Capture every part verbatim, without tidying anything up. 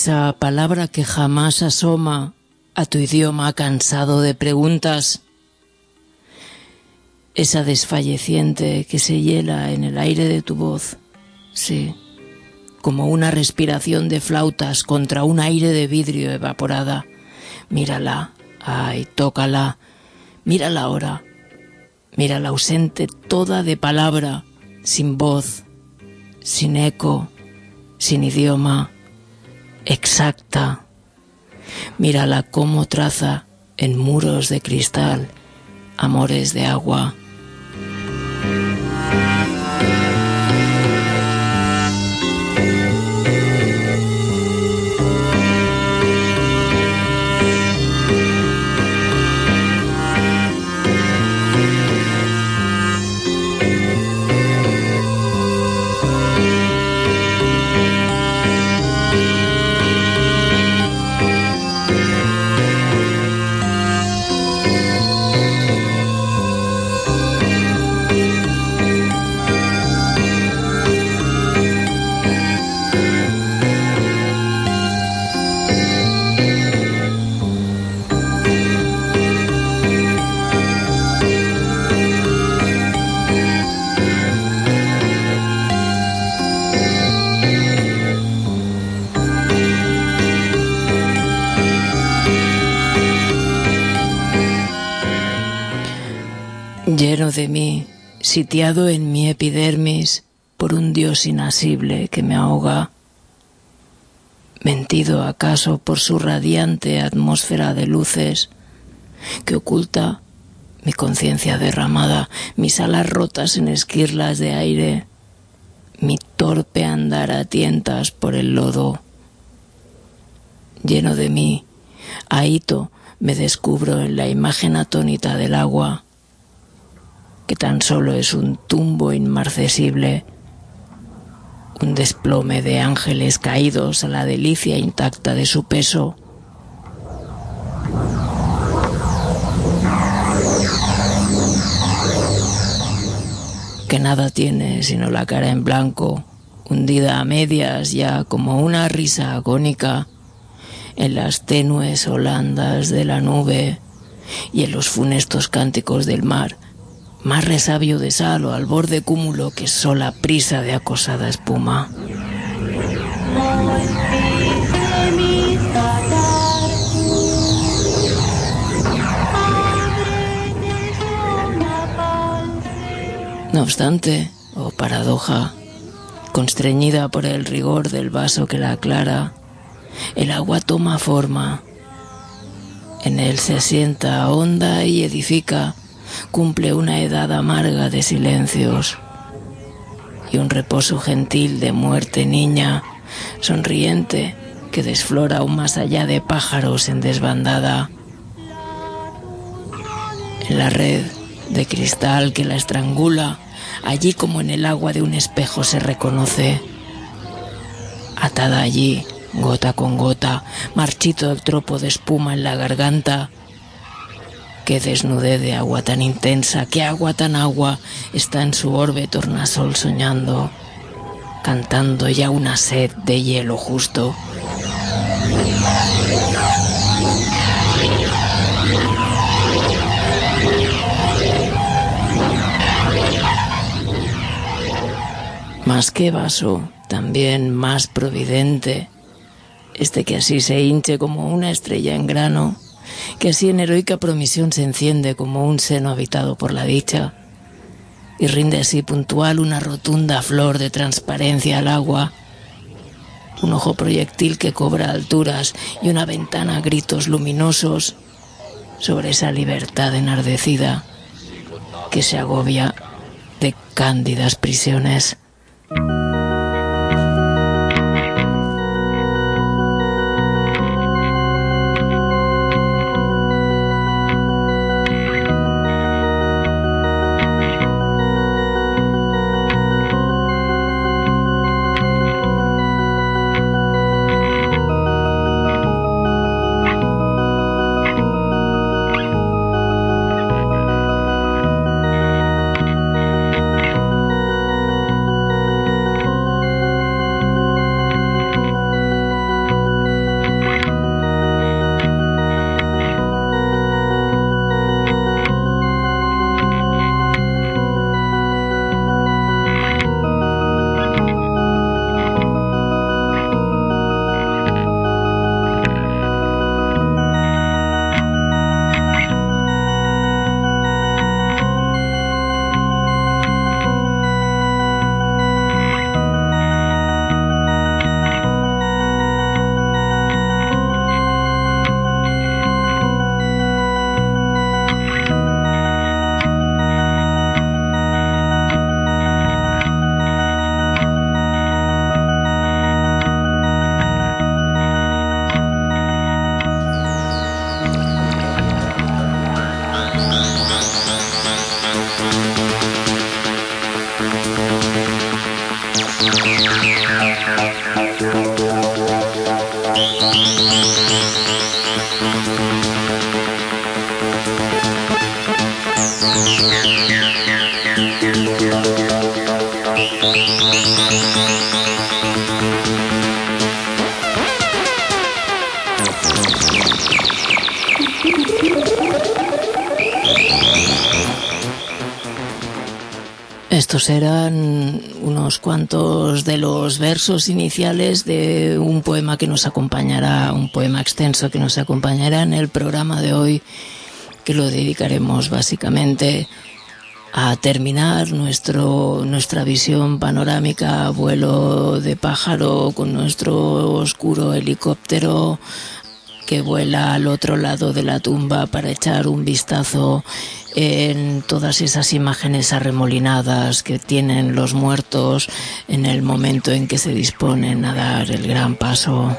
esa palabra que jamás asoma a tu idioma cansado de preguntas, esa desfalleciente que se hiela en el aire de tu voz, sí, como una respiración de flautas contra un aire de vidrio evaporada. Mírala, ay, tócala, mírala ahora, mírala ausente toda de palabra, sin voz, sin eco, sin idioma, exacta. Mírala cómo traza en muros de cristal amores de agua. Lleno de mí, sitiado en mi epidermis por un dios inasible que me ahoga, mentido acaso por su radiante atmósfera de luces que oculta mi conciencia derramada, mis alas rotas en esquirlas de aire, mi torpe andar a tientas por el lodo. Lleno de mí, ahito me descubro en la imagen atónita del agua, que tan solo es un tumbo inmarcesible, un desplome de ángeles caídos a la delicia intacta de su peso. Que nada tiene sino la cara en blanco, hundida a medias ya como una risa agónica en las tenues holandas de la nube y en los funestos cánticos del mar, más resabio de sal o al borde cúmulo que sola prisa de acosada espuma. No obstante, oh paradoja, constreñida por el rigor del vaso que la aclara, el agua toma forma. En él se asienta honda y edifica, cumple una edad amarga de silencios y un reposo gentil de muerte niña, sonriente, que desflora aún más allá de pájaros en desbandada. En la red de cristal que la estrangula, allí como en el agua de un espejo se reconoce, atada allí, gota con gota, marchito el tropo de espuma en la garganta. Qué desnudez de agua tan intensa, qué agua tan agua está en su orbe tornasol soñando, cantando ya una sed de hielo justo. Más que vaso, también más providente, este que así se hinche como una estrella en grano, que así en heroica promisión se enciende como un seno habitado por la dicha, y rinde así puntual una rotunda flor de transparencia al agua, un ojo proyectil que cobra alturas y una ventana a gritos luminosos sobre esa libertad enardecida que se agobia de cándidas prisiones. Estos eran unos cuantos de los versos iniciales de un poema que nos acompañará, un poema extenso que nos acompañará en el programa de hoy, que lo dedicaremos básicamente a terminar nuestro, nuestra visión panorámica, vuelo de pájaro con nuestro oscuro helicóptero que vuela al otro lado de la tumba para echar un vistazo en todas esas imágenes arremolinadas que tienen los muertos en el momento en que se disponen a dar el gran paso.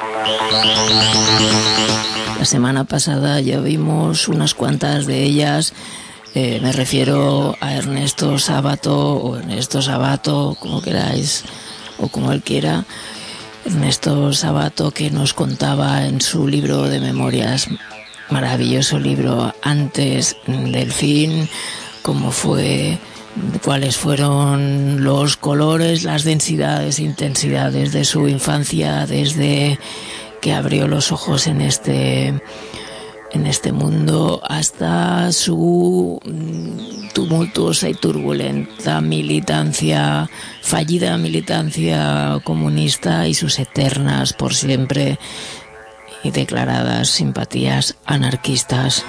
La semana pasada ya vimos unas cuantas de ellas. Eh, me refiero a Ernesto Sábato o Ernesto Sabato, como queráis o como él quiera. Ernesto Sabato, que nos contaba en su libro de memorias, maravilloso libro, Antes del fin, cómo fue, cuáles fueron los colores, las densidades, intensidades de su infancia desde que abrió los ojos en este en este mundo hasta su tumultuosa y turbulenta militancia, fallida militancia comunista y sus eternas, por siempre, y declaradas simpatías anarquistas.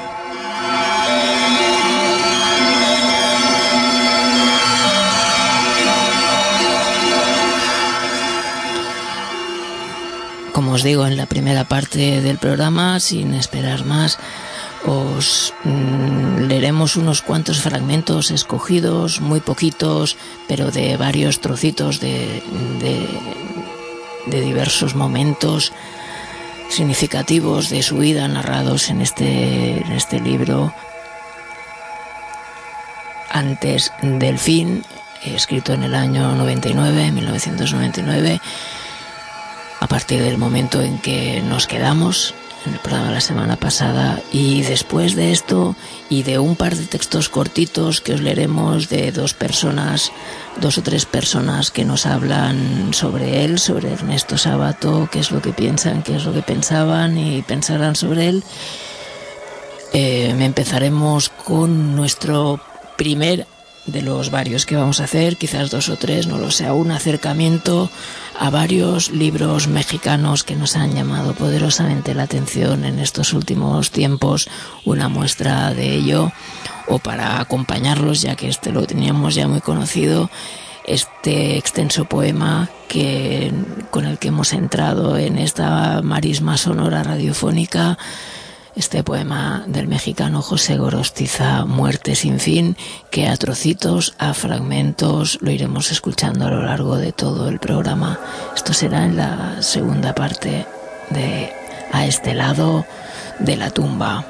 Como os digo en la primera parte del programa, sin esperar más, os mmm, leeremos unos cuantos fragmentos escogidos, muy poquitos, pero de varios trocitos de, de, de diversos momentos significativos de su vida narrados en este, en este libro, Antes del fin, escrito en el año noventa y nueve, mil novecientos noventa y nueve, a partir del momento en que nos quedamos en el programa de la semana pasada. Y después de esto y de un par de textos cortitos que os leeremos de dos personas, dos o tres personas que nos hablan sobre él, sobre Ernesto Sábato, qué es lo que piensan, qué es lo que pensaban y pensarán sobre él, eh, empezaremos con nuestro primer de los varios que vamos a hacer, quizás dos o tres, no lo sé, un acercamiento a varios libros mexicanos que nos han llamado poderosamente la atención en estos últimos tiempos, una muestra de ello, o para acompañarlos, ya que este lo teníamos ya muy conocido, este extenso poema que, con el que hemos entrado en esta marisma sonora radiofónica, este poema del mexicano José Gorostiza, Muerte sin fin, que a trocitos, a fragmentos, lo iremos escuchando a lo largo de todo el programa. Esto será en la segunda parte de A este lado de la tumba.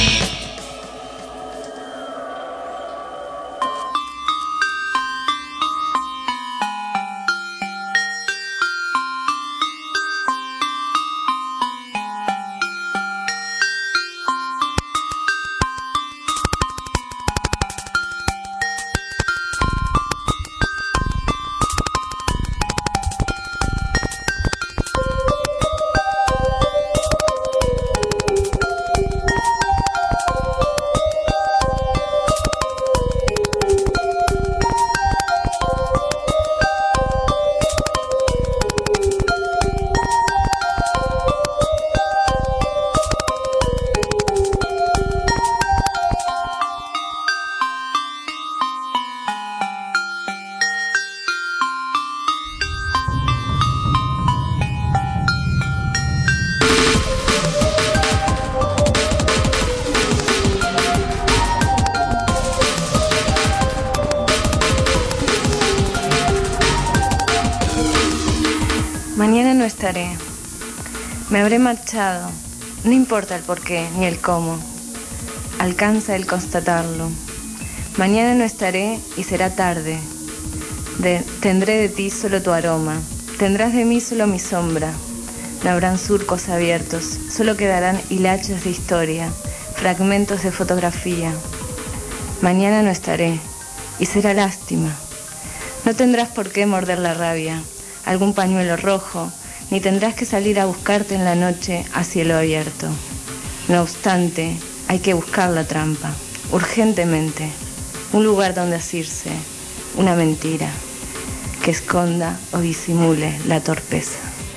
Mañana no estaré. Me habré marchado. No importa el porqué ni el cómo. Alcanza el constatarlo. Mañana no estaré y será tarde. De, tendré de ti solo tu aroma. Tendrás de mí solo mi sombra. No habrán surcos abiertos. Solo quedarán hilachos de historia, fragmentos de fotografía. Mañana no estaré y será lástima. No tendrás por qué morder la rabia, algún pañuelo rojo, ni tendrás que salir a buscarte en la noche a cielo abierto. No obstante, hay que buscar la trampa, urgentemente, un lugar donde asirse, una mentira que esconda o disimule la torpeza.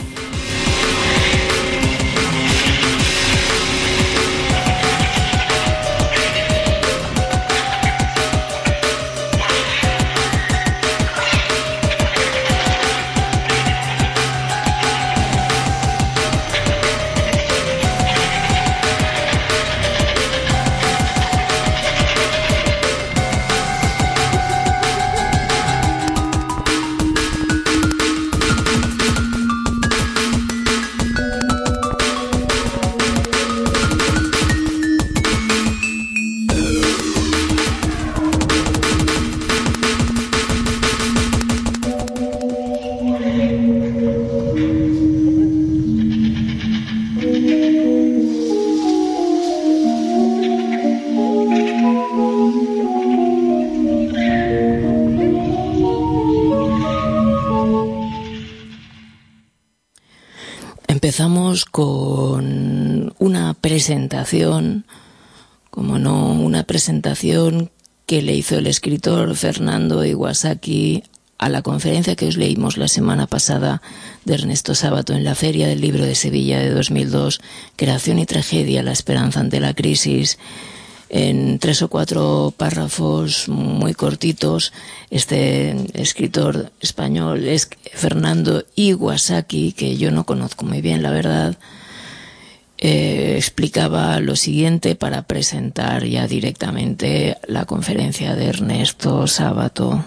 Empezamos con una presentación, como no, una presentación que le hizo el escritor Fernando Iwasaki a la conferencia que os leímos la semana pasada de Ernesto Sábato en la Feria del Libro de Sevilla de dos mil dos, Creación y tragedia, la esperanza ante la crisis. En tres o cuatro párrafos muy cortitos, este escritor español es Fernando Iwasaki, que yo no conozco muy bien, la verdad, eh, explicaba lo siguiente para presentar ya directamente la conferencia de Ernesto Sábato.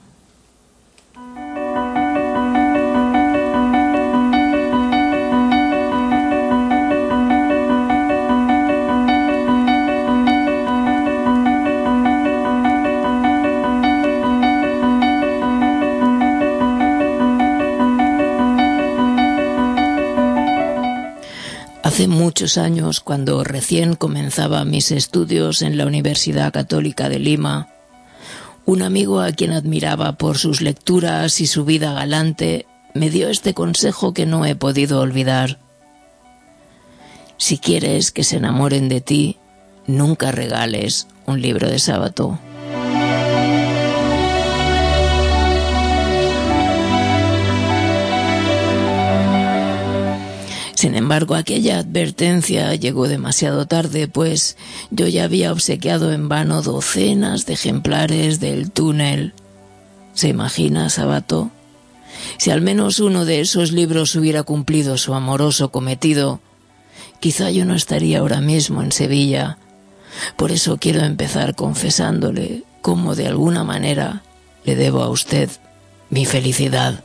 Hace muchos años, cuando recién comenzaba mis estudios en la Universidad Católica de Lima, un amigo a quien admiraba por sus lecturas y su vida galante me dio este consejo que no he podido olvidar. Si quieres que se enamoren de ti, nunca regales un libro de Sábato. Sin embargo, aquella advertencia llegó demasiado tarde, pues yo ya había obsequiado en vano docenas de ejemplares del Túnel. ¿Se imagina, Sábato? Si al menos uno de esos libros hubiera cumplido su amoroso cometido, quizá yo no estaría ahora mismo en Sevilla. Por eso quiero empezar confesándole cómo de alguna manera le debo a usted mi felicidad.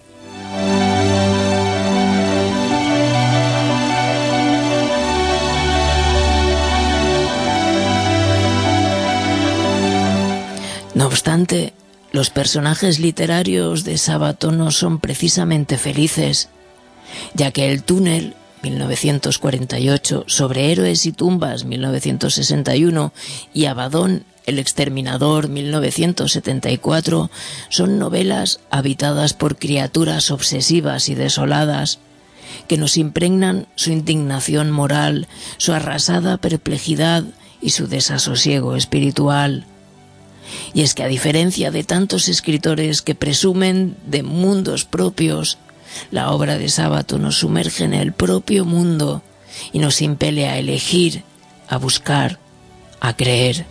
No obstante, los personajes literarios de Sábato no son precisamente felices, ya que El Túnel, mil novecientos cuarenta y ocho, Sobre héroes y tumbas, mil novecientos sesenta y uno, y Abadón, el exterminador, mil novecientos setenta y cuatro, son novelas habitadas por criaturas obsesivas y desoladas, que nos impregnan su indignación moral, su arrasada perplejidad y su desasosiego espiritual. Y es que a diferencia de tantos escritores que presumen de mundos propios, la obra de Sábato nos sumerge en el propio mundo y nos impele a elegir, a buscar, a creer.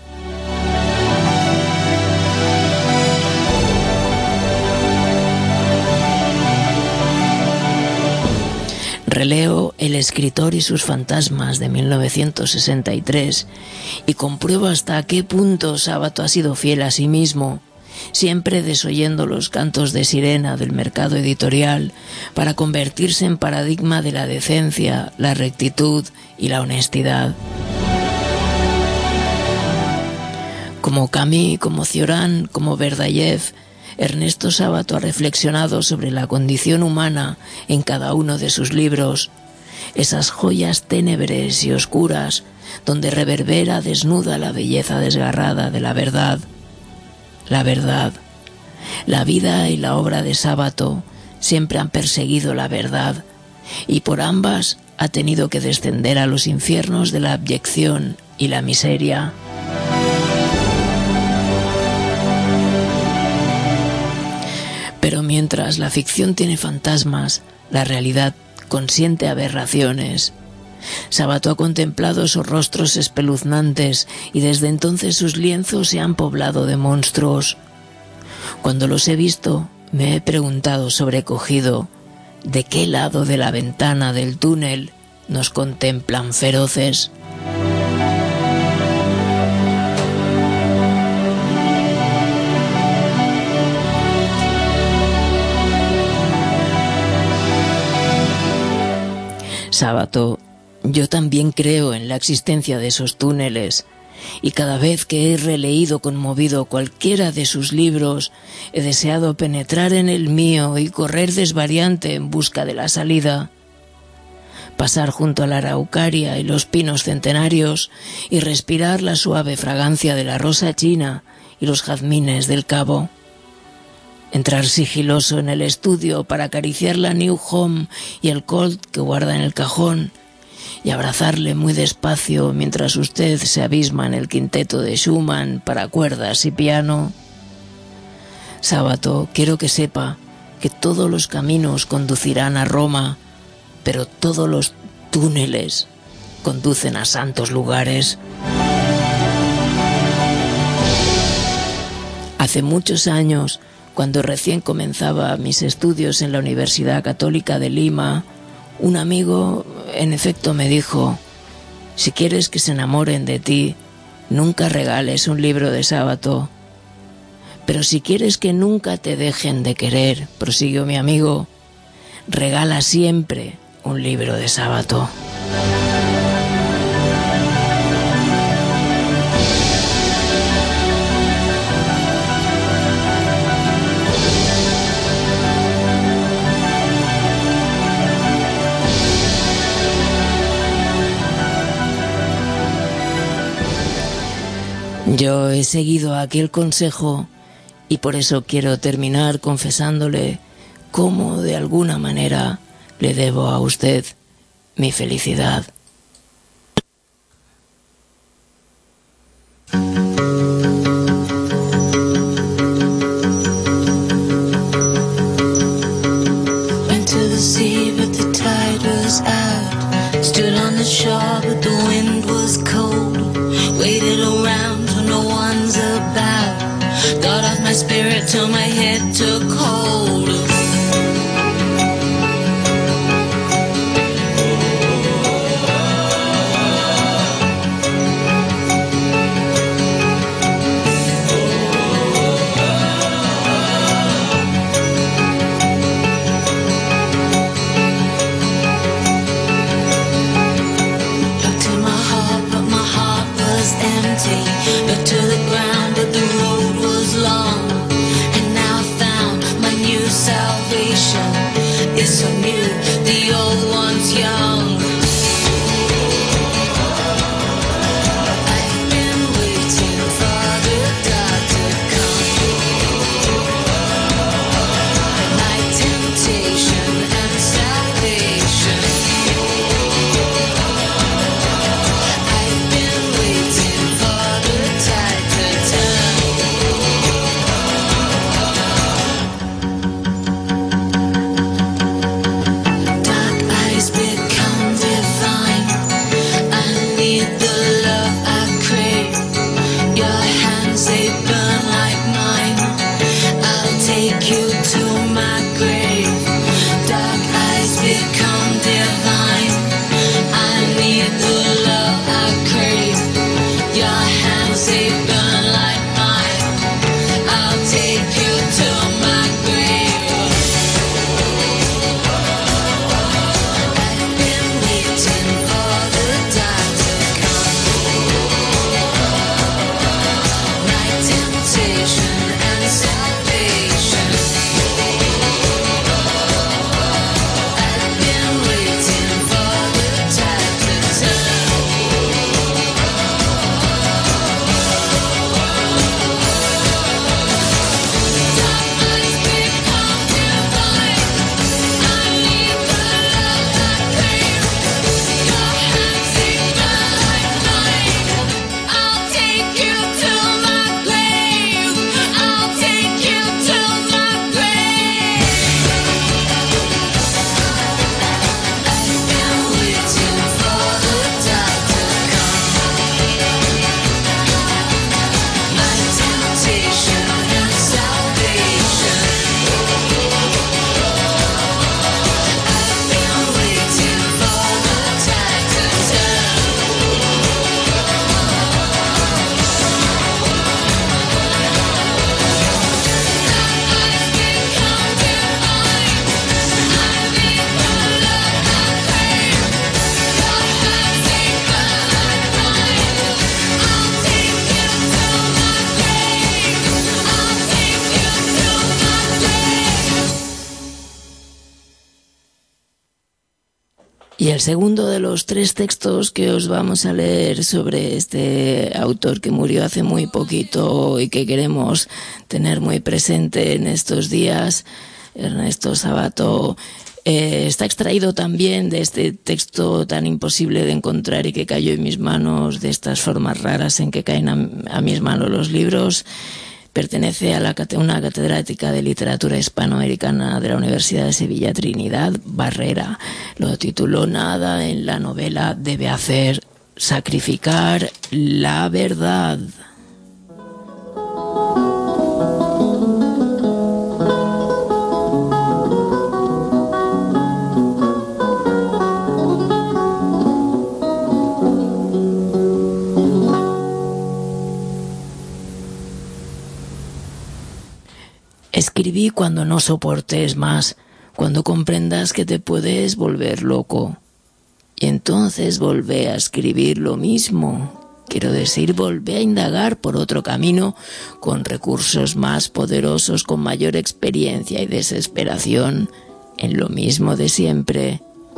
Releo El escritor y sus fantasmas de mil novecientos sesenta y tres y compruebo hasta qué punto Sábato ha sido fiel a sí mismo, siempre desoyendo los cantos de sirena del mercado editorial para convertirse en paradigma de la decencia, la rectitud y la honestidad. Como Camus, como Cioran, como Verdayev, Ernesto Sábato ha reflexionado sobre la condición humana en cada uno de sus libros, esas joyas ténebres y oscuras donde reverbera desnuda la belleza desgarrada de la verdad. La verdad. La vida y la obra de Sábato siempre han perseguido la verdad, y por ambas ha tenido que descender a los infiernos de la abyección y la miseria. mientras la ficción tiene fantasmas, la realidad consiente aberraciones. Sábato ha contemplado esos rostros espeluznantes y desde entonces sus lienzos se han poblado de monstruos. Cuando los he visto, me he preguntado sobrecogido de qué lado de la ventana del túnel nos contemplan feroces. Sábato, yo también creo en la existencia de esos túneles, y cada vez que he releído conmovido cualquiera de sus libros, he deseado penetrar en el mío y correr desvariante en busca de la salida. Pasar junto a la araucaria y los pinos centenarios y respirar la suave fragancia de la rosa china y los jazmines del Cabo. Entrar sigiloso en el estudio para acariciar la New Home y el Colt que guarda en el cajón y abrazarle muy despacio mientras usted se abisma en el quinteto de Schumann para cuerdas y piano. Sábato, quiero que sepa que todos los caminos conducirán a Roma, pero todos los túneles conducen a santos lugares. Hace muchos años, cuando recién comenzaba mis estudios en la Universidad Católica de Lima, un amigo, en efecto, me dijo: si quieres que se enamoren de ti, nunca regales un libro de Sábato. Pero si quieres que nunca te dejen de querer, prosiguió mi amigo, regala siempre un libro de Sábato. Yo he seguido aquel consejo y por eso quiero terminar confesándole cómo de alguna manera le debo a usted mi felicidad. Went to the sea but the tide was out. Stood on the shore but the wind was cold. Waited around till no one's about. Got off my spirit till my head took hold. Looked to the ground, but the road was long, and Y el segundo de los tres textos que os vamos a leer sobre este autor que murió hace muy poquito y que queremos tener muy presente en estos días, Ernesto Sabato, eh, está extraído también de este texto tan imposible de encontrar y que cayó en mis manos, de estas formas raras en que caen a, a mis manos los libros. Pertenece a la, una catedrática de literatura hispanoamericana de la Universidad de Sevilla, Trinidad Barrera. Lo tituló Nada en la novela debe hacer sacrificar la verdad. Escribí cuando no soportes más, cuando comprendas que te puedes volver loco. Y entonces volvé a escribir lo mismo. Quiero decir, volvé a indagar por otro camino, con recursos más poderosos, con mayor experiencia y desesperación, en lo mismo de siempre.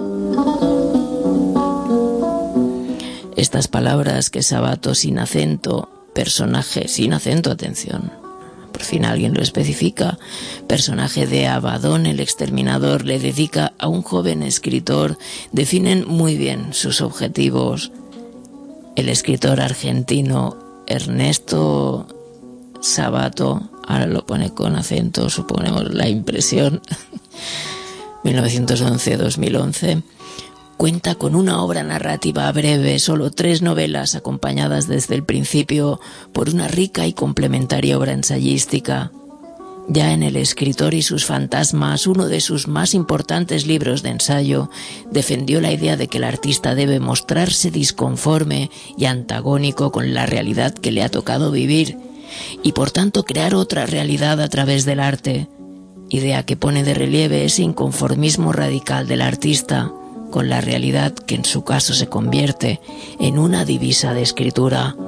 Estas palabras que Sabato sin acento, personaje sin acento, atención, por fin alguien lo especifica, personaje de Abaddon el exterminador, le dedica a un joven escritor, definen muy bien sus objetivos. El escritor argentino Ernesto Sabato, ahora lo pone con acento, suponemos la impresión, mil novecientos once a dos mil once, cuenta con una obra narrativa breve, solo tres novelas acompañadas desde el principio por una rica y complementaria obra ensayística. Ya en El escritor y sus fantasmas, uno de sus más importantes libros de ensayo, defendió la idea de que el artista debe mostrarse disconforme y antagónico con la realidad que le ha tocado vivir, y por tanto crear otra realidad a través del arte, idea que pone de relieve ese inconformismo radical del artista con la realidad que en su caso se convierte en una divisa de escritura.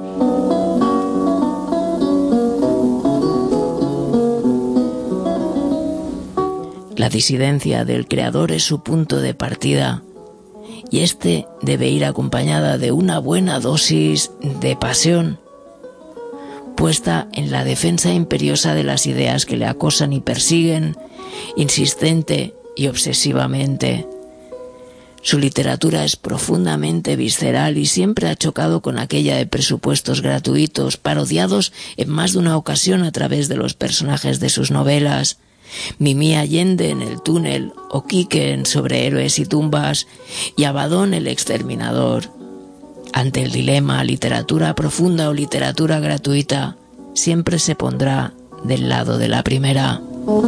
La disidencia del creador es su punto de partida, y este debe ir acompañada de una buena dosis de pasión, puesta en la defensa imperiosa de las ideas que le acosan y persiguen, insistente y obsesivamente. Su literatura es profundamente visceral y siempre ha chocado con aquella de presupuestos gratuitos, parodiados en más de una ocasión a través de los personajes de sus novelas. Mimí Allende en El túnel, o Quique en Sobre héroes y tumbas, y Abaddon el exterminador. Ante el dilema literatura profunda o literatura gratuita, siempre se pondrá del lado de la primera.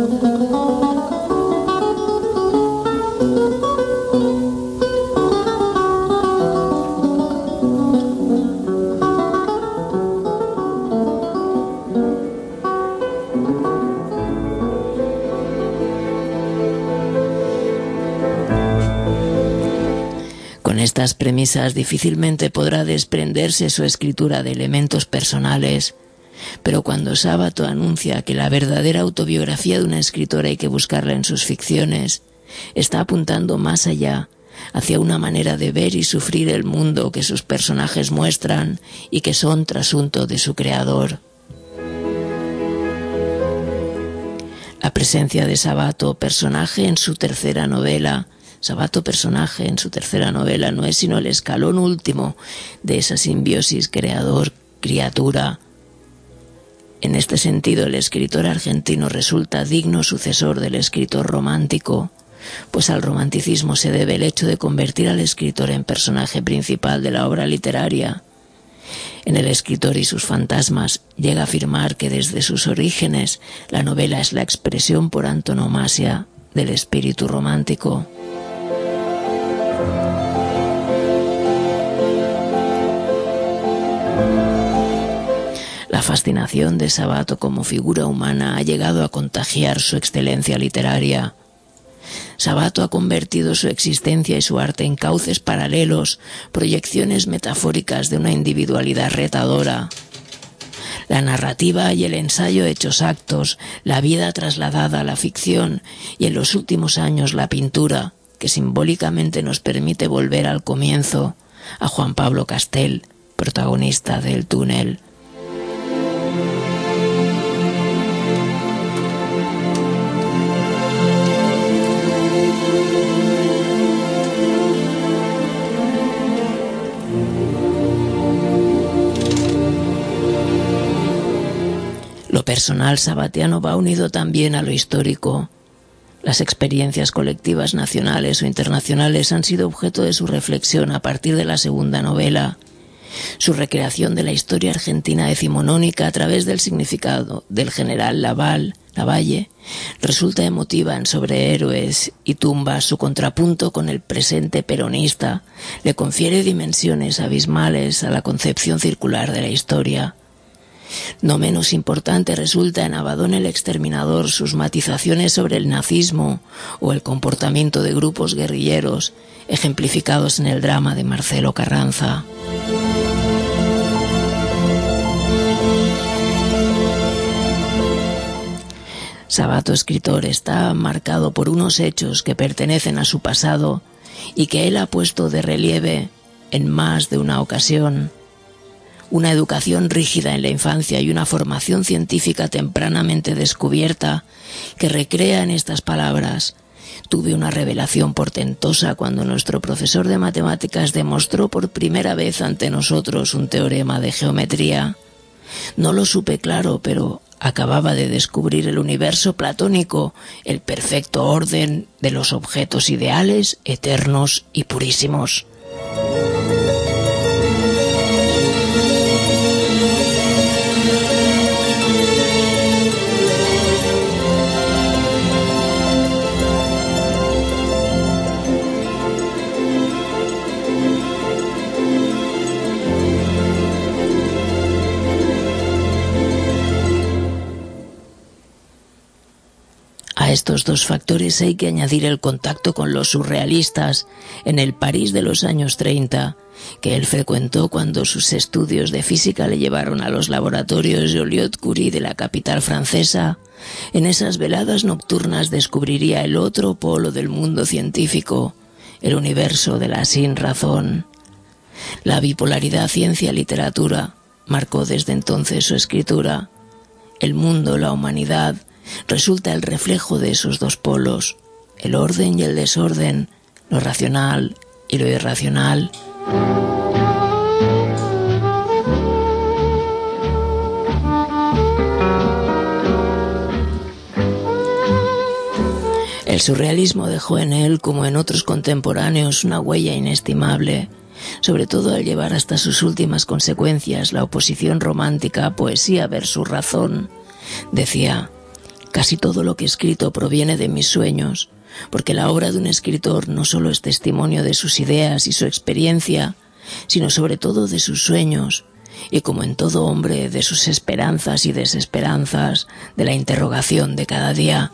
Con estas premisas difícilmente podrá desprenderse su escritura de elementos personales, pero cuando Sabato anuncia que la verdadera autobiografía de una escritora hay que buscarla en sus ficciones, está apuntando más allá, hacia una manera de ver y sufrir el mundo que sus personajes muestran y que son trasunto de su creador. La presencia de Sabato, personaje en su tercera novela, Sabato personaje en su tercera novela no es sino el escalón último de esa simbiosis creador-criatura. En este sentido, el escritor argentino resulta digno sucesor del escritor romántico, pues al romanticismo se debe el hecho de convertir al escritor en personaje principal de la obra literaria. En El escritor y sus fantasmas llega a afirmar que desde sus orígenes la novela es la expresión por antonomasia del espíritu romántico. La fascinación de Sabato como figura humana ha llegado a contagiar su excelencia literaria. Sabato ha convertido su existencia y su arte en cauces paralelos, proyecciones metafóricas de una individualidad retadora. La narrativa y el ensayo hechos actos, la vida trasladada a la ficción y en los últimos años la pintura, que simbólicamente nos permite volver al comienzo, a Juan Pablo Castell, protagonista del túnel. Lo personal sabatiano va unido también a lo histórico. Las experiencias colectivas nacionales o internacionales han sido objeto de su reflexión a partir de la segunda novela. Su recreación de la historia argentina decimonónica a través del significado del general Laval, Lavalle resulta emotiva en Sobre héroes y tumbas. Su contrapunto con el presente peronista le confiere dimensiones abismales a la concepción circular de la historia. No menos importante resulta en Abaddon el Exterminador sus matizaciones sobre el nazismo o el comportamiento de grupos guerrilleros, ejemplificados en el drama de Marcelo Carranza. Sabato, escritor, está marcado por unos hechos que pertenecen a su pasado y que él ha puesto de relieve en más de una ocasión. Una educación rígida en la infancia y una formación científica tempranamente descubierta que recrea en estas palabras: tuve una revelación portentosa cuando nuestro profesor de matemáticas demostró por primera vez ante nosotros un teorema de geometría. No lo supe claro, pero acababa de descubrir el universo platónico, el perfecto orden de los objetos ideales, eternos y purísimos. A estos dos factores hay que añadir el contacto con los surrealistas en el París de los años treinta, que él frecuentó cuando sus estudios de física le llevaron a los laboratorios Joliot-Curie de la capital francesa. En esas veladas nocturnas descubriría el otro polo del mundo científico, el universo de la sinrazón. La bipolaridad ciencia-literatura marcó desde entonces su escritura. El mundo, la humanidad, resulta el reflejo de esos dos polos, el orden y el desorden, lo racional y lo irracional. El surrealismo dejó en él, como en otros contemporáneos, una huella inestimable, sobre todo al llevar hasta sus últimas consecuencias la oposición romántica, poesía versus razón. Decía: casi todo lo que he escrito proviene de mis sueños, porque la obra de un escritor no solo es testimonio de sus ideas y su experiencia, sino sobre todo de sus sueños, y como en todo hombre, de sus esperanzas y desesperanzas, de la interrogación de cada día.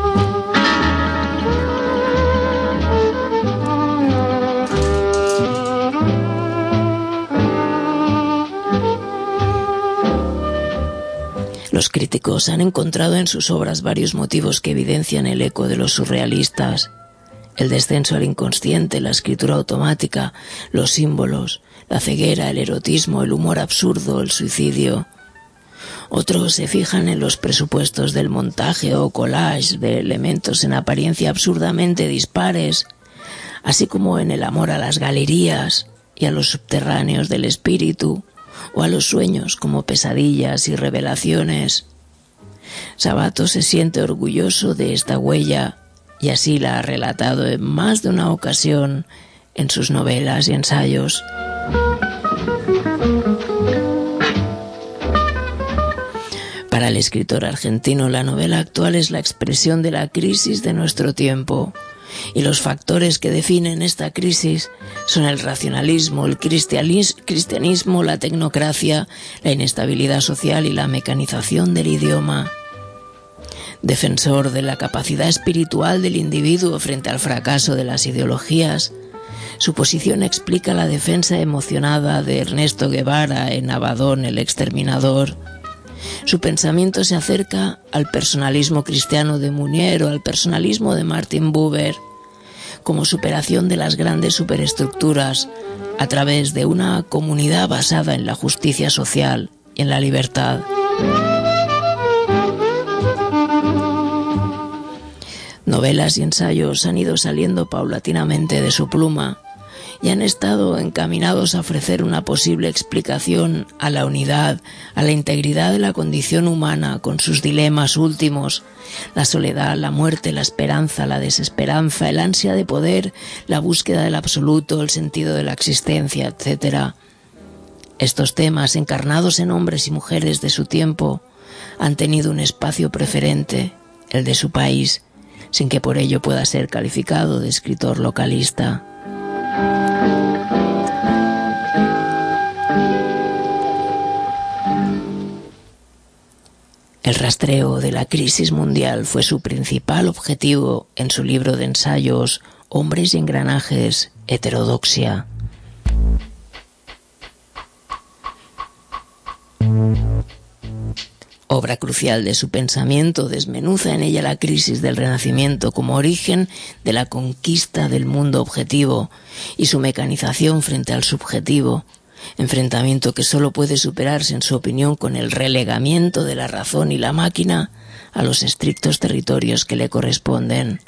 Los críticos han encontrado en sus obras varios motivos que evidencian el eco de los surrealistas: el descenso al inconsciente, la escritura automática, los símbolos, la ceguera, el erotismo, el humor absurdo, el suicidio. Otros se fijan en los presupuestos del montaje o collage de elementos en apariencia absurdamente dispares, así como en el amor a las galerías y a los subterráneos del espíritu, o a los sueños como pesadillas y revelaciones. Sabato se siente orgulloso de esta huella y así la ha relatado en más de una ocasión en sus novelas y ensayos. Para el escritor argentino, la novela actual es la expresión de la crisis de nuestro tiempo, y los factores que definen esta crisis son el racionalismo, el cristianismo, la tecnocracia, la inestabilidad social y la mecanización del idioma. Defensor de la capacidad espiritual del individuo frente al fracaso de las ideologías, su posición explica la defensa emocionada de Ernesto Guevara en Abaddon el Exterminador. Su pensamiento se acerca al personalismo cristiano de Munier o al personalismo de Martin Buber. como superación de las grandes superestructuras a través de una comunidad basada en la justicia social y en la libertad. Novelas y ensayos han ido saliendo paulatinamente de su pluma y han estado encaminados a ofrecer una posible explicación a la unidad, a la integridad de la condición humana con sus dilemas últimos: la soledad, la muerte, la esperanza, la desesperanza, el ansia de poder, la búsqueda del absoluto, el sentido de la existencia, etcétera. Estos temas, encarnados en hombres y mujeres de su tiempo, han tenido un espacio preferente, el de su país, sin que por ello pueda ser calificado de escritor localista. El rastreo de la crisis mundial fue su principal objetivo en su libro de ensayos Hombres y engranajes, heterodoxia. Obra crucial de su pensamiento, desmenuza en ella la crisis del Renacimiento como origen de la conquista del mundo objetivo y su mecanización frente al subjetivo, enfrentamiento que solo puede superarse, en su opinión, con el relegamiento de la razón y la máquina a los estrictos territorios que le corresponden.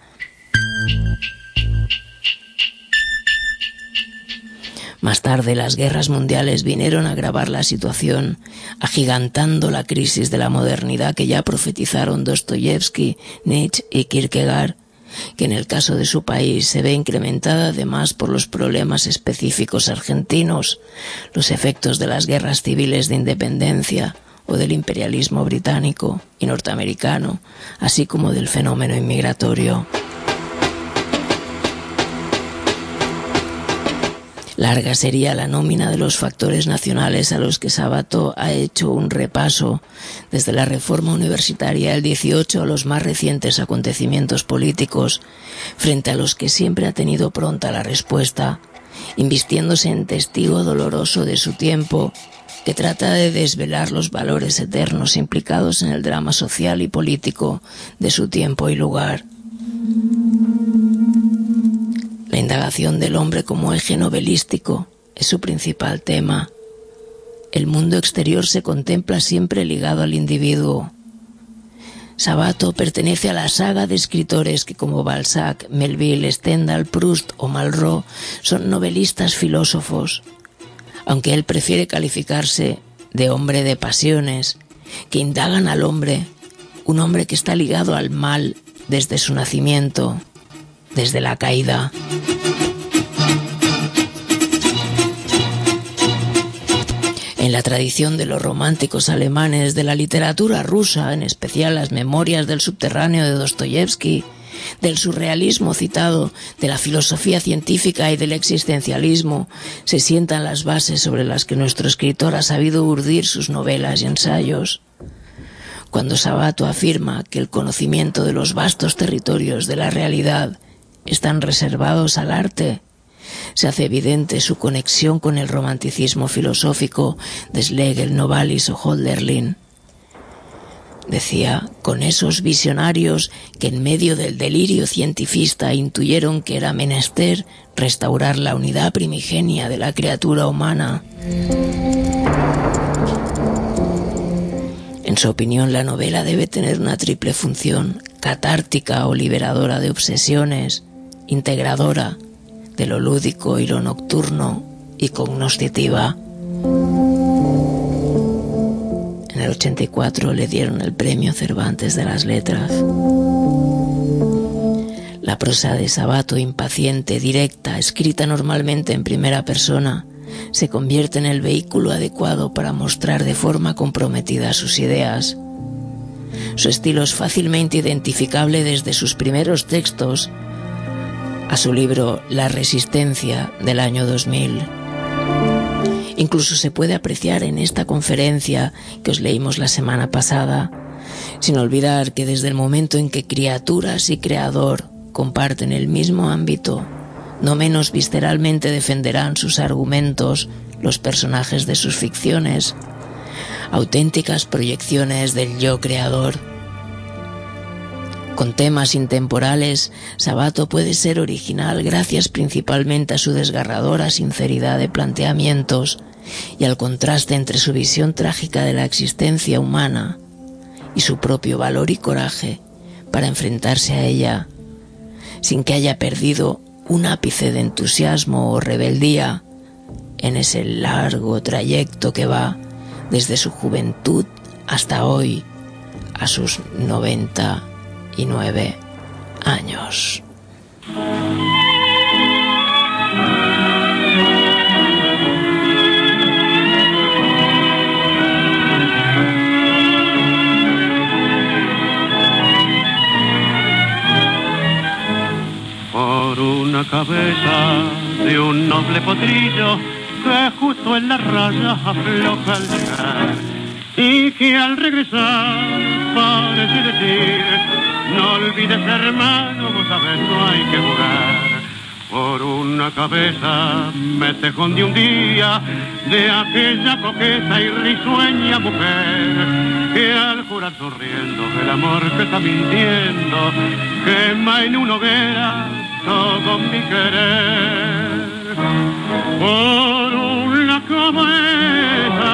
Más tarde, las guerras mundiales vinieron a agravar la situación, agigantando la crisis de la modernidad que ya profetizaron Dostoyevsky, Nietzsche y Kierkegaard, que en el caso de su país se ve incrementada además por los problemas específicos argentinos, los efectos de las guerras civiles de independencia o del imperialismo británico y norteamericano, así como del fenómeno inmigratorio. Larga sería la nómina de los factores nacionales a los que Sabato ha hecho un repaso, desde la reforma universitaria del dieciocho a los más recientes acontecimientos políticos, frente a los que siempre ha tenido pronta la respuesta, invistiéndose en testigo doloroso de su tiempo, que trata de desvelar los valores eternos implicados en el drama social y político de su tiempo y lugar. La indagación del hombre como eje novelístico es su principal tema. El mundo exterior se contempla siempre ligado al individuo. Sabato pertenece a la saga de escritores que, como Balzac, Melville, Stendhal, Proust o Malraux, son novelistas filósofos, aunque él prefiere calificarse de hombre de pasiones, que indagan al hombre, un hombre que está ligado al mal desde su nacimiento, desde la caída. En la tradición de los románticos alemanes, de la literatura rusa, en especial las Memorias del subterráneo de Dostoyevsky, del surrealismo citado, de la filosofía científica y del existencialismo, se sientan las bases sobre las que nuestro escritor ha sabido urdir sus novelas y ensayos. Cuando Sabato afirma que el conocimiento de los vastos territorios de la realidad están reservados al arte, se hace evidente su conexión con el romanticismo filosófico de Schlegel, Novalis o Hölderlin. Decía, con esos visionarios que en medio del delirio cientifista intuyeron que era menester restaurar la unidad primigenia de la criatura humana. En su opinión, la novela debe tener una triple función: catártica o liberadora de obsesiones, integradora de lo lúdico y lo nocturno, y cognoscitiva. En el ochenta y cuatro le dieron el premio Cervantes de las Letras. La prosa de Sabato, impaciente, directa, escrita normalmente en primera persona, se convierte en el vehículo adecuado para mostrar de forma comprometida sus ideas. Su estilo es fácilmente identificable desde sus primeros textos a su libro La Resistencia del año dos mil. Incluso se puede apreciar en esta conferencia que os leímos la semana pasada, sin olvidar que desde el momento en que criaturas y creador comparten el mismo ámbito, no menos visceralmente defenderán sus argumentos los personajes de sus ficciones, auténticas proyecciones del yo creador. Con temas intemporales, Sabato puede ser original gracias principalmente a su desgarradora sinceridad de planteamientos y al contraste entre su visión trágica de la existencia humana y su propio valor y coraje para enfrentarse a ella, sin que haya perdido un ápice de entusiasmo o rebeldía en ese largo trayecto que va desde su juventud hasta hoy, a sus noventa y nueve años. Por una cabeza de un noble potrillo que justo en la raya afloja al llegar y que al regresar parece decir: no olvides, hermano, vos sabés, no hay que jugar. Por una cabeza me tejón de un día de aquella coqueta y risueña mujer que al jurar sonriendo el amor que está mintiendo quema en una hoguera todo mi querer. Por una cabeza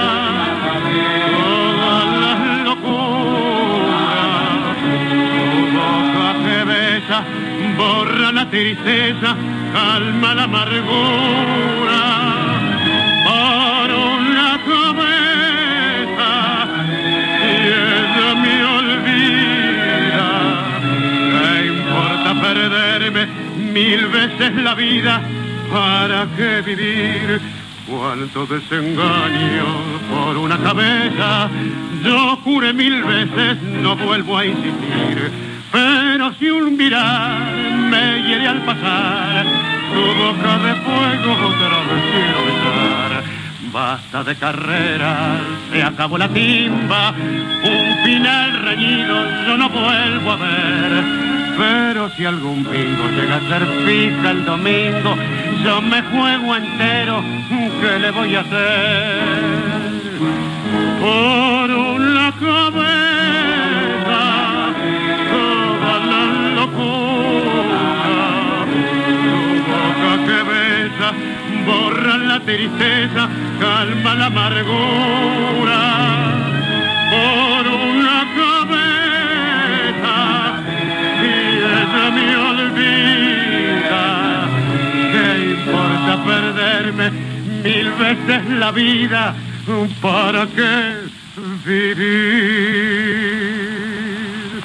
todas las locuras, tu boca que besa borra la tristeza, calma la amargura. Por una cabeza y ella me olvida, ¿qué importa perderme mil veces la vida? ¿Para qué vivir? Cuánto desengaño por una cabeza. Yo juré mil veces, no vuelvo a insistir, pero si un mirar me hiere al pasar, tu boca de fuego otra vez quiero besar. Basta de carreras, se acabó la timba, un final reñido yo no vuelvo a ver. Pero si algún bingo llega a ser fija el domingo, yo me juego entero, ¿qué le voy a hacer? Por una cabeza toda la locura, tu boca que besa borra la tristeza, calma la amargura. Por una cabeza y ella me olvida, ¿qué importa perderme mil veces la vida? ¿Para qué vivir?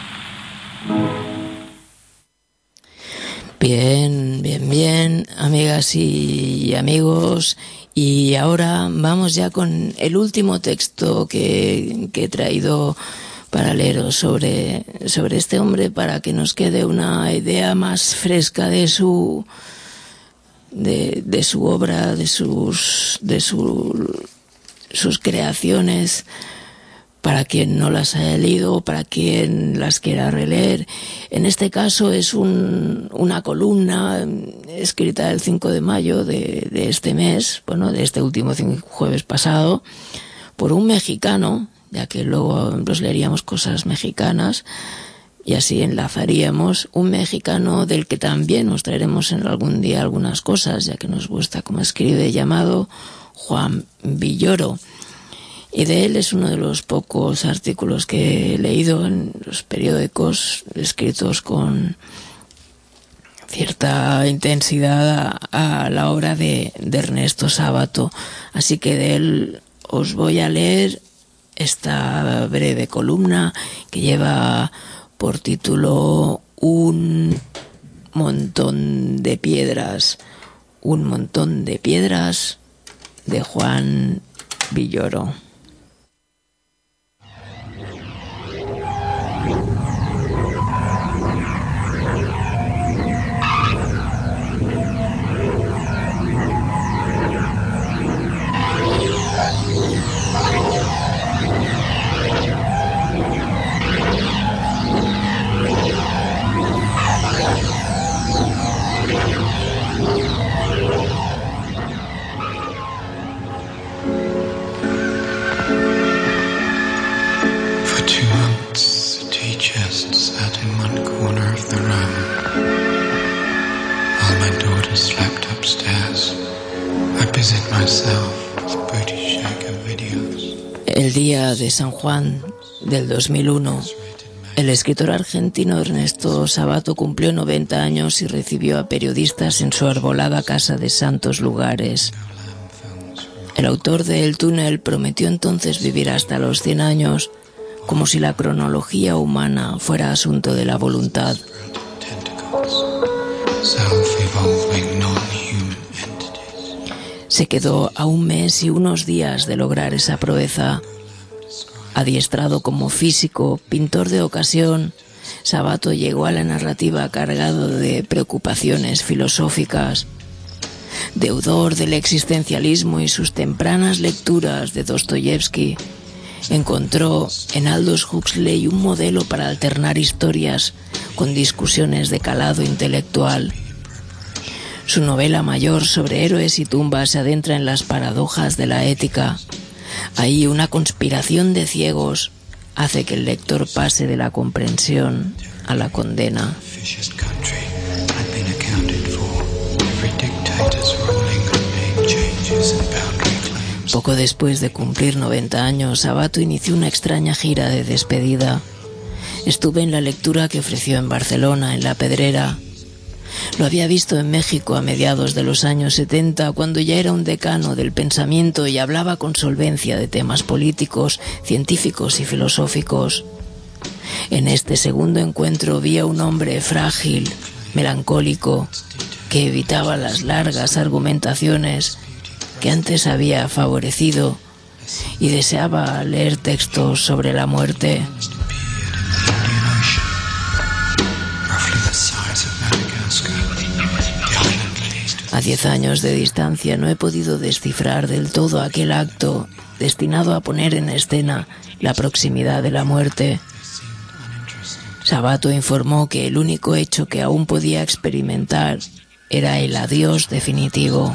Bien, bien, bien, amigas y amigos. Y ahora vamos ya con el último texto que, que he traído para leeros sobre, sobre este hombre, para que nos quede una idea más fresca de su, de, de su obra, de sus, de su, sus creaciones, para quien no las haya leído o para quien las quiera releer. En este caso es un, una columna escrita el cinco de mayo de, de este mes, bueno, de este último jueves pasado, por un mexicano, ya que luego nos leeríamos cosas mexicanas y así enlazaríamos, un mexicano del que también nos traeremos en algún día algunas cosas, ya que nos gusta cómo escribe, llamado Juan Villoro. Y de él es uno de los pocos artículos que he leído en los periódicos escritos con cierta intensidad a, a la obra de, de Ernesto Sábato. Así que de él os voy a leer esta breve columna que lleva por título Un montón de piedras. Un montón de piedras, de Juan Villoro. El día de San Juan del dos mil uno, el escritor argentino Ernesto Sabato cumplió noventa años y recibió a periodistas en su arbolada casa de Santos Lugares. El autor de El túnel prometió entonces vivir hasta los cien años, como si la cronología humana fuera asunto de la voluntad. Se quedó a un mes y unos días de lograr esa proeza. Adiestrado como físico, pintor de ocasión, Sabato llegó a la narrativa cargado de preocupaciones filosóficas. Deudor del existencialismo y sus tempranas lecturas de Dostoyevsky, encontró en Aldous Huxley un modelo para alternar historias con discusiones de calado intelectual. Su novela mayor sobre héroes y tumbas se adentra en las paradojas de la ética. Ahí una conspiración de ciegos hace que el lector pase de la comprensión a la condena. Poco después de cumplir noventa años, Sabato inició una extraña gira de despedida. Estuve en la lectura que ofreció en Barcelona, en La Pedrera. Lo había visto en México a mediados de los años setenta, cuando ya era un decano del pensamiento y hablaba con solvencia de temas políticos, científicos y filosóficos. En este segundo encuentro vi a un hombre frágil, melancólico, que evitaba las largas argumentaciones que antes había favorecido y deseaba leer textos sobre la muerte. A diez años de distancia no he podido descifrar del todo aquel acto destinado a poner en escena la proximidad de la muerte. Sabato informó que el único hecho que aún podía experimentar era el adiós definitivo.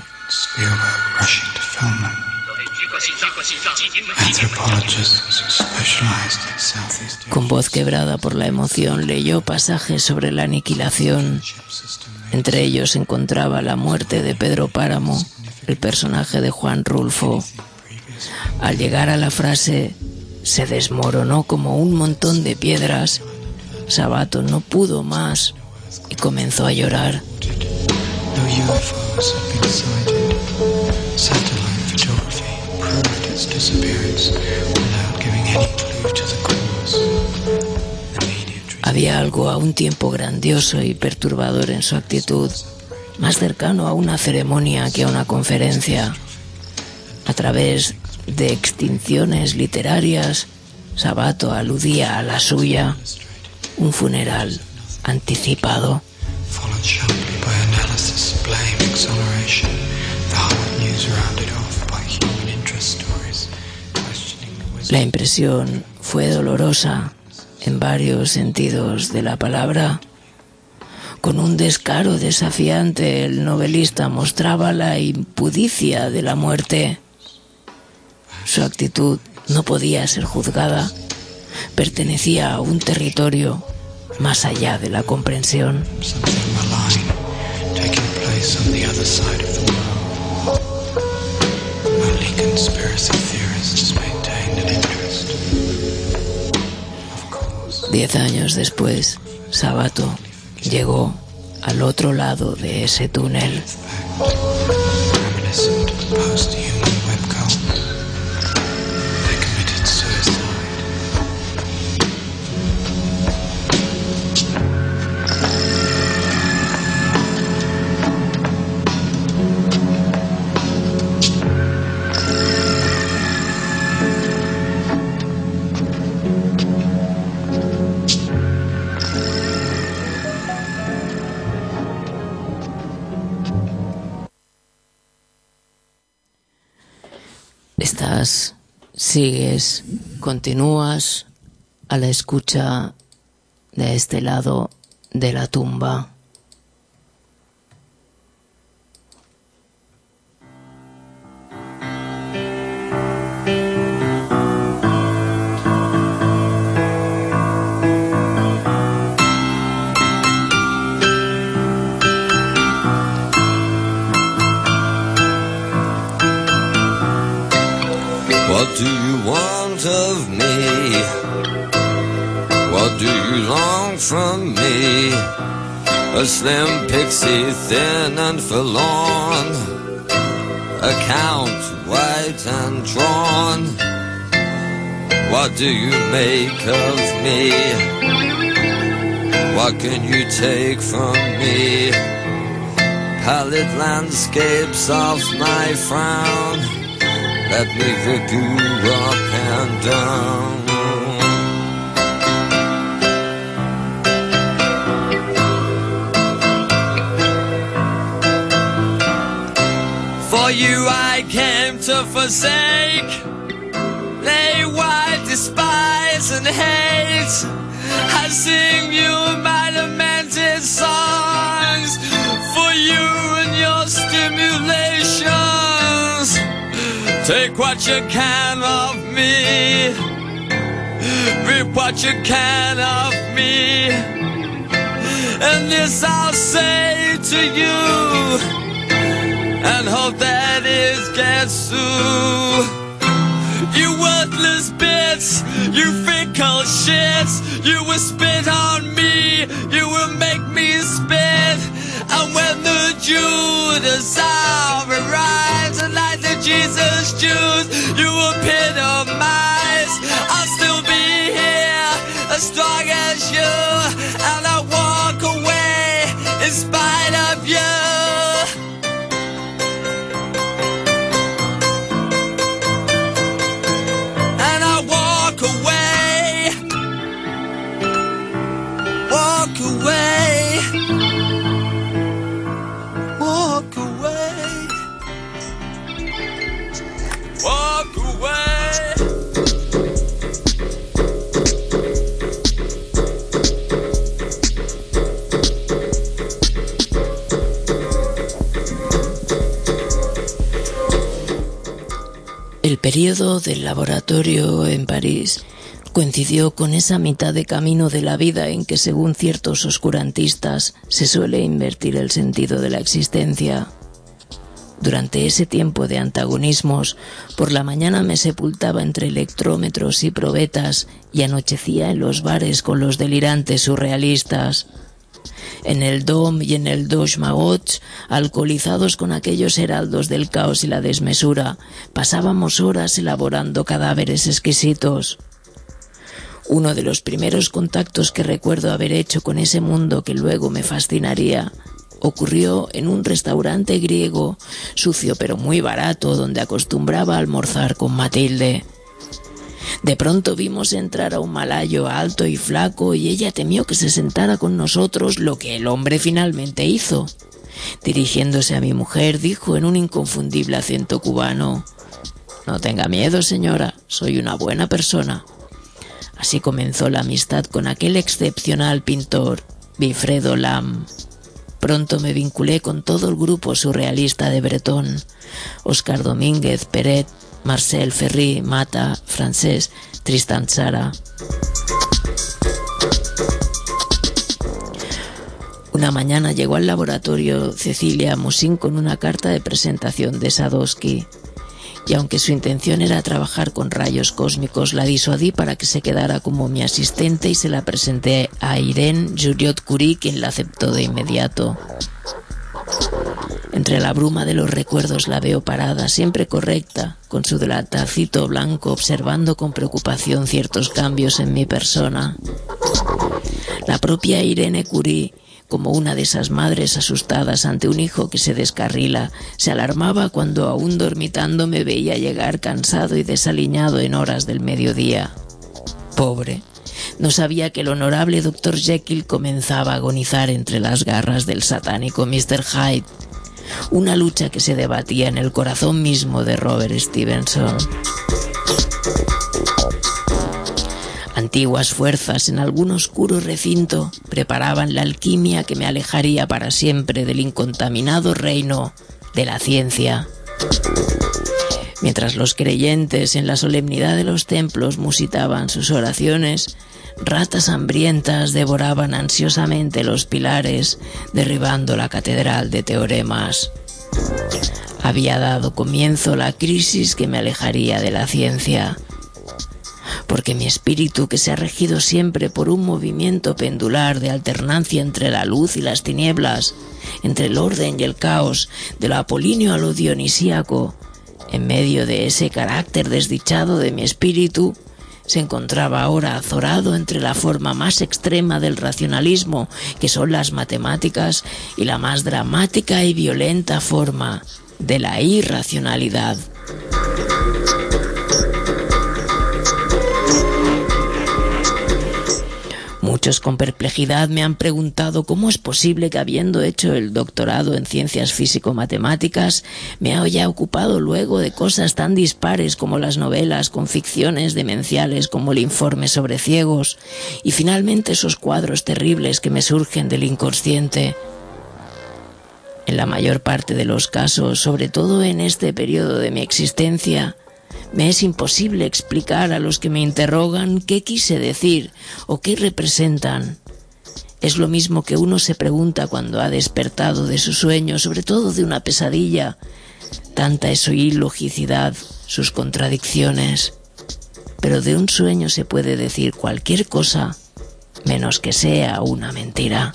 Con voz quebrada por la emoción leyó pasajes sobre la aniquilación. Entre ellos se encontraba la muerte de Pedro Páramo, el personaje de Juan Rulfo. Al llegar a la frase "se desmoronó como un montón de piedras", Sabato no pudo más y comenzó a llorar. Había algo a un tiempo grandioso y perturbador en su actitud, más cercano a una ceremonia que a una conferencia. A través de extinciones literarias, Sabato aludía a la suya, un funeral anticipado. La impresión fue dolorosa en varios sentidos de la palabra. Con un descaro desafiante, el novelista mostraba la impudicia de la muerte. Su actitud no podía ser juzgada. Pertenecía a un territorio más allá de la comprensión. Diez años después, Sabato llegó al otro lado de ese túnel. Estás, sigues, continúas a la escucha de este lado de la tumba. What do you want of me? What do you long from me? A slim pixie, thin and forlorn, a count white and drawn. What do you make of me? What can you take from me? Pallid landscapes of my frown, let me rip you up and down. For you I came to forsake, lay wide, despise and hate. I sing you my lamented songs, for you and your stimulations. Take what you can of me, reap what you can of me, and this I'll say to you, and hope that it gets through. You worthless bits, you fickle shits, you will spit on me, you will make me spit. And when the Judas hour arrives, and like the Jesus Jews, you epitomize. I'll still be here, as strong as you, and I walk away in spite of you. El periodo del laboratorio en París coincidió con esa mitad de camino de la vida en que, según ciertos oscurantistas, se suele invertir el sentido de la existencia. Durante ese tiempo de antagonismos, por la mañana me sepultaba entre electrómetros y probetas y anochecía en los bares con los delirantes surrealistas. En el Dôme y en el Dos Magots, alcoholizados con aquellos heraldos del caos y la desmesura, pasábamos horas elaborando cadáveres exquisitos. Uno de los primeros contactos que recuerdo haber hecho con ese mundo que luego me fascinaría ocurrió en un restaurante griego, sucio pero muy barato, donde acostumbraba a almorzar con Matilde. De pronto vimos entrar a un malayo alto y flaco y ella temió que se sentara con nosotros, lo que el hombre finalmente hizo. Dirigiéndose a mi mujer, dijo en un inconfundible acento cubano: «No tenga miedo, señora, soy una buena persona». Así comenzó la amistad con aquel excepcional pintor, Wilfredo Lam. Pronto me vinculé con todo el grupo surrealista de Breton: Oscar Domínguez, Peret, Marcel Ferry, Mata, Francés, Tristan Tzara. Una mañana llegó al laboratorio Cecilia Moussin con una carta de presentación de Sadowski, y aunque su intención era trabajar con rayos cósmicos, la disuadí para que se quedara como mi asistente y se la presenté a Irene Joliot-Curie, quien la aceptó de inmediato. Entre la bruma de los recuerdos la veo parada, siempre correcta, con su delatacito blanco, observando con preocupación ciertos cambios en mi persona. La propia Irene Curie, como una de esas madres asustadas ante un hijo que se descarrila, se alarmaba cuando, aún dormitando, me veía llegar cansado y desaliñado en horas del mediodía. Pobre, no sabía que el honorable doctor Jekyll comenzaba a agonizar entre las garras del satánico mister Hyde, una lucha que se debatía en el corazón mismo de Robert Stevenson. Antiguas fuerzas en algún oscuro recinto preparaban la alquimia que me alejaría para siempre del incontaminado reino de la ciencia. Mientras los creyentes en la solemnidad de los templos musitaban sus oraciones, ratas hambrientas devoraban ansiosamente los pilares, derribando la catedral de teoremas. Había dado comienzo la crisis que me alejaría de la ciencia, porque mi espíritu, que se ha regido siempre por un movimiento pendular de alternancia entre la luz y las tinieblas, entre el orden y el caos, de lo apolíneo a lo dionisíaco, en medio de ese carácter desdichado de mi espíritu, se encontraba ahora azorado entre la forma más extrema del racionalismo, que son las matemáticas, y la más dramática y violenta forma de la irracionalidad. Muchos con perplejidad me han preguntado cómo es posible que, habiendo hecho el doctorado en ciencias físico-matemáticas, me haya ocupado luego de cosas tan dispares como las novelas con ficciones demenciales como el informe sobre ciegos y finalmente esos cuadros terribles que me surgen del inconsciente. En la mayor parte de los casos, sobre todo en este periodo de mi existencia, me es imposible explicar a los que me interrogan qué quise decir o qué representan. Es lo mismo que uno se pregunta cuando ha despertado de su sueño, sobre todo de una pesadilla. Tanta es su ilogicidad, sus contradicciones. Pero de un sueño se puede decir cualquier cosa, menos que sea una mentira.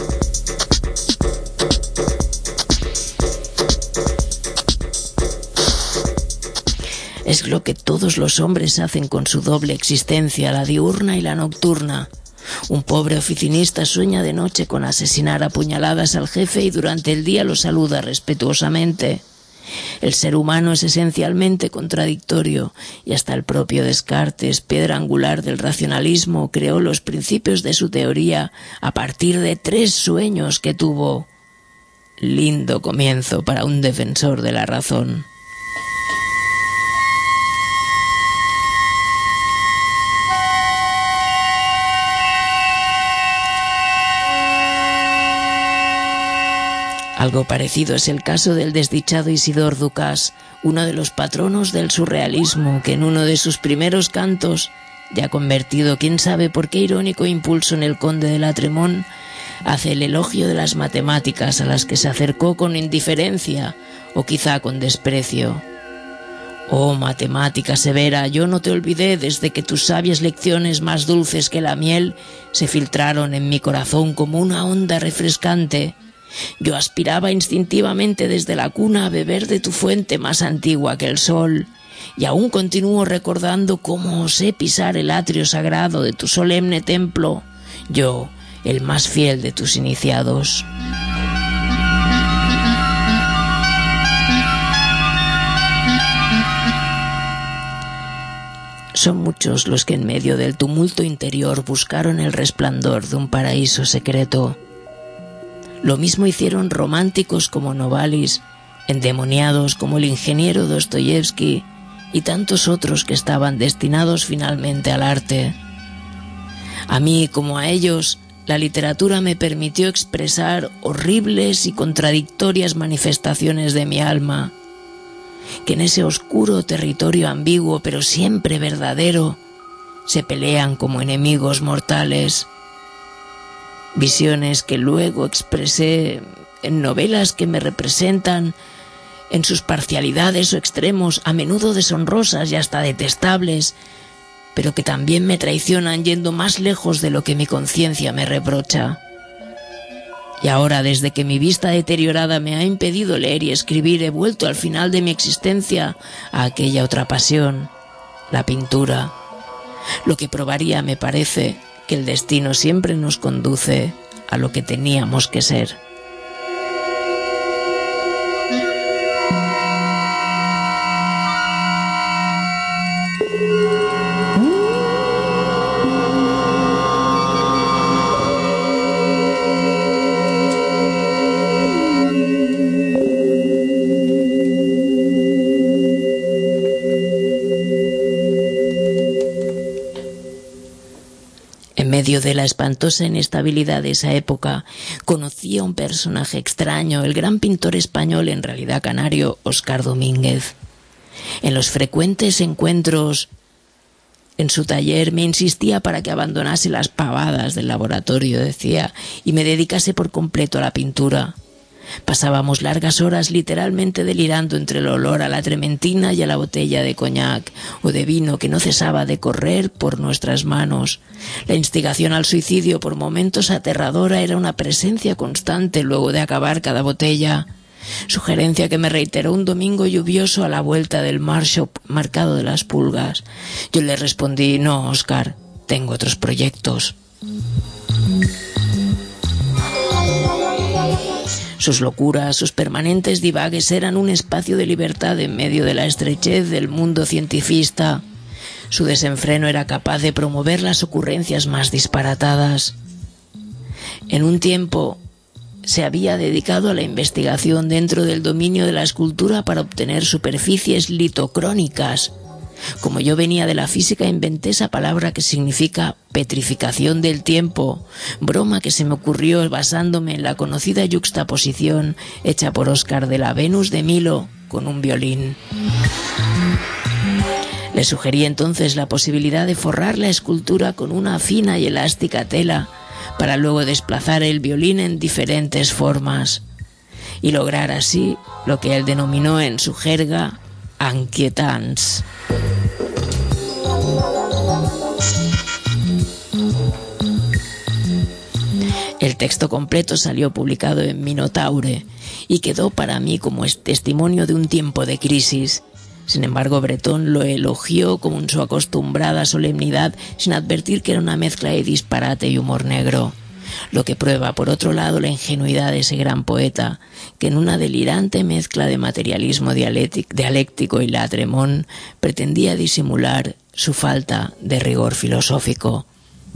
Es lo que todos los hombres hacen con su doble existencia, la diurna y la nocturna. Un pobre oficinista sueña de noche con asesinar a puñaladas al jefe y durante el día lo saluda respetuosamente. El ser humano es esencialmente contradictorio y hasta el propio Descartes, piedra angular del racionalismo, creó los principios de su teoría a partir de tres sueños que tuvo. Lindo comienzo para un defensor de la razón. Algo parecido es el caso del desdichado Isidore Ducas, uno de los patronos del surrealismo, que en uno de sus primeros cantos, ya convertido quién sabe por qué irónico impulso en el Conde de la Tremont, hace el elogio de las matemáticas a las que se acercó con indiferencia o quizá con desprecio. Oh matemática severa, yo no te olvidé desde que tus sabias lecciones, más dulces que la miel, se filtraron en mi corazón como una onda refrescante. Yo aspiraba instintivamente desde la cuna a beber de tu fuente más antigua que el sol, y aún continúo recordando cómo osé pisar el atrio sagrado de tu solemne templo, yo, el más fiel de tus iniciados. Son muchos los que en medio del tumulto interior buscaron el resplandor de un paraíso secreto. Lo mismo hicieron románticos como Novalis, endemoniados como el ingeniero Dostoyevsky y tantos otros que estaban destinados finalmente al arte. A mí, como a ellos, la literatura me permitió expresar horribles y contradictorias manifestaciones de mi alma, que en ese oscuro territorio ambiguo pero siempre verdadero se pelean como enemigos mortales. Visiones que luego expresé en novelas que me representan en sus parcialidades o extremos, a menudo deshonrosas y hasta detestables, pero que también me traicionan yendo más lejos de lo que mi conciencia me reprocha. Y ahora, desde que mi vista deteriorada me ha impedido leer y escribir, he vuelto al final de mi existencia a aquella otra pasión, la pintura, lo que probaría, me parece, que el destino siempre nos conduce a lo que teníamos que ser. En medio de la espantosa inestabilidad de esa época, conocí a un personaje extraño, el gran pintor español, en realidad canario, Óscar Domínguez. En los frecuentes encuentros en su taller me insistía para que abandonase las pavadas del laboratorio, decía, y me dedicase por completo a la pintura. Pasábamos largas horas literalmente delirando entre el olor a la trementina y a la botella de coñac o de vino que no cesaba de correr por nuestras manos. La instigación al suicidio, por momentos aterradora, era una presencia constante luego de acabar cada botella. Sugerencia que me reiteró un domingo lluvioso a la vuelta del Marshop marcado de las pulgas. Yo le respondí: no, Oscar, tengo otros proyectos. Sus locuras, sus permanentes divagues eran un espacio de libertad en medio de la estrechez del mundo cientifista. Su desenfreno era capaz de promover las ocurrencias más disparatadas. En un tiempo se había dedicado a la investigación dentro del dominio de la escultura para obtener superficies litocrónicas. Como yo venía de la física, inventé esa palabra que significa petrificación del tiempo, broma que se me ocurrió basándome en la conocida yuxtaposición hecha por Oscar de la Venus de Milo con un violín. Le sugerí entonces la posibilidad de forrar la escultura con una fina y elástica tela para luego desplazar el violín en diferentes formas y lograr así lo que él denominó en su jerga inquietants. El texto completo salió publicado en Minotaure y quedó para mí como testimonio de un tiempo de crisis. Sin embargo, Breton lo elogió con su acostumbrada solemnidad, sin advertir que era una mezcla de disparate y humor negro. Lo que prueba, por otro lado, la ingenuidad de ese gran poeta, que en una delirante mezcla de materialismo dialéctico y latremón pretendía disimular su falta de rigor filosófico.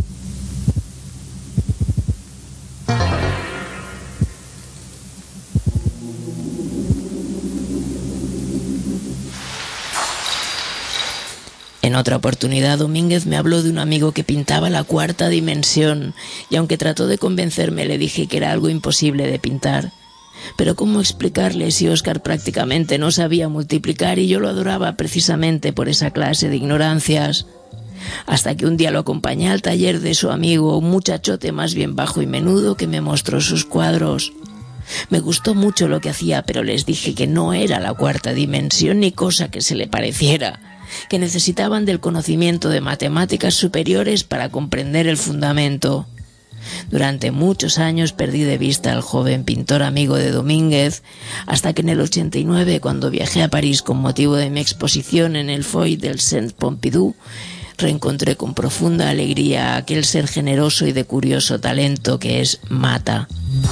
En otra oportunidad, Domínguez me habló de un amigo que pintaba la cuarta dimensión, y aunque trató de convencerme, le dije que era algo imposible de pintar. Pero ¿cómo explicarle si Oscar prácticamente no sabía multiplicar y yo lo adoraba precisamente por esa clase de ignorancias? Hasta que un día lo acompañé al taller de su amigo, un muchachote más bien bajo y menudo, que me mostró sus cuadros. Me gustó mucho lo que hacía, pero les dije que no era la cuarta dimensión ni cosa que se le pareciera, que necesitaban del conocimiento de matemáticas superiores para comprender el fundamento. Durante muchos años perdí de vista al joven pintor amigo de Domínguez, hasta que en el ochenta y nueve, cuando viajé a París con motivo de mi exposición en el Foy del Centre Pompidou, reencontré con profunda alegría a aquel ser generoso y de curioso talento que es Mata.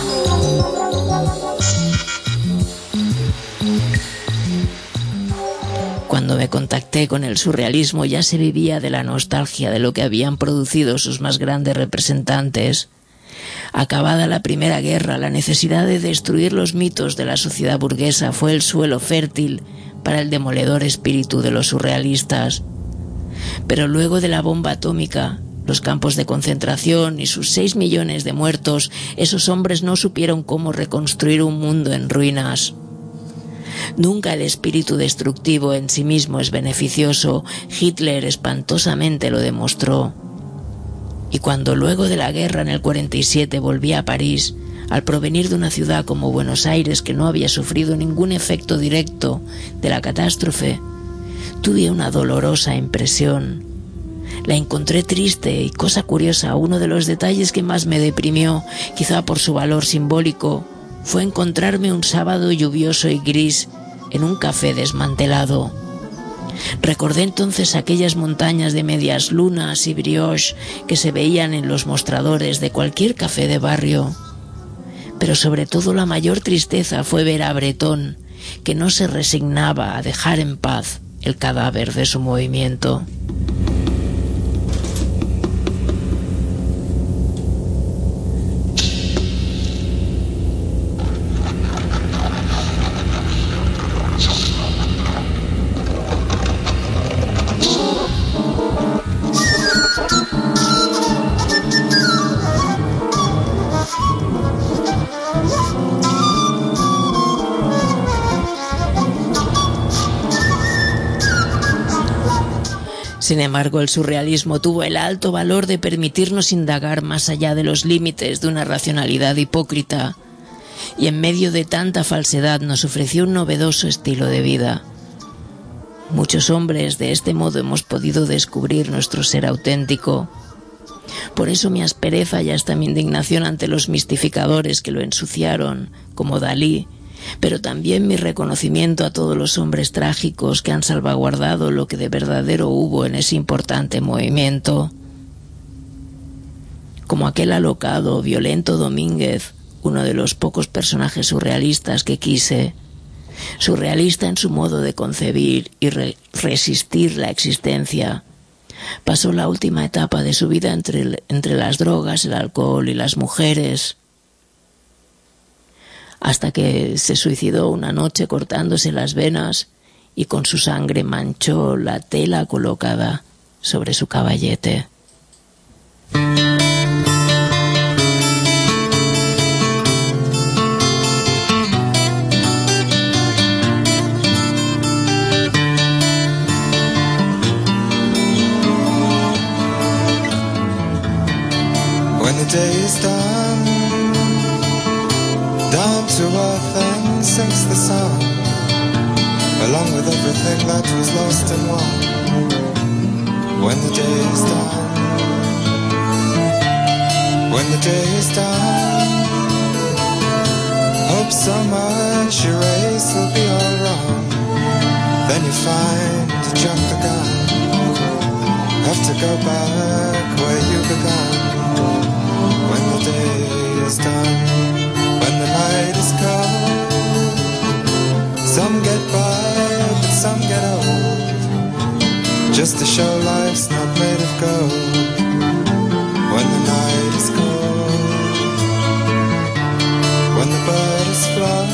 Cuando me contacté con el surrealismo ya se vivía de la nostalgia de lo que habían producido sus más grandes representantes. Acabada la Primera Guerra, la necesidad de destruir los mitos de la sociedad burguesa fue el suelo fértil para el demoledor espíritu de los surrealistas. Pero luego de la bomba atómica, los campos de concentración y sus seis millones de muertos, esos hombres no supieron cómo reconstruir un mundo en ruinas. Nunca el espíritu destructivo en sí mismo es beneficioso. Hitler espantosamente lo demostró. Y cuando luego de la guerra en el cuarenta y siete volví a París, al provenir de una ciudad como Buenos Aires que no había sufrido ningún efecto directo de la catástrofe, tuve una dolorosa impresión. La encontré triste y, cosa curiosa, uno de los detalles que más me deprimió, quizá por su valor simbólico, fue encontrarme un sábado lluvioso y gris en un café desmantelado. Recordé entonces aquellas montañas de medias lunas y brioche que se veían en los mostradores de cualquier café de barrio. Pero sobre todo la mayor tristeza fue ver a Breton, que no se resignaba a dejar en paz el cadáver de su movimiento. Sin embargo, el surrealismo tuvo el alto valor de permitirnos indagar más allá de los límites de una racionalidad hipócrita. y en medio de tanta falsedad nos ofreció un novedoso estilo de vida. Muchos hombres de este modo hemos podido descubrir nuestro ser auténtico. Por eso mi aspereza y hasta mi indignación ante los mistificadores que lo ensuciaron, como Dalí, pero también mi reconocimiento a todos los hombres trágicos que han salvaguardado lo que de verdadero hubo en ese importante movimiento. Como aquel alocado, violento Domínguez, uno de los pocos personajes surrealistas que quise, surrealista en su modo de concebir y re- resistir la existencia. Pasó la última etapa de su vida entre, entre las drogas, el alcohol y las mujeres, hasta que se suicidó una noche cortándose las venas y con su sangre manchó la tela colocada sobre su caballete. When the day is done, down to earth and sinks the sun, along with everything that was lost and won. When the day is done, when the day is done, hope so much your race will be all wrong. Then you find you jumped the gun, have to go back where you began. When the day is done, when the night is cold, some get by, but some get old, just to show life's not made of gold. When the night is cold, when the bird is flown,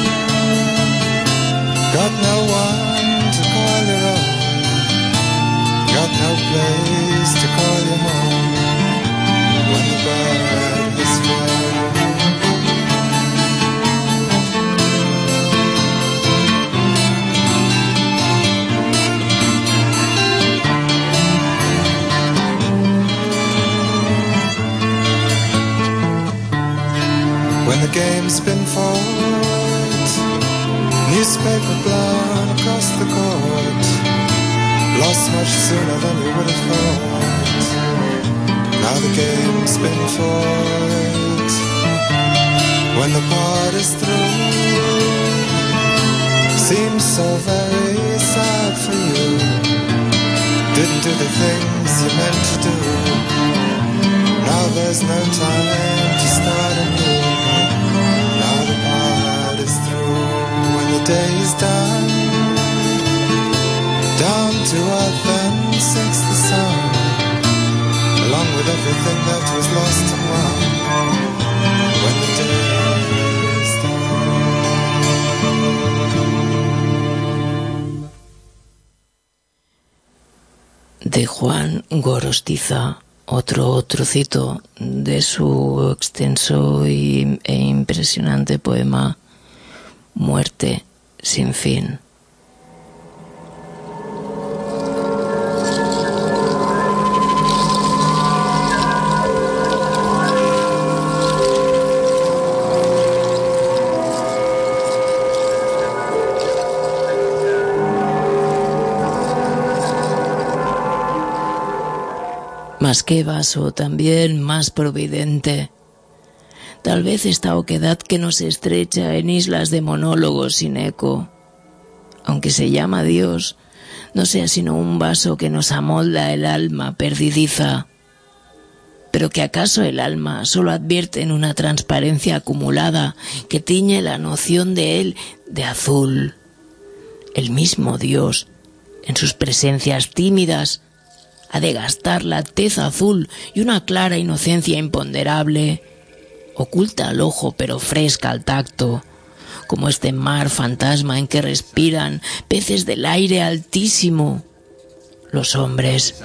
got no one to call your own, got no place to call your home. When the bird is flown, when the game's been fought, newspaper blown across the court, lost much sooner than you would have thought. Now the game's been fought. When the part is through, seems so very sad for you. Didn't do the things you meant to do. Now there's no time to start anew. Now the part is through. When the day is done, down to earth and sinks the sun, along with everything that was lost and won. When the day is done. De Juan Gorostiza, otro trocito de su extenso y, e impresionante poema Muerte sin fin. Más que vaso, también más providente. Tal vez esta oquedad que nos estrecha en islas de monólogos sin eco, aunque se llama Dios, no sea sino un vaso que nos amolda el alma perdidiza, pero que acaso el alma solo advierte en una transparencia acumulada que tiñe la noción de él de azul. El mismo Dios, en sus presencias tímidas, ha de gastar la tez azul y una clara inocencia imponderable, oculta al ojo pero fresca al tacto, como este mar fantasma en que respiran peces del aire altísimo, los hombres.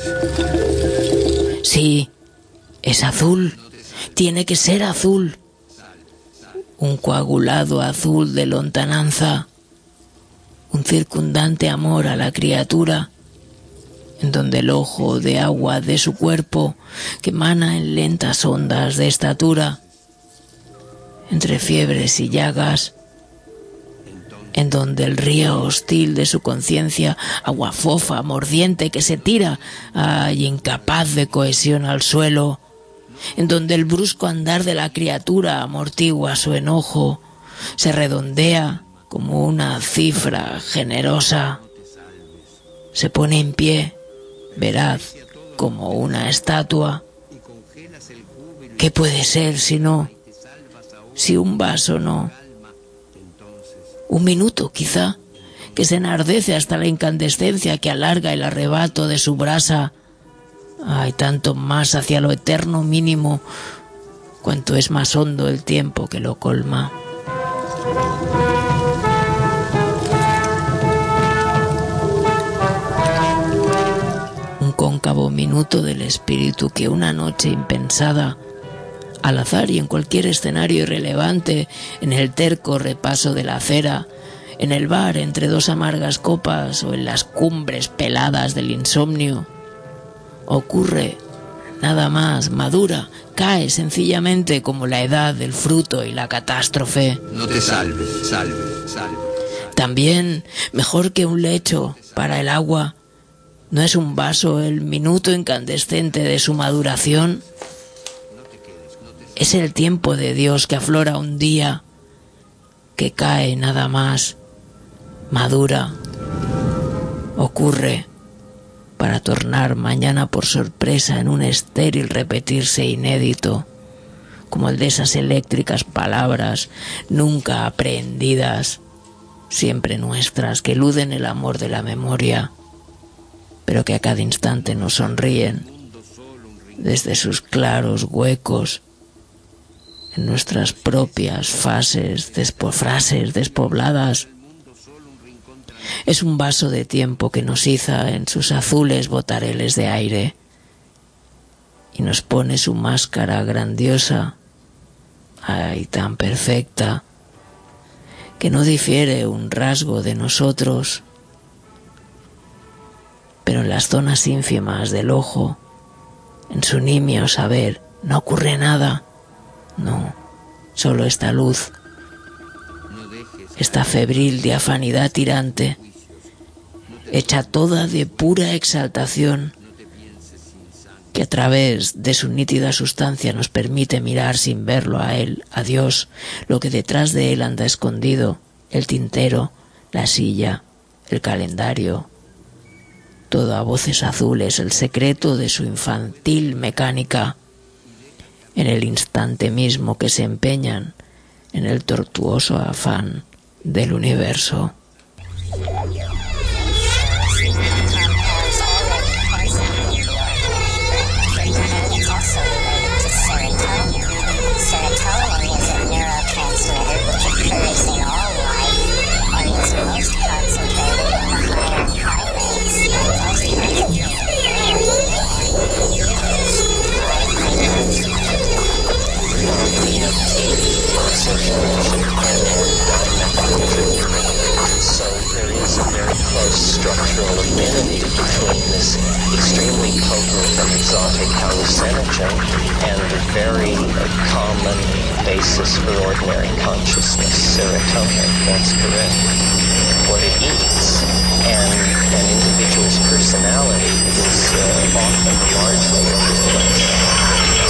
Sí, es azul, tiene que ser azul, un coagulado azul de lontananza, un circundante amor a la criatura, en donde el ojo de agua de su cuerpo, que emana en lentas ondas de estatura, entre fiebres y llagas, en donde el río hostil de su conciencia, agua fofa, mordiente, que se tira ay, incapaz de cohesión al suelo, en donde el brusco andar de la criatura amortigua su enojo, se redondea como una cifra generosa, se pone en pie, veraz, como una estatua. ¿Qué puede ser si no? Si un vaso no. Un minuto, quizá, que se enardece hasta la incandescencia que alarga el arrebato de su brasa. Hay tanto más hacia lo eterno mínimo, cuanto es más hondo el tiempo que lo colma. Un cóncavo minuto del espíritu que una noche impensada, al azar y en cualquier escenario irrelevante, en el terco repaso de la acera, en el bar entre dos amargas copas o en las cumbres peladas del insomnio, ocurre, nada más, madura, cae sencillamente como la edad del fruto y la catástrofe. No te salve, salve, salve. También, mejor que un lecho para el agua, ¿no es un vaso el minuto incandescente de su maduración? Es el tiempo de Dios que aflora un día, que cae nada más, madura, ocurre, para tornar mañana por sorpresa en un estéril repetirse inédito, como el de esas eléctricas palabras nunca aprehendidas, siempre nuestras, que eluden el amor de la memoria, pero que a cada instante nos sonríen desde sus claros huecos, en nuestras propias fases, despo, frases despobladas. Es un vaso de tiempo que nos iza en sus azules botareles de aire y nos pone su máscara grandiosa, ay, tan perfecta, que no difiere un rasgo de nosotros, pero en las zonas ínfimas del ojo, en su nimio saber, no ocurre nada. No, solo esta luz, esta febril diafanidad tirante, hecha toda de pura exaltación, que a través de su nítida sustancia nos permite mirar sin verlo a él, a Dios, lo que detrás de él anda escondido, el tintero, la silla, el calendario, todo a voces azules, el secreto de su infantil mecánica, en el instante mismo que se empeñan en el tortuoso afán del universo. So there is a very close structural affinity between this extremely potent and exotic hallucinogen and the very uh, common basis for ordinary consciousness, serotonin. That's correct. What it eats, and an individual's personality is uh, often largely influenced.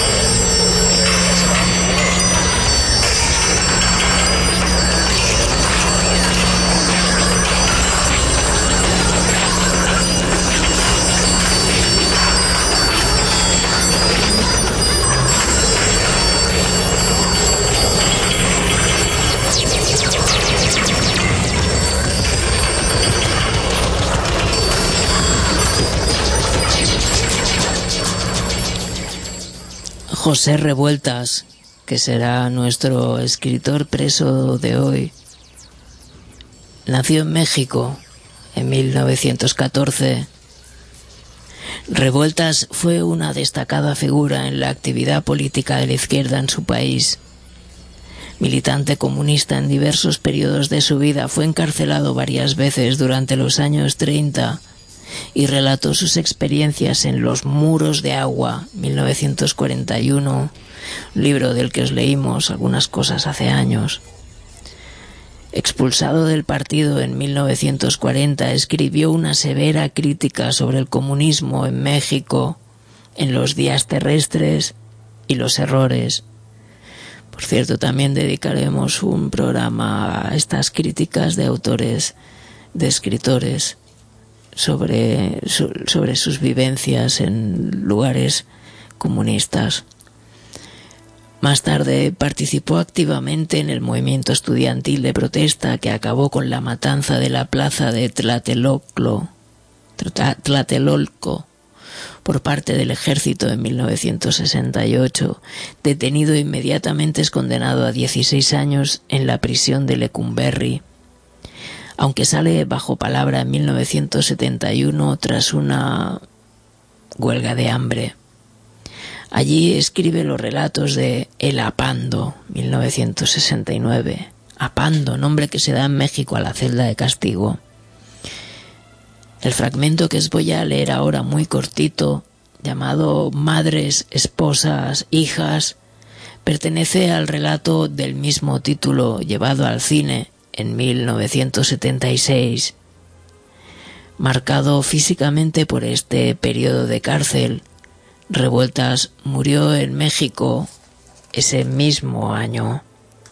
José Revueltas, que será nuestro escritor preso de hoy, nació en México en mil novecientos catorce. Revueltas fue una destacada figura en la actividad política de la izquierda en su país. Militante comunista en diversos periodos de su vida, fue encarcelado varias veces durante los años treinta y relató sus experiencias en Los muros de agua, mil novecientos cuarenta y uno, libro del que os leímos algunas cosas hace años. Expulsado del partido en mil novecientos cuarenta, escribió una severa crítica sobre el comunismo en México, en Los días terrestres y Los errores. Por cierto, también dedicaremos un programa a estas críticas de autores, de escritores, sobre, sobre sus vivencias en lugares comunistas. Más tarde participó activamente en el movimiento estudiantil de protesta que acabó con la matanza de la plaza de Tlatelolco, Tlatelolco por parte del ejército en mil novecientos sesenta y ocho. Detenido inmediatamente, es condenado a dieciséis años en la prisión de Lecumberri, aunque sale bajo palabra en mil novecientos setenta y uno tras una huelga de hambre. Allí escribe los relatos de El Apando, mil novecientos sesenta y nueve. Apando, nombre que se da en México a la celda de castigo. El fragmento que os voy a leer ahora, muy cortito, llamado Madres, Esposas, Hijas, pertenece al relato del mismo título llevado al cine en mil novecientos setenta y seis. Marcado físicamente por este periodo de cárcel, Revueltas murió en México ese mismo año.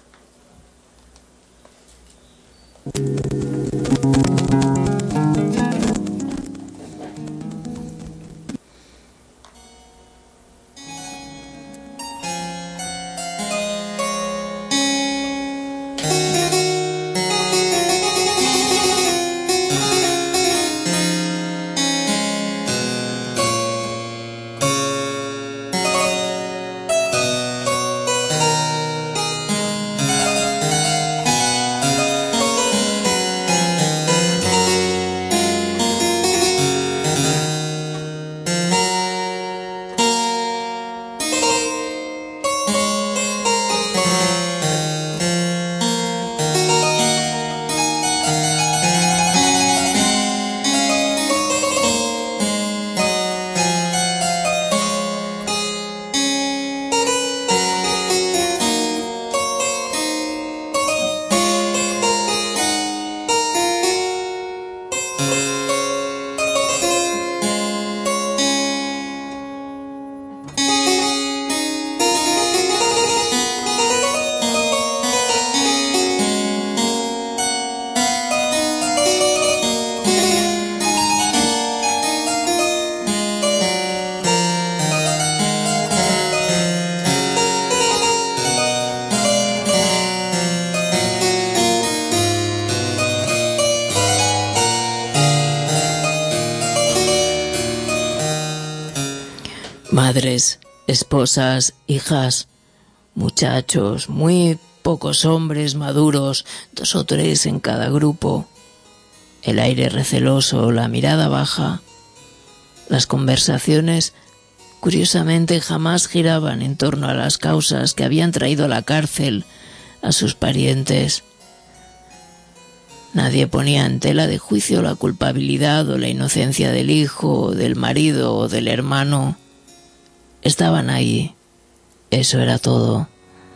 Madres, esposas, hijas, muchachos, muy pocos hombres maduros, dos o tres en cada grupo, el aire receloso, la mirada baja. Las conversaciones, curiosamente, jamás giraban en torno a las causas que habían traído a la cárcel a sus parientes. Nadie ponía en tela de juicio la culpabilidad o la inocencia del hijo, del marido o del hermano. Estaban ahí. Eso era todo.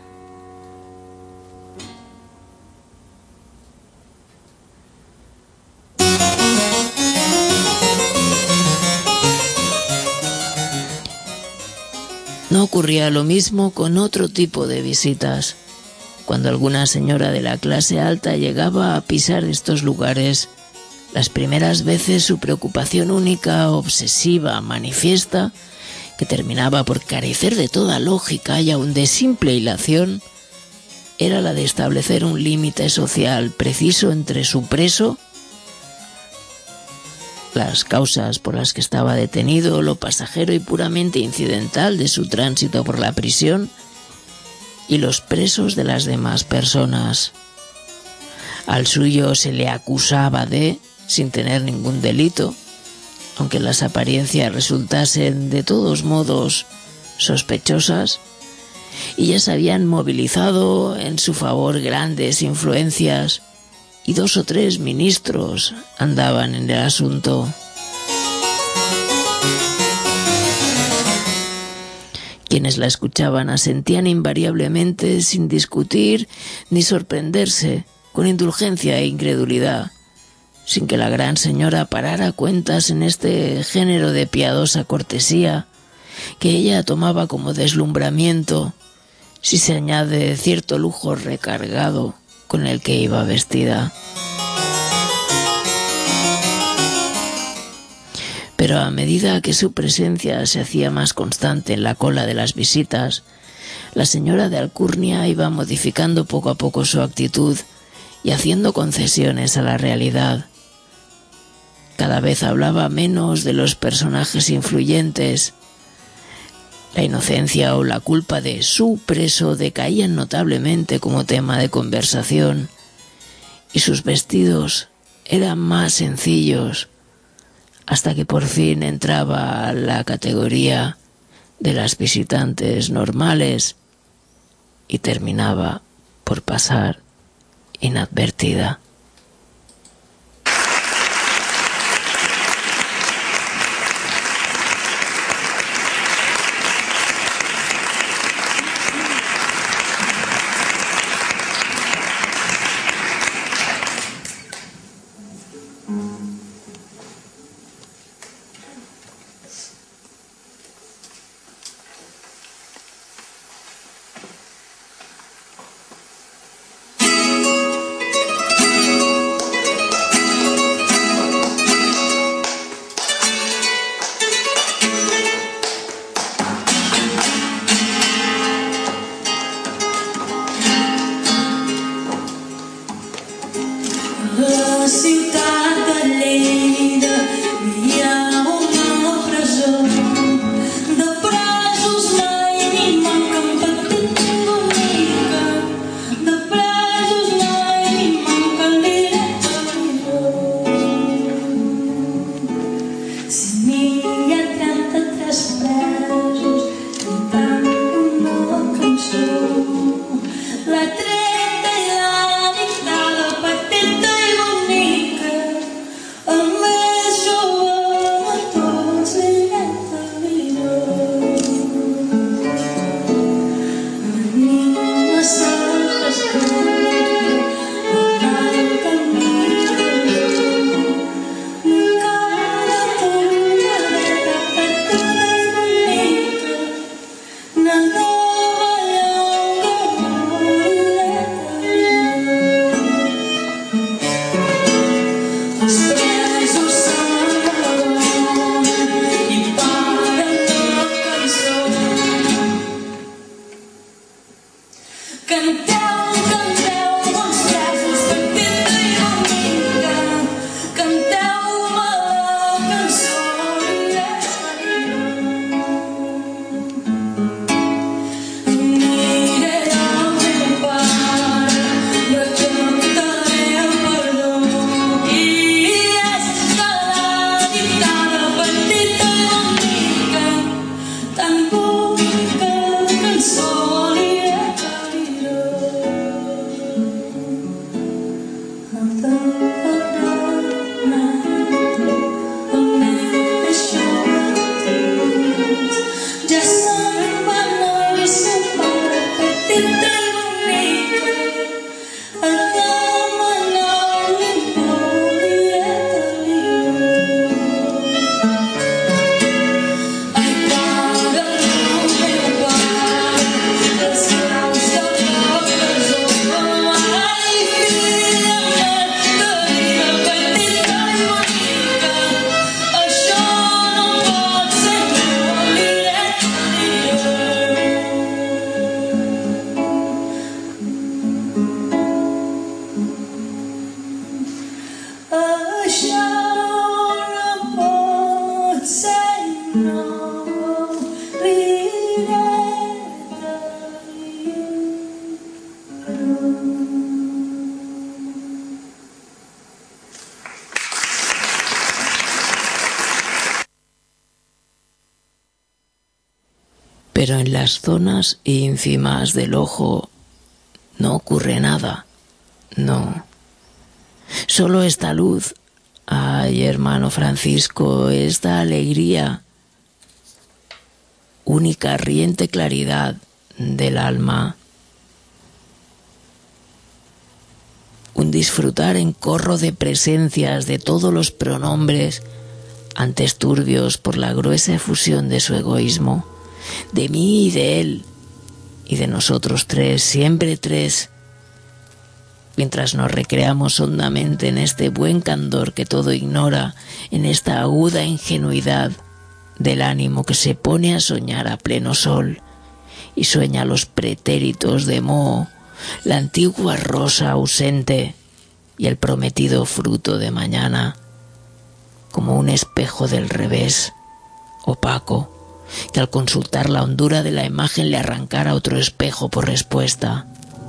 No ocurría lo mismo con otro tipo de visitas. Cuando alguna señora de la clase alta llegaba a pisar estos lugares, las primeras veces su preocupación única, obsesiva, manifiesta, que terminaba por carecer de toda lógica y aun de simple hilación, era la de establecer un límite social preciso entre su preso, las causas por las que estaba detenido, lo pasajero y puramente incidental de su tránsito por la prisión, y los presos de las demás personas. Al suyo se le acusaba de, sin tener ningún delito, aunque las apariencias resultasen de todos modos sospechosas, y ya se habían movilizado en su favor grandes influencias, y dos o tres ministros andaban en el asunto. Quienes la escuchaban asentían invariablemente sin discutir ni sorprenderse, con indulgencia e incredulidad, sin que la gran señora parara cuentas en este género de piadosa cortesía que ella tomaba como deslumbramiento, si se añade cierto lujo recargado con el que iba vestida. Pero a medida que su presencia se hacía más constante en la cola de las visitas, la señora de Alcurnia iba modificando poco a poco su actitud y haciendo concesiones a la realidad. Cada vez hablaba menos de los personajes influyentes. La inocencia o la culpa de su preso decaían notablemente como tema de conversación, y sus vestidos eran más sencillos, hasta que por fin entraba a la categoría de las visitantes normales y terminaba por pasar inadvertida. Pero en las zonas ínfimas del ojo no ocurre nada, no. Solo esta luz, ay, hermano Francisco, esta alegría, única riente claridad del alma. Un disfrutar en corro de presencias de todos los pronombres, antes turbios por la gruesa efusión de su egoísmo, de mí y de él, y de nosotros tres, siempre tres, mientras nos recreamos hondamente en este buen candor que todo ignora, en esta aguda ingenuidad del ánimo que se pone a soñar a pleno sol y sueña los pretéritos de moho, la antigua rosa ausente y el prometido fruto de mañana, como un espejo del revés, opaco, que al consultar la hondura de la imagen le arrancara otro espejo por respuesta.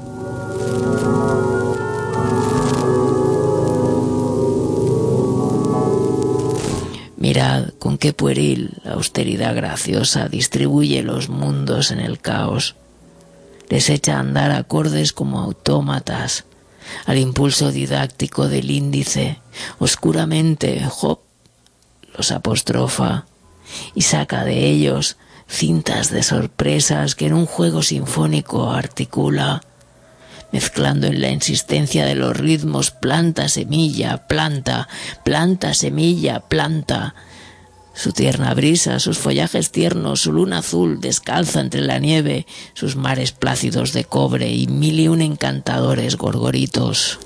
Mirad con qué pueril austeridad graciosa distribuye los mundos en el caos. Les echa a andar acordes como autómatas, al impulso didáctico del índice. Oscuramente, Job los apostrofa y saca de ellos cintas de sorpresas que en un juego sinfónico articula, mezclando en la insistencia de los ritmos planta, semilla, planta, planta, semilla, planta. Su tierna brisa, sus follajes tiernos, su luna azul descalza entre la nieve, sus mares plácidos de cobre y mil y un encantadores gorgoritos.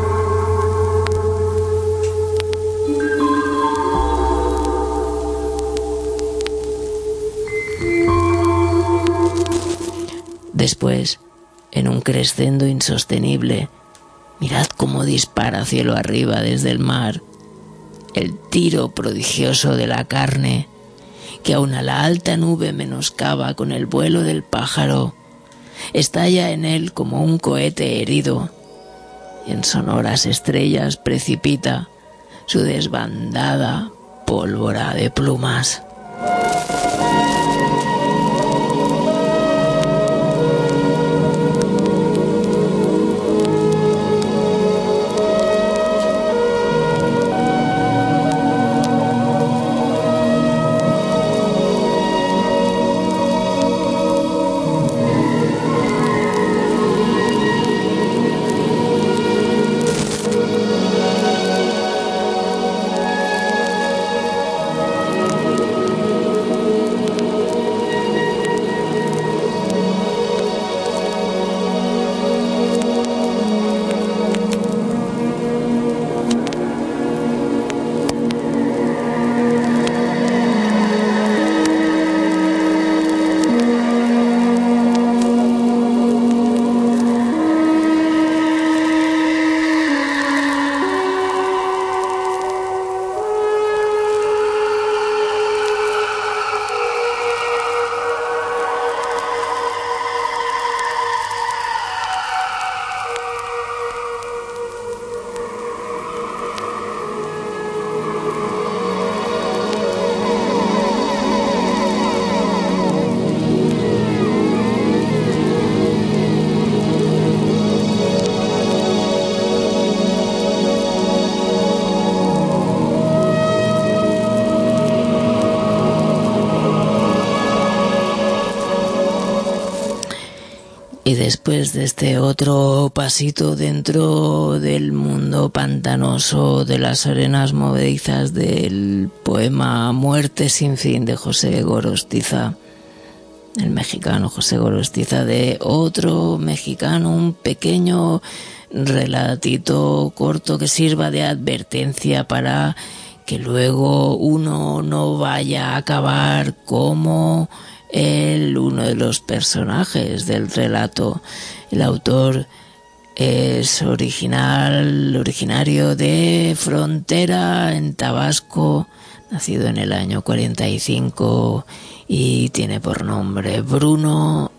Después, en un crescendo insostenible, mirad cómo dispara cielo arriba desde el mar el tiro prodigioso de la carne, que aun a la alta nube menoscaba con el vuelo del pájaro, estalla en él como un cohete herido, y en sonoras estrellas precipita su desbandada pólvora de plumas. Y después de este otro pasito dentro del mundo pantanoso de las arenas movedizas del poema Muerte sin fin de José Gorostiza, el mexicano José Gorostiza, de otro mexicano, un pequeño relatito corto que sirva de advertencia para que luego uno no vaya a acabar como el uno de los personajes del relato. El autor es original, originario de Frontera, en Tabasco, nacido en el año cuarenta y cinco y tiene por nombre Bruno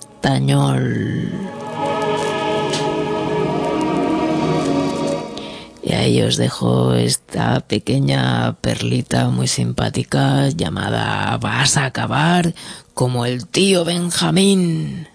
Estañol. Y ahí os dejo esta pequeña perlita muy simpática llamada Vas a acabar como el tío Benjamín.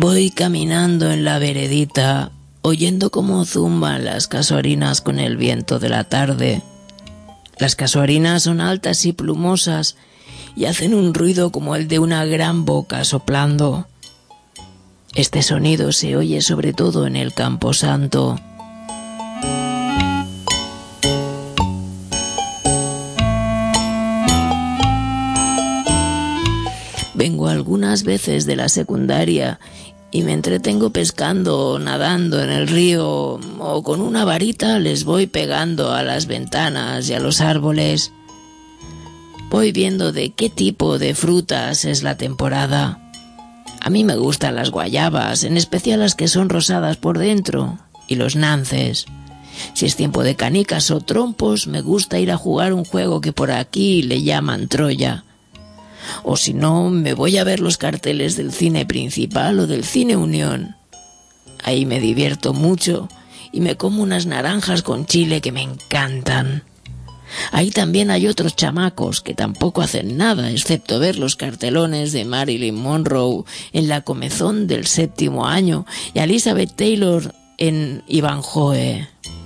Voy caminando en la veredita, oyendo cómo zumban las casuarinas con el viento de la tarde. Las casuarinas son altas y plumosas y hacen un ruido como el de una gran boca soplando. Este sonido se oye sobre todo en el Camposanto. Vengo algunas veces de la secundaria y me entretengo pescando o nadando en el río, o con una varita les voy pegando a las ventanas y a los árboles. Voy viendo de qué tipo de frutas es la temporada. A mí me gustan las guayabas, en especial las que son rosadas por dentro, y los nances. Si es tiempo de canicas o trompos, me gusta ir a jugar un juego que por aquí le llaman Troya. O si no, me voy a ver los carteles del cine principal o del cine Unión. Ahí me divierto mucho y me como unas naranjas con chile que me encantan. Ahí también hay otros chamacos que tampoco hacen nada excepto ver los cartelones de Marilyn Monroe en la comezón del séptimo año y a Elizabeth Taylor en Ivanhoe.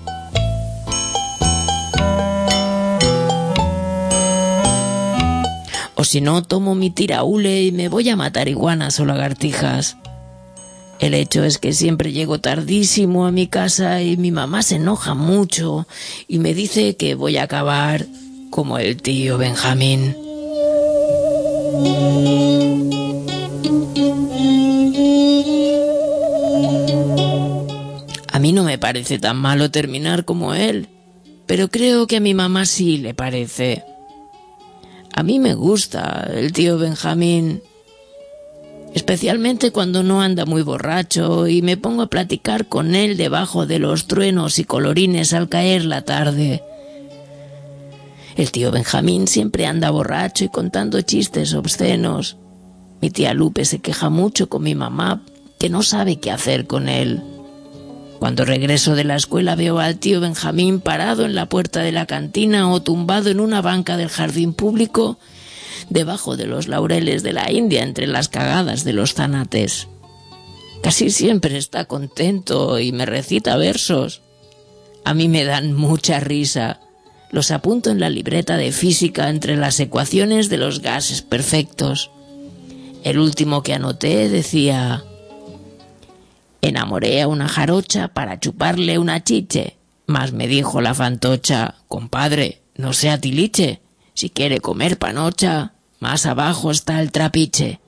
O si no, tomo mi tiraúle y me voy a matar iguanas o lagartijas. El hecho es que siempre llego tardísimo a mi casa y mi mamá se enoja mucho y me dice que voy a acabar como el tío Benjamín. A mí no me parece tan malo terminar como él, pero creo que a mi mamá sí le parece. A mí me gusta el tío Benjamín, especialmente cuando no anda muy borracho y me pongo a platicar con él debajo de los truenos y colorines al caer la tarde. El tío Benjamín siempre anda borracho y contando chistes obscenos. Mi tía Lupe se queja mucho con mi mamá, que no sabe qué hacer con él. Cuando regreso de la escuela veo al tío Benjamín parado en la puerta de la cantina o tumbado en una banca del jardín público, debajo de los laureles de la India, entre las cagadas de los zanates. Casi siempre está contento y me recita versos. A mí me dan mucha risa. Los apunto en la libreta de física entre las ecuaciones de los gases perfectos. El último que anoté decía: enamoré a una jarocha para chuparle una chiche, mas me dijo la fantocha: compadre, no sea tiliche, si quiere comer panocha, más abajo está el trapiche.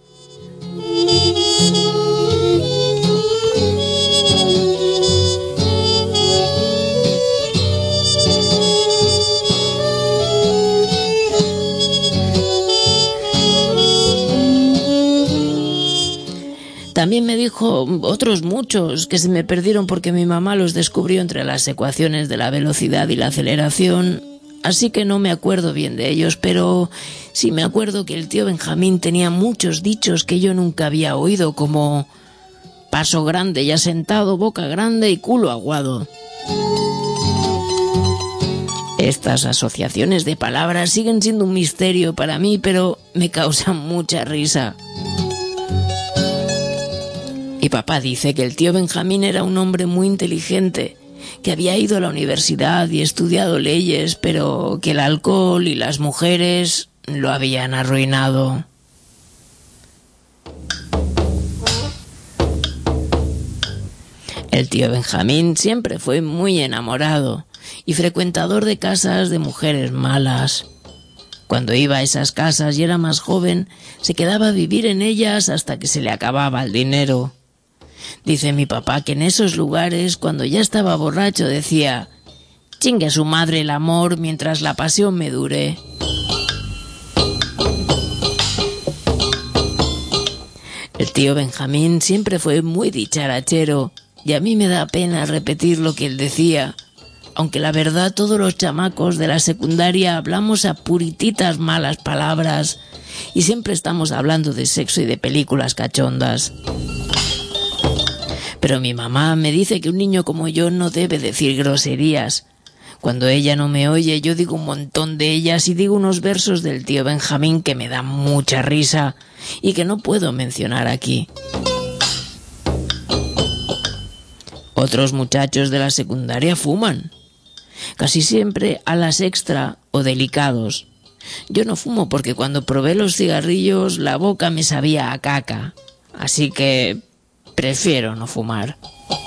También me dijo otros muchos que se me perdieron porque mi mamá los descubrió entre las ecuaciones de la velocidad y la aceleración, así que no me acuerdo bien de ellos, pero sí me acuerdo que el tío Benjamín tenía muchos dichos que yo nunca había oído, como paso grande ya sentado, boca grande y culo aguado. Estas asociaciones de palabras siguen siendo un misterio para mí, pero me causan mucha risa. Y papá dice que el tío Benjamín era un hombre muy inteligente, que había ido a la universidad y estudiado leyes, pero que el alcohol y las mujeres lo habían arruinado. El tío Benjamín siempre fue muy enamorado y frecuentador de casas de mujeres malas. Cuando iba a esas casas y era más joven, se quedaba a vivir en ellas hasta que se le acababa el dinero. Dice mi papá que en esos lugares, cuando ya estaba borracho, decía: chingue a su madre el amor mientras la pasión me dure. El tío Benjamín siempre fue muy dicharachero y a mí me da pena repetir lo que él decía, aunque la verdad todos los chamacos de la secundaria hablamos a purititas malas palabras y siempre estamos hablando de sexo y de películas cachondas. Pero mi mamá me dice que un niño como yo no debe decir groserías. Cuando ella no me oye, yo digo un montón de ellas y digo unos versos del tío Benjamín que me dan mucha risa y que no puedo mencionar aquí. Otros muchachos de la secundaria fuman, casi siempre alas extra o delicados. Yo no fumo porque cuando probé los cigarrillos la boca me sabía a caca, así que prefiero no fumar.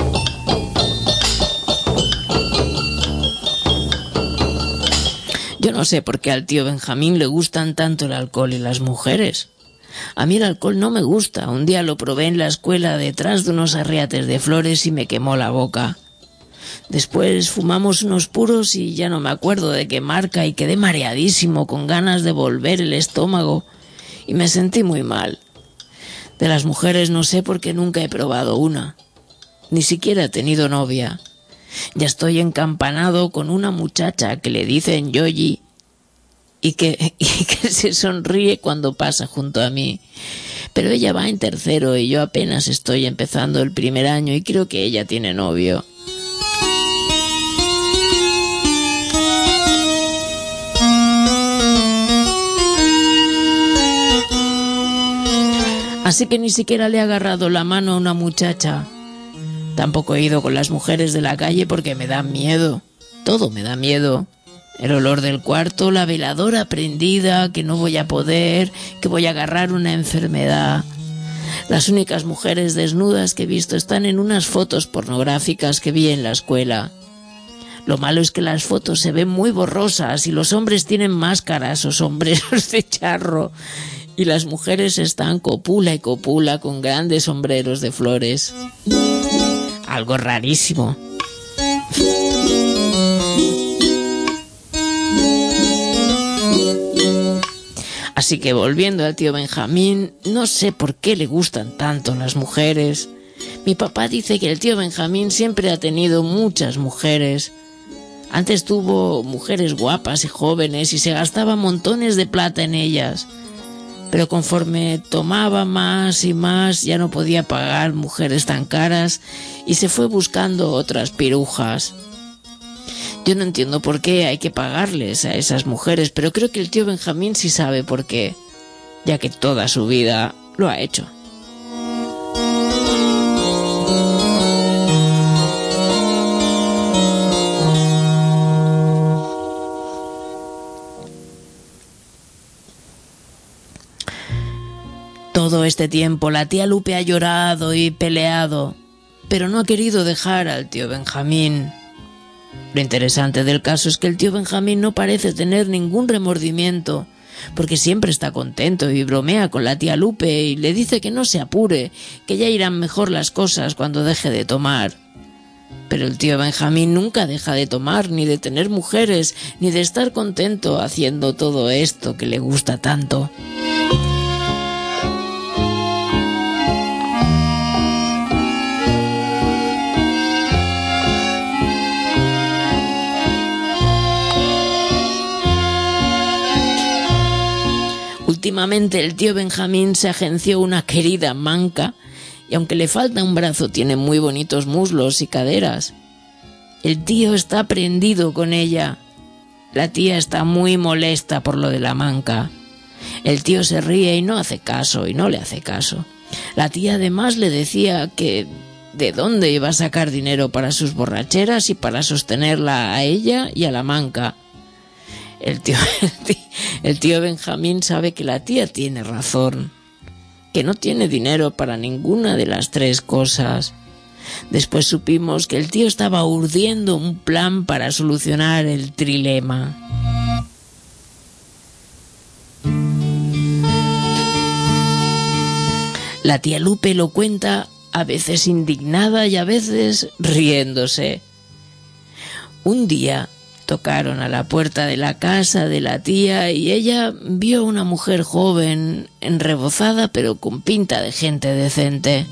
Yo no sé por qué al tío Benjamín le gustan tanto el alcohol y las mujeres. A mí el alcohol no me gusta. Un día lo probé en la escuela detrás de unos arriates de flores y me quemó la boca. Después fumamos unos puros y ya no me acuerdo de qué marca y quedé mareadísimo, con ganas de volver el estómago y me sentí muy mal. De las mujeres no sé porque nunca he probado una. Ni siquiera he tenido novia. Ya estoy encampanado con una muchacha que le dicen Yoyi y que, y que se sonríe cuando pasa junto a mí. Pero ella va en tercero y yo apenas estoy empezando el primer año y creo que ella tiene novio. Así que ni siquiera le he agarrado la mano a una muchacha. Tampoco he ido con las mujeres de la calle porque me da miedo. Todo me da miedo. El olor del cuarto, la veladora prendida, que no voy a poder, que voy a agarrar una enfermedad. Las únicas mujeres desnudas que he visto están en unas fotos pornográficas que vi en la escuela. Lo malo es que las fotos se ven muy borrosas y los hombres tienen máscaras o sombreros de charro y las mujeres están copula y copula con grandes sombreros de flores. Algo rarísimo. Así que volviendo al tío Benjamín, no sé por qué le gustan tanto las mujeres. Mi papá dice que el tío Benjamín siempre ha tenido muchas mujeres. Antes tuvo mujeres guapas y jóvenes y se gastaba montones de plata en ellas. Pero conforme tomaba más y más ya no podía pagar mujeres tan caras y se fue buscando otras pirujas. Yo no entiendo por qué hay que pagarles a esas mujeres, pero creo que el tío Benjamín sí sabe por qué, ya que toda su vida lo ha hecho. Todo este tiempo la tía Lupe ha llorado y peleado, pero no ha querido dejar al tío Benjamín. Lo interesante del caso es que el tío Benjamín no parece tener ningún remordimiento, porque siempre está contento y bromea con la tía Lupe y le dice que no se apure, que ya irán mejor las cosas cuando deje de tomar. Pero el tío Benjamín nunca deja de tomar, ni de tener mujeres, ni de estar contento haciendo todo esto que le gusta tanto. Últimamente el tío Benjamín se agenció una querida manca y aunque le falta un brazo tiene muy bonitos muslos y caderas. El tío está prendido con ella. La tía está muy molesta por lo de la manca. El tío se ríe y no hace caso y no le hace caso. La tía además le decía que de dónde iba a sacar dinero para sus borracheras y para sostenerla a ella y a la manca. El tío, el tío, el tío Benjamín sabe que la tía tiene razón, que no tiene dinero para ninguna de las tres cosas. Después supimos que el tío estaba urdiendo un plan para solucionar el trilema. La tía Lupe lo cuenta a veces indignada y a veces riéndose. Un día tocaron a la puerta de la casa de la tía y ella vio a una mujer joven, enrebozada pero con pinta de gente decente.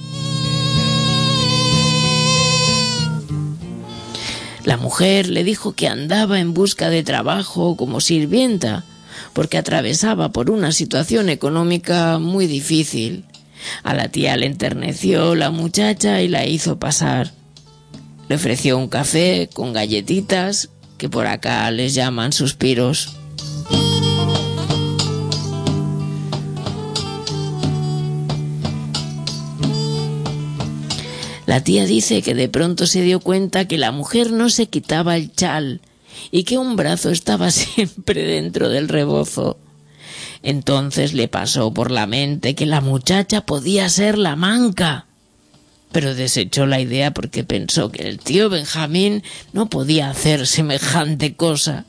La mujer le dijo que andaba en busca de trabajo como sirvienta, porque atravesaba por una situación económica muy difícil. A la tía le enterneció la muchacha y la hizo pasar. Le ofreció un café con galletitas, que por acá les llaman suspiros. La tía dice que de pronto se dio cuenta que la mujer no se quitaba el chal y que un brazo estaba siempre dentro del rebozo. Entonces le pasó por la mente que la muchacha podía ser la manca, pero desechó la idea porque pensó que el tío Benjamín no podía hacer semejante cosa.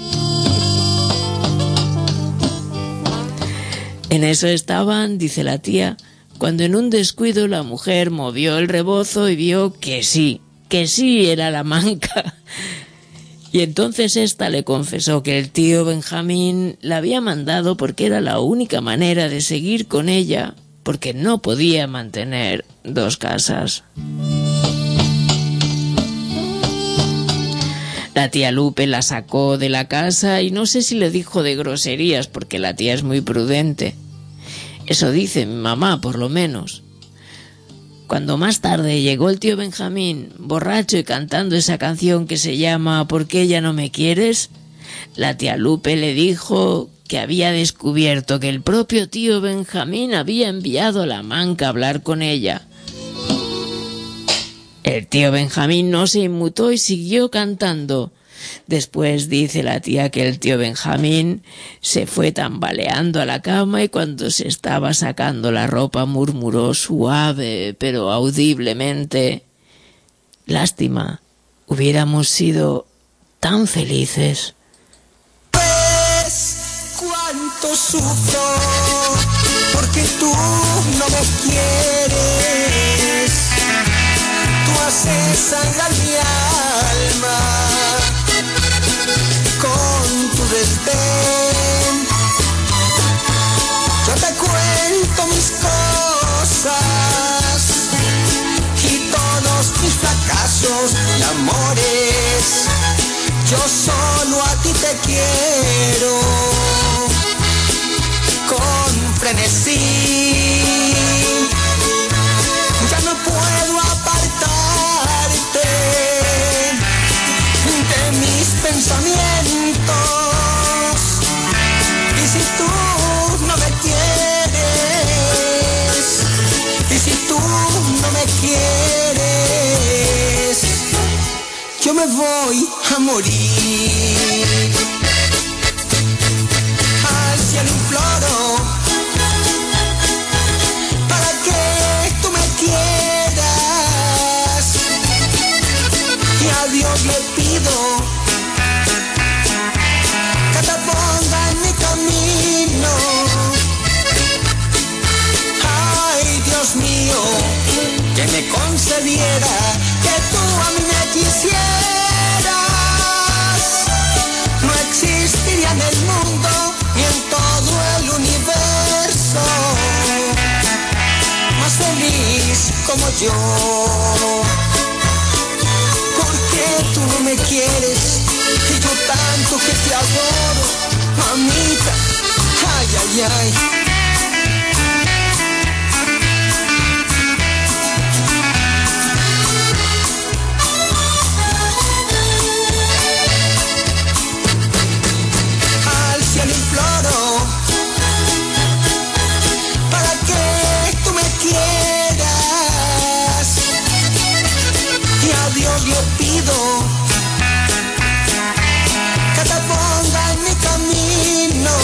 En eso estaban, dice la tía, cuando en un descuido la mujer movió el rebozo y vio que sí, que sí era la manca. Y entonces ésta le confesó que el tío Benjamín la había mandado porque era la única manera de seguir con ella, porque no podía mantener dos casas. La tía Lupe la sacó de la casa y no sé si le dijo de groserías, porque la tía es muy prudente. Eso dice mi mamá, por lo menos. Cuando más tarde llegó el tío Benjamín, borracho y cantando esa canción que se llama ¿Por qué ya no me quieres?, la tía Lupe le dijo que había descubierto que el propio tío Benjamín había enviado a la manca a hablar con ella. El tío Benjamín no se inmutó y siguió cantando. Después dice la tía que el tío Benjamín se fue tambaleando a la cama y cuando se estaba sacando la ropa murmuró suave pero audiblemente: lástima, hubiéramos sido tan felices. ¿Ves cuánto sufro porque tú no me quieres? Tú haces sangrar mi alma con tu desdén. Yo te cuento mis cosas y todos mis fracasos y amores. Yo solo a ti te quiero con frenesí. Ya no puedo apartarte de mis pensamientos. Y si tú no me quieres, y si tú no me quieres, yo me voy a morir. Al cielo imploro para que tú me quieras, y a Dios le pido que te ponga en mi camino. Ay, Dios mío, que me concediera que tú a mí me quisieras. No existiría en el mundo ni en todo el universo más feliz como yo. Porque tú no me quieres y yo tanto que te adoro, mamita. Ay, ay, ay. Al cielo imploro para que tú me quieras, y a Dios le pido que te ponga en mi camino.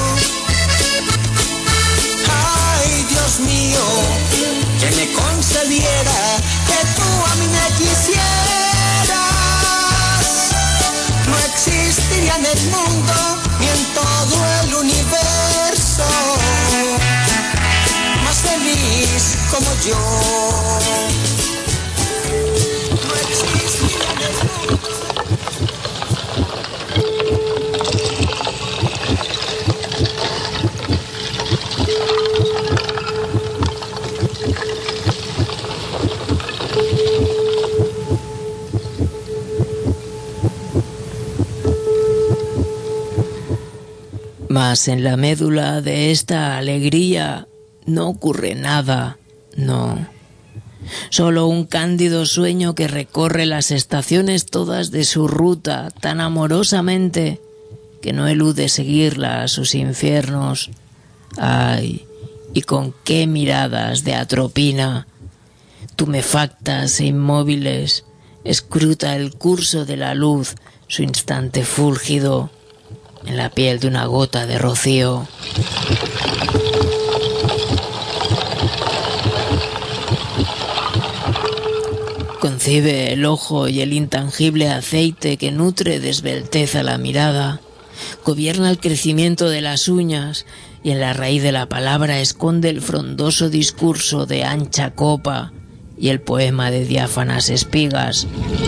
Ay, Dios mío, que me concediera que tú a mí me quisieras. No existiría en el mundo ni en todo el universo más feliz como yo. No existiría en el mundo. Mas en la médula de esta alegría no ocurre nada, no. Solo un cándido sueño que recorre las estaciones todas de su ruta tan amorosamente que no elude seguirla a sus infiernos. Ay, y con qué miradas de atropina. tumefactas e inmóviles, escruta el curso de la luz, su instante fúlgido, en la piel de una gota de rocío. Concibe el ojo y el intangible aceite que nutre de esbeltez a la mirada, gobierna el crecimiento de las uñas y en la raíz de la palabra esconde el frondoso discurso de ancha copa y el poema de diáfanas espigas.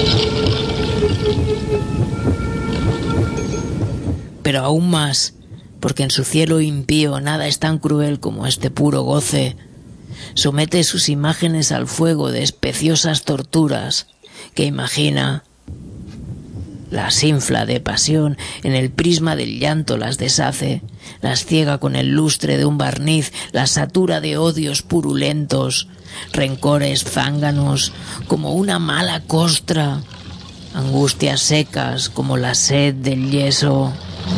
Pero aún más, porque en su cielo impío nada es tan cruel como este puro goce, somete sus imágenes al fuego de especiosas torturas que imagina, las infla de pasión, en el prisma del llanto las deshace, las ciega con el lustre de un barniz, las satura de odios purulentos, rencores zánganos como una mala costra, angustias secas como la sed del yeso.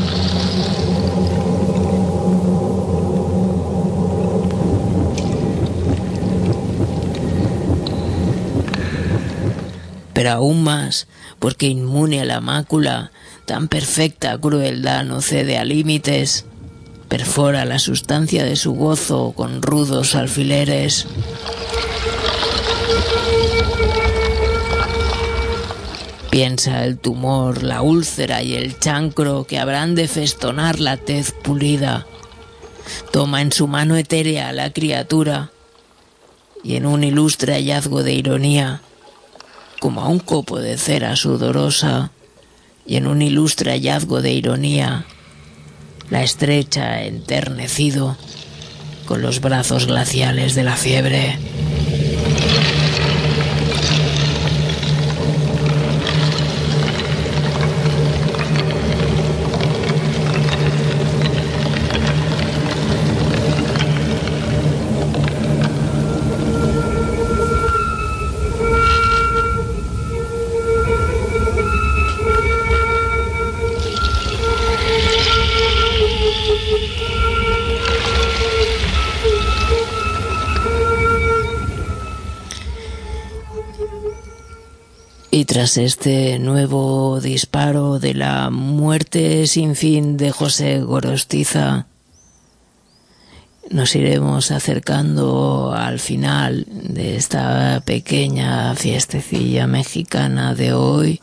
Pero aún más, porque inmune a la mácula, tan perfecta crueldad no cede a límites, perfora la sustancia de su gozo con rudos alfileres. Piensa el tumor, la úlcera y el chancro que habrán de festonar la tez pulida. Toma en su mano etérea a la criatura y en un ilustre hallazgo de ironía, como a un copo de cera sudorosa, y en un ilustre hallazgo de ironía, la estrecha enternecido con los brazos glaciales de la fiebre. Y tras este nuevo disparo de la muerte sin fin de José Gorostiza, nos iremos acercando al final de esta pequeña fiestecilla mexicana de hoy,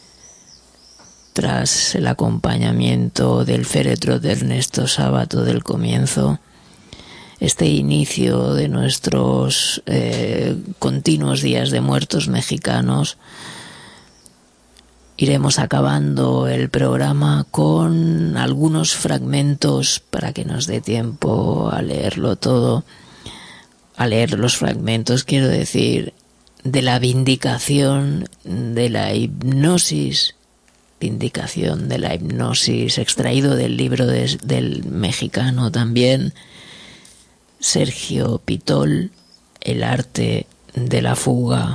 tras el acompañamiento del féretro de Ernesto Sábato del comienzo. Este inicio de nuestros eh, continuos días de muertos mexicanos, iremos acabando el programa con algunos fragmentos para que nos dé tiempo a leerlo todo, a leer los fragmentos, quiero decir, de la vindicación de la hipnosis, vindicación de la hipnosis, extraído del libro de, del mexicano también, Sergio Pitol, El arte de la fuga.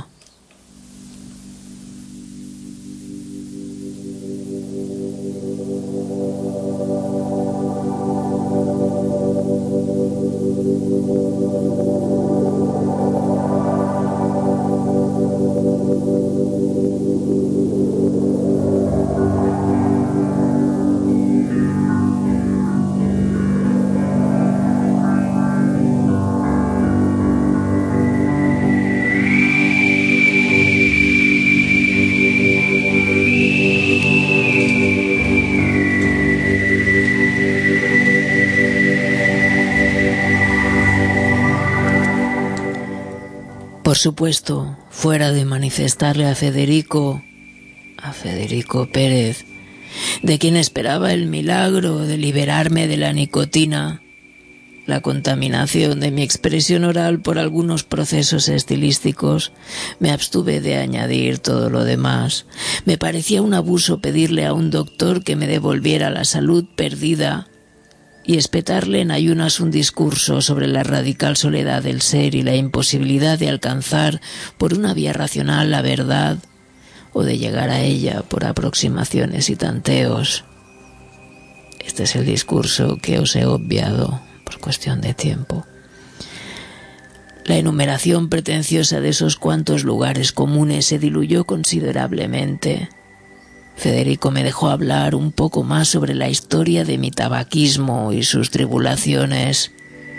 Por supuesto, fuera de manifestarle a Federico, a Federico Pérez, de quien esperaba el milagro de liberarme de la nicotina, la contaminación de mi expresión oral por algunos procesos estilísticos, me abstuve de añadir todo lo demás. Me parecía un abuso pedirle a un doctor que me devolviera la salud perdida y espetarle en ayunas un discurso sobre la radical soledad del ser y la imposibilidad de alcanzar por una vía racional la verdad o de llegar a ella por aproximaciones y tanteos. Este es el discurso que os he obviado por cuestión de tiempo. La enumeración pretenciosa de esos cuantos lugares comunes se diluyó considerablemente. Federico me dejó hablar un poco más sobre la historia de mi tabaquismo y sus tribulaciones.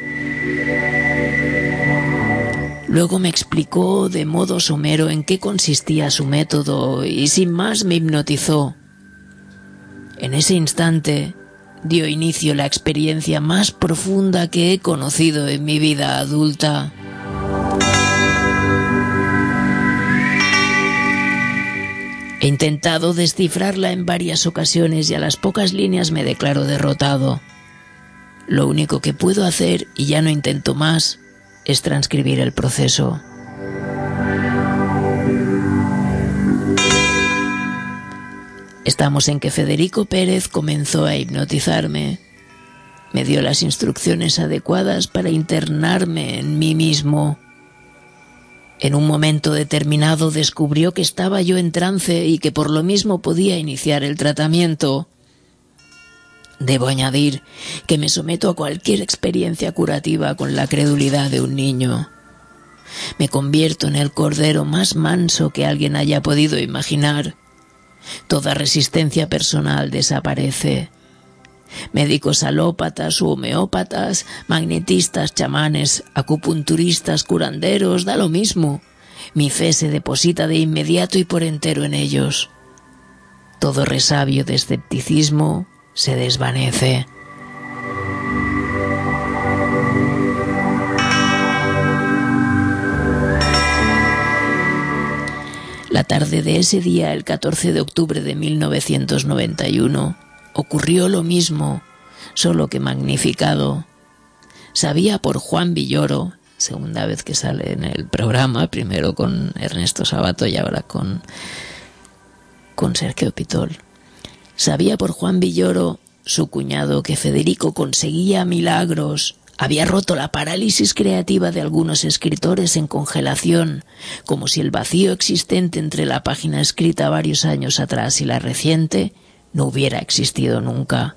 Luego me explicó de modo somero en qué consistía su método y sin más me hipnotizó. En ese instante dio inicio la experiencia más profunda que he conocido en mi vida adulta. He intentado descifrarla en varias ocasiones y a las pocas líneas me declaro derrotado. Lo único que puedo hacer, y ya no intento más, es transcribir el proceso. Estamos en que Federico Pérez comenzó a hipnotizarme. Me dio las instrucciones adecuadas para internarme en mí mismo. En un momento determinado descubrió que estaba yo en trance y que por lo mismo podía iniciar el tratamiento. Debo añadir que me someto a cualquier experiencia curativa con la credulidad de un niño. Me convierto en el cordero más manso que alguien haya podido imaginar. Toda resistencia personal desaparece. Médicos alópatas u homeópatas, magnetistas, chamanes, acupunturistas, curanderos, da lo mismo. Mi fe se deposita de inmediato y por entero en ellos. Todo resabio de escepticismo se desvanece. La tarde de ese día, el catorce de octubre de mil novecientos noventa y uno, ocurrió lo mismo, solo que magnificado. Sabía por Juan Villoro, segunda vez que sale en el programa, primero con Ernesto Sabato y ahora con, con Sergio Pitol. Sabía por Juan Villoro, su cuñado, que Federico conseguía milagros. Había roto la parálisis creativa de algunos escritores en congelación, como si el vacío existente entre la página escrita varios años atrás y la reciente no hubiera existido nunca.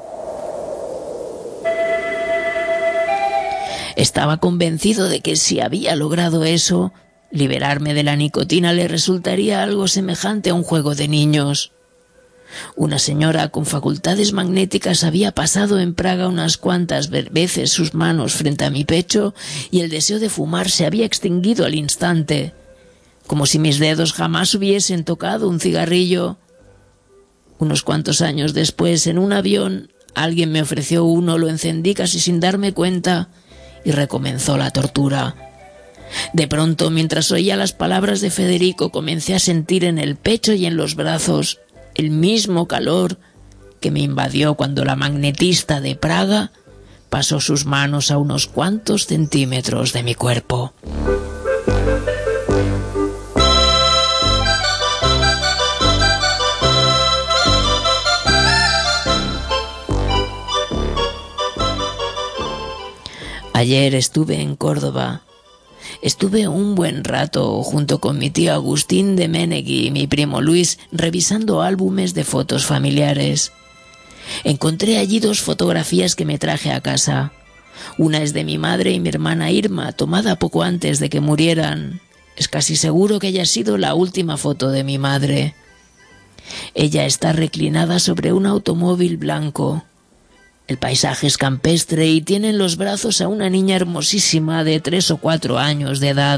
Estaba convencido de que si había logrado eso, liberarme de la nicotina le resultaría algo semejante a un juego de niños. Una señora con facultades magnéticas había pasado en Praga unas cuantas veces sus manos frente a mi pecho y el deseo de fumar se había extinguido al instante, como si mis dedos jamás hubiesen tocado un cigarrillo. Unos cuantos años después, en un avión, alguien me ofreció uno, lo encendí casi sin darme cuenta y recomenzó la tortura. De pronto, mientras oía las palabras de Federico, comencé a sentir en el pecho y en los brazos el mismo calor que me invadió cuando la magnetista de Praga pasó sus manos a unos cuantos centímetros de mi cuerpo. Ayer estuve en Córdoba. Estuve un buen rato junto con mi tío Agustín de Menegui y mi primo Luis revisando álbumes de fotos familiares. Encontré allí dos fotografías que me traje a casa. Una es de mi madre y mi hermana Irma, tomada poco antes de que murieran. Es casi seguro que haya sido la última foto de mi madre. Ella está reclinada sobre un automóvil blanco. El paisaje es campestre y tiene en los brazos a una niña hermosísima de tres o cuatro años de edad.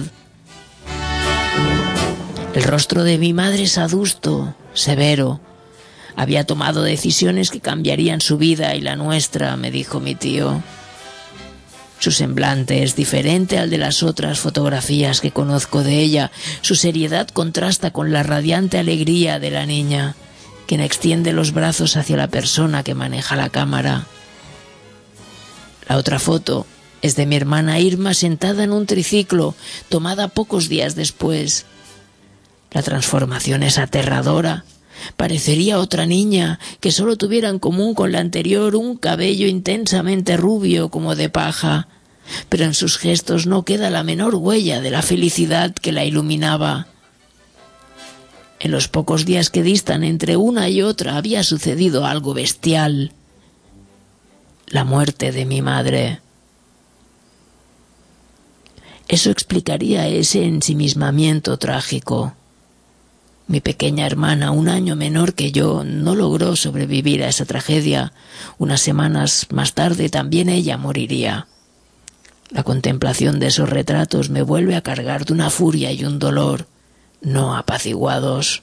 El rostro de mi madre es adusto, severo. Había tomado decisiones que cambiarían su vida y la nuestra, me dijo mi tío. Su semblante es diferente al de las otras fotografías que conozco de ella. Su seriedad contrasta con la radiante alegría de la niña, quien extiende los brazos hacia la persona que maneja la cámara. La otra foto es de mi hermana Irma sentada en un triciclo, tomada pocos días después. La transformación es aterradora. Parecería otra niña que solo tuviera en común con la anterior un cabello intensamente rubio como de paja, pero en sus gestos no queda la menor huella de la felicidad que la iluminaba. En los pocos días que distan entre una y otra había sucedido algo bestial. La muerte de mi madre. Eso explicaría ese ensimismamiento trágico. Mi pequeña hermana, un año menor que yo, no logró sobrevivir a esa tragedia. Unas semanas más tarde también ella moriría. La contemplación de esos retratos me vuelve a cargar de una furia y un dolor no apaciguados.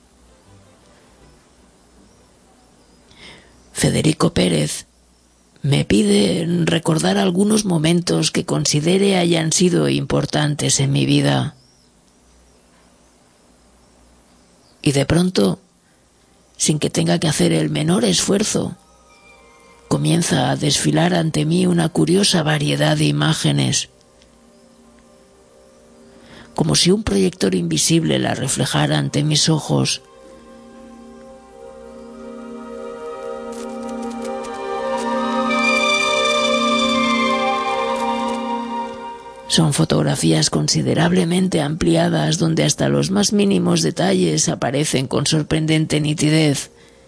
Federico Pérez me pide recordar algunos momentos que considere hayan sido importantes en mi vida. Y de pronto, sin que tenga que hacer el menor esfuerzo, comienza a desfilar ante mí una curiosa variedad de imágenes, como si un proyector invisible la reflejara ante mis ojos. Son fotografías considerablemente ampliadas donde hasta los más mínimos detalles aparecen con sorprendente nitidez.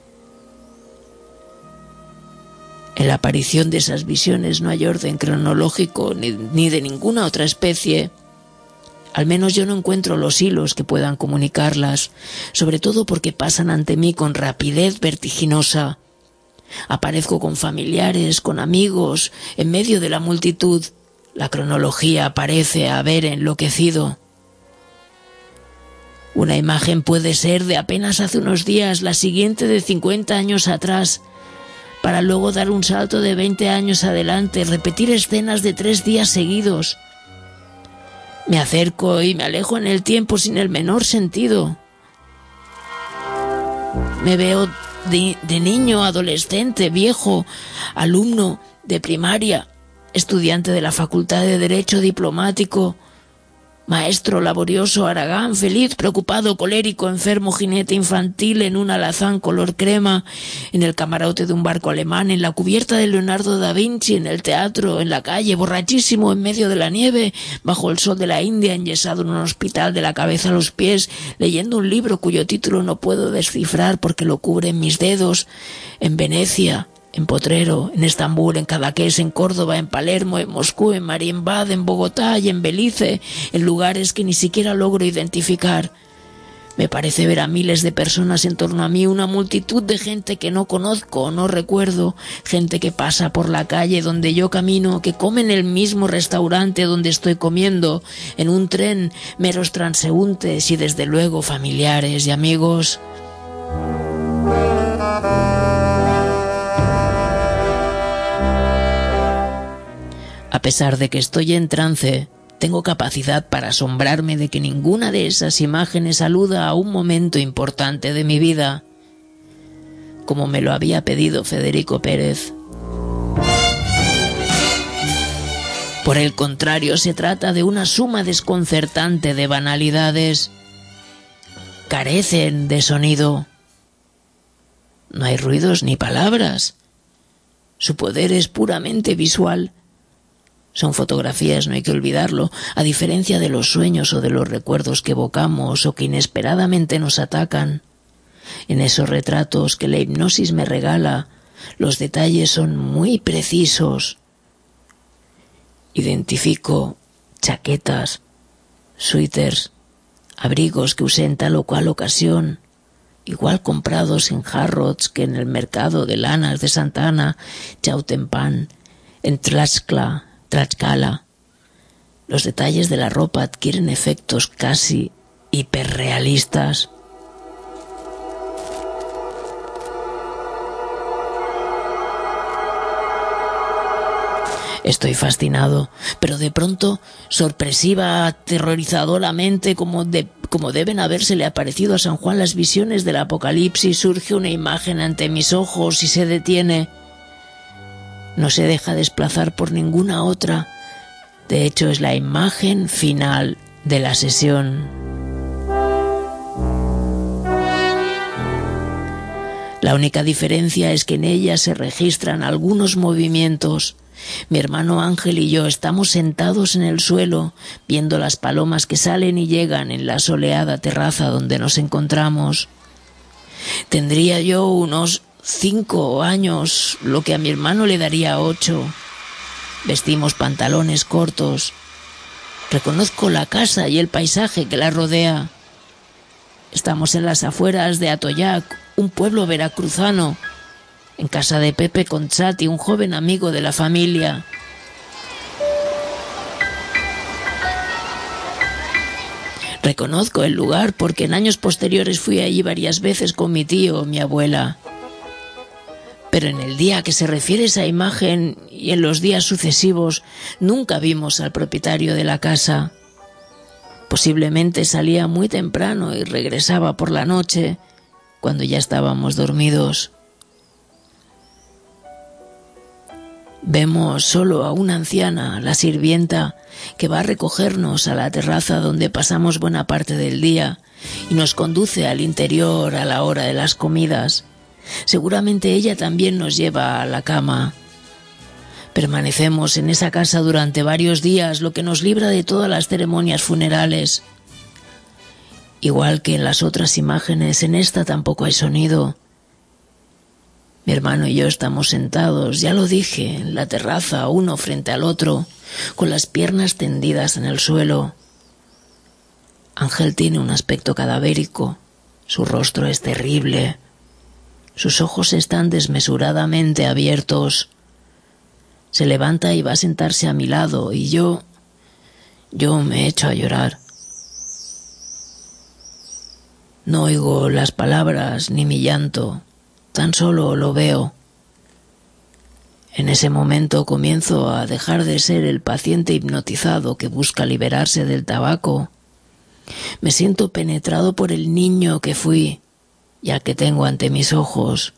En la aparición de esas visiones no hay orden cronológico ni, ni de ninguna otra especie. Al menos yo no encuentro los hilos que puedan comunicarlas, sobre todo porque pasan ante mí con rapidez vertiginosa. Aparezco con familiares, con amigos, en medio de la multitud. La cronología parece haber enloquecido. Una imagen puede ser de apenas hace unos días, la siguiente de cincuenta años atrás, para luego dar un salto de veinte años adelante, repetir escenas de tres días seguidos. Me acerco y me alejo en el tiempo sin el menor sentido. Me veo de, de niño, adolescente, viejo, alumno de primaria, estudiante de la Facultad de Derecho, diplomático, maestro laborioso, haragán, feliz, preocupado, colérico, enfermo, jinete infantil en un alazán color crema, en el camarote de un barco alemán, en la cubierta de Leonardo da Vinci, en el teatro, en la calle, borrachísimo, en medio de la nieve, bajo el sol de la India, enyesado en un hospital de la cabeza a los pies, leyendo un libro cuyo título no puedo descifrar porque lo cubren mis dedos, en Venecia, en Potrero, en Estambul, en Cadaqués, en Córdoba, en Palermo, en Moscú, en Marienbad, en Bogotá y en Belice, en lugares que ni siquiera logro identificar. Me parece ver a miles de personas en torno a mí, una multitud de gente que no conozco o no recuerdo, gente que pasa por la calle donde yo camino, que come en el mismo restaurante donde estoy comiendo, en un tren, meros transeúntes y desde luego familiares y amigos. A pesar de que estoy en trance, tengo capacidad para asombrarme de que ninguna de esas imágenes aluda a un momento importante de mi vida, como me lo había pedido Federico Pérez. Por el contrario, se trata de una suma desconcertante de banalidades. Carecen de sonido. No hay ruidos ni palabras. Su poder es puramente visual. Son fotografías, no hay que olvidarlo, a diferencia de los sueños o de los recuerdos que evocamos o que inesperadamente nos atacan. En esos retratos que la hipnosis me regala, los detalles son muy precisos. Identifico chaquetas, suéteres, abrigos que usé en tal o cual ocasión, igual comprados en Harrods que en el mercado de lanas de Santa Ana, Chautempan, en Tlaxcala, Tlaxcala. Los detalles de la ropa adquieren efectos casi hiperrealistas. Estoy fascinado, pero de pronto, sorpresiva, aterrorizadoramente, como, de, como deben habérsele aparecido a San Juan las visiones del Apocalipsis, surge una imagen ante mis ojos y se detiene. No se deja desplazar por ninguna otra. De hecho, es la imagen final de la sesión. La única diferencia es que en ella se registran algunos movimientos. Mi hermano Ángel y yo estamos sentados en el suelo, viendo las palomas que salen y llegan en la soleada terraza donde nos encontramos. Tendría yo unos cinco años, lo que a mi hermano le daría ocho. Vestimos pantalones cortos. Reconozco la casa y el paisaje que la rodea. Estamos en las afueras de Atoyac, un pueblo veracruzano, en casa de Pepe Conchati, un joven amigo de la familia. Reconozco el lugar porque en años posteriores fui allí varias veces con mi tío o mi abuela. Pero en el día que se refiere esa imagen y en los días sucesivos nunca vimos al propietario de la casa. Posiblemente salía muy temprano y regresaba por la noche, cuando ya estábamos dormidos. Vemos solo a una anciana, la sirvienta, que va a recogernos a la terraza donde pasamos buena parte del día y nos conduce al interior a la hora de las comidas. Seguramente ella también nos lleva a la cama. Permanecemos en esa casa durante varios días, lo que nos libra de todas las ceremonias funerales. Igual que en las otras imágenes, en esta tampoco hay sonido. Mi hermano y yo estamos sentados, ya lo dije, en la terraza, uno frente al otro, con las piernas tendidas en el suelo. Ángel tiene un aspecto cadavérico, su rostro es terrible, sus ojos están desmesuradamente abiertos. Se levanta y va a sentarse a mi lado y yo, yo me echo a llorar. No oigo las palabras ni mi llanto. Tan solo lo veo. En ese momento comienzo a dejar de ser el paciente hipnotizado que busca liberarse del tabaco. Me siento penetrado por el niño que fui, ya que tengo ante mis ojos.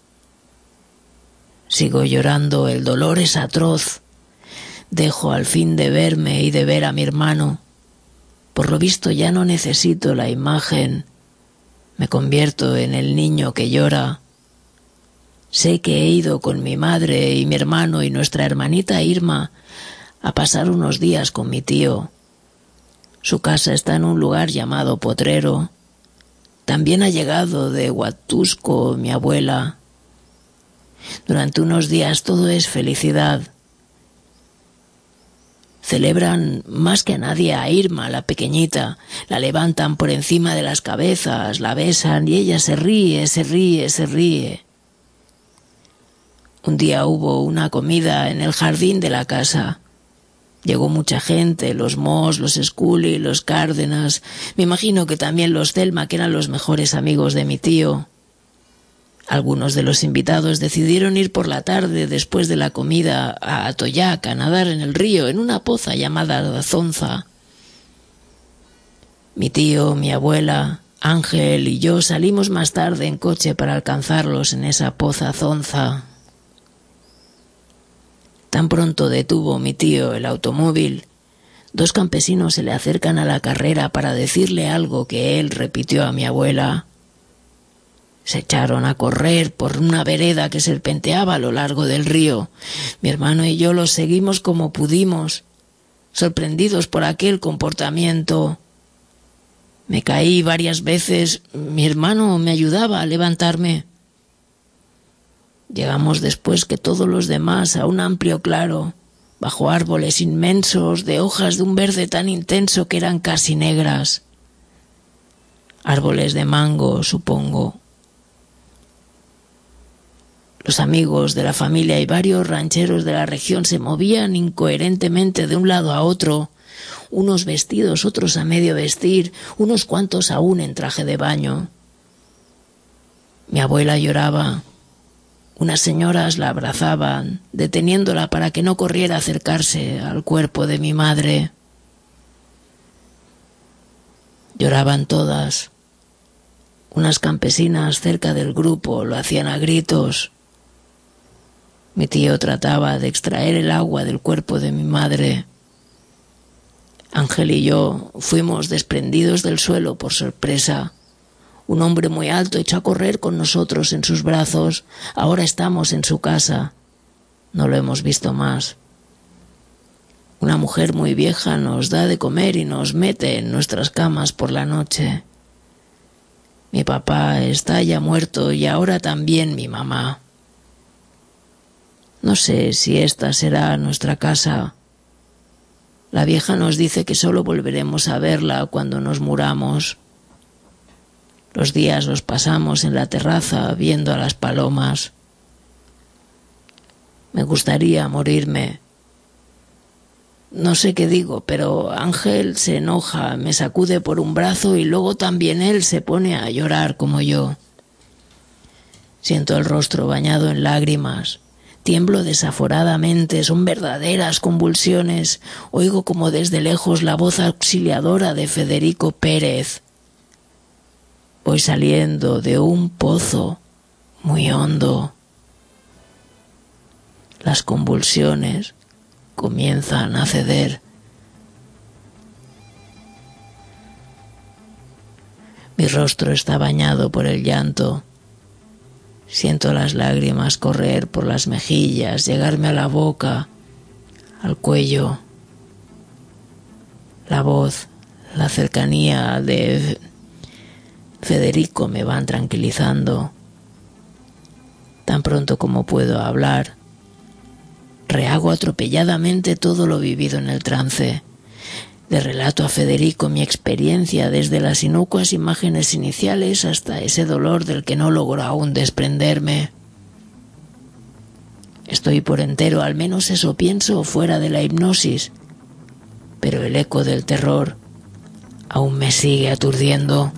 Sigo llorando, el dolor es atroz. Dejo al fin de verme y de ver a mi hermano. Por lo visto ya no necesito la imagen. Me convierto en el niño que llora. Sé que he ido con mi madre y mi hermano y nuestra hermanita Irma a pasar unos días con mi tío. Su casa está en un lugar llamado Potrero. También ha llegado de Huatusco mi abuela. Durante unos días todo es felicidad. Celebran más que a nadie a Irma, la pequeñita. La levantan por encima de las cabezas, la besan y ella se ríe, se ríe, se ríe. Un día hubo una comida en el jardín de la casa. Llegó mucha gente, los Moss, los Scully, los Cárdenas. Me imagino que también los Thelma, que eran los mejores amigos de mi tío. Algunos de los invitados decidieron ir por la tarde, después de la comida, a Atoyac, a nadar en el río, en una poza llamada Zonza. Mi tío, mi abuela, Ángel y yo salimos más tarde en coche para alcanzarlos en esa poza Zonza. Tan pronto detuvo mi tío el automóvil, dos campesinos se le acercan a la carrera para decirle algo que él repitió a mi abuela. Se echaron a correr por una vereda que serpenteaba a lo largo del río. Mi hermano y yo los seguimos como pudimos, sorprendidos por aquel comportamiento. Me caí varias veces, mi hermano me ayudaba a levantarme. Llegamos después que todos los demás a un amplio claro, bajo árboles inmensos de hojas de un verde tan intenso que eran casi negras. Árboles de mango, supongo. Los amigos de la familia y varios rancheros de la región se movían incoherentemente de un lado a otro, unos vestidos, otros a medio vestir, unos cuantos aún en traje de baño. Mi abuela lloraba. Unas señoras la abrazaban, deteniéndola para que no corriera a acercarse al cuerpo de mi madre. Lloraban todas. Unas campesinas cerca del grupo lo hacían a gritos. Mi tío trataba de extraer el agua del cuerpo de mi madre. Ángel y yo fuimos desprendidos del suelo por sorpresa. Un hombre muy alto echó a correr con nosotros en sus brazos. Ahora estamos en su casa. No lo hemos visto más. Una mujer muy vieja nos da de comer y nos mete en nuestras camas por la noche. Mi papá está ya muerto y ahora también mi mamá. No sé si esta será nuestra casa La vieja nos dice que solo volveremos a verla cuando nos muramos. Los días los pasamos en la terraza viendo a las palomas. Me gustaría morirme. No sé qué digo, pero Ángel se enoja, me sacude por un brazo y luego también él se pone a llorar como yo. Siento el rostro bañado en lágrimas. Tiemblo desaforadamente, son verdaderas convulsiones. Oigo como desde lejos la voz auxiliadora de Federico Pérez. Voy saliendo de un pozo muy hondo. Las convulsiones comienzan a ceder. Mi rostro está bañado por el llanto. Siento las lágrimas correr por las mejillas, llegarme a la boca, al cuello. La voz, la cercanía de Federico me van tranquilizando. Tan pronto como puedo hablar, rehago atropelladamente todo lo vivido en el trance. Le relato a Federico mi experiencia desde las inocuas imágenes iniciales hasta ese dolor del que no logro aún desprenderme. Estoy por entero, al menos eso pienso, fuera de la hipnosis, pero el eco del terror aún me sigue aturdiendo.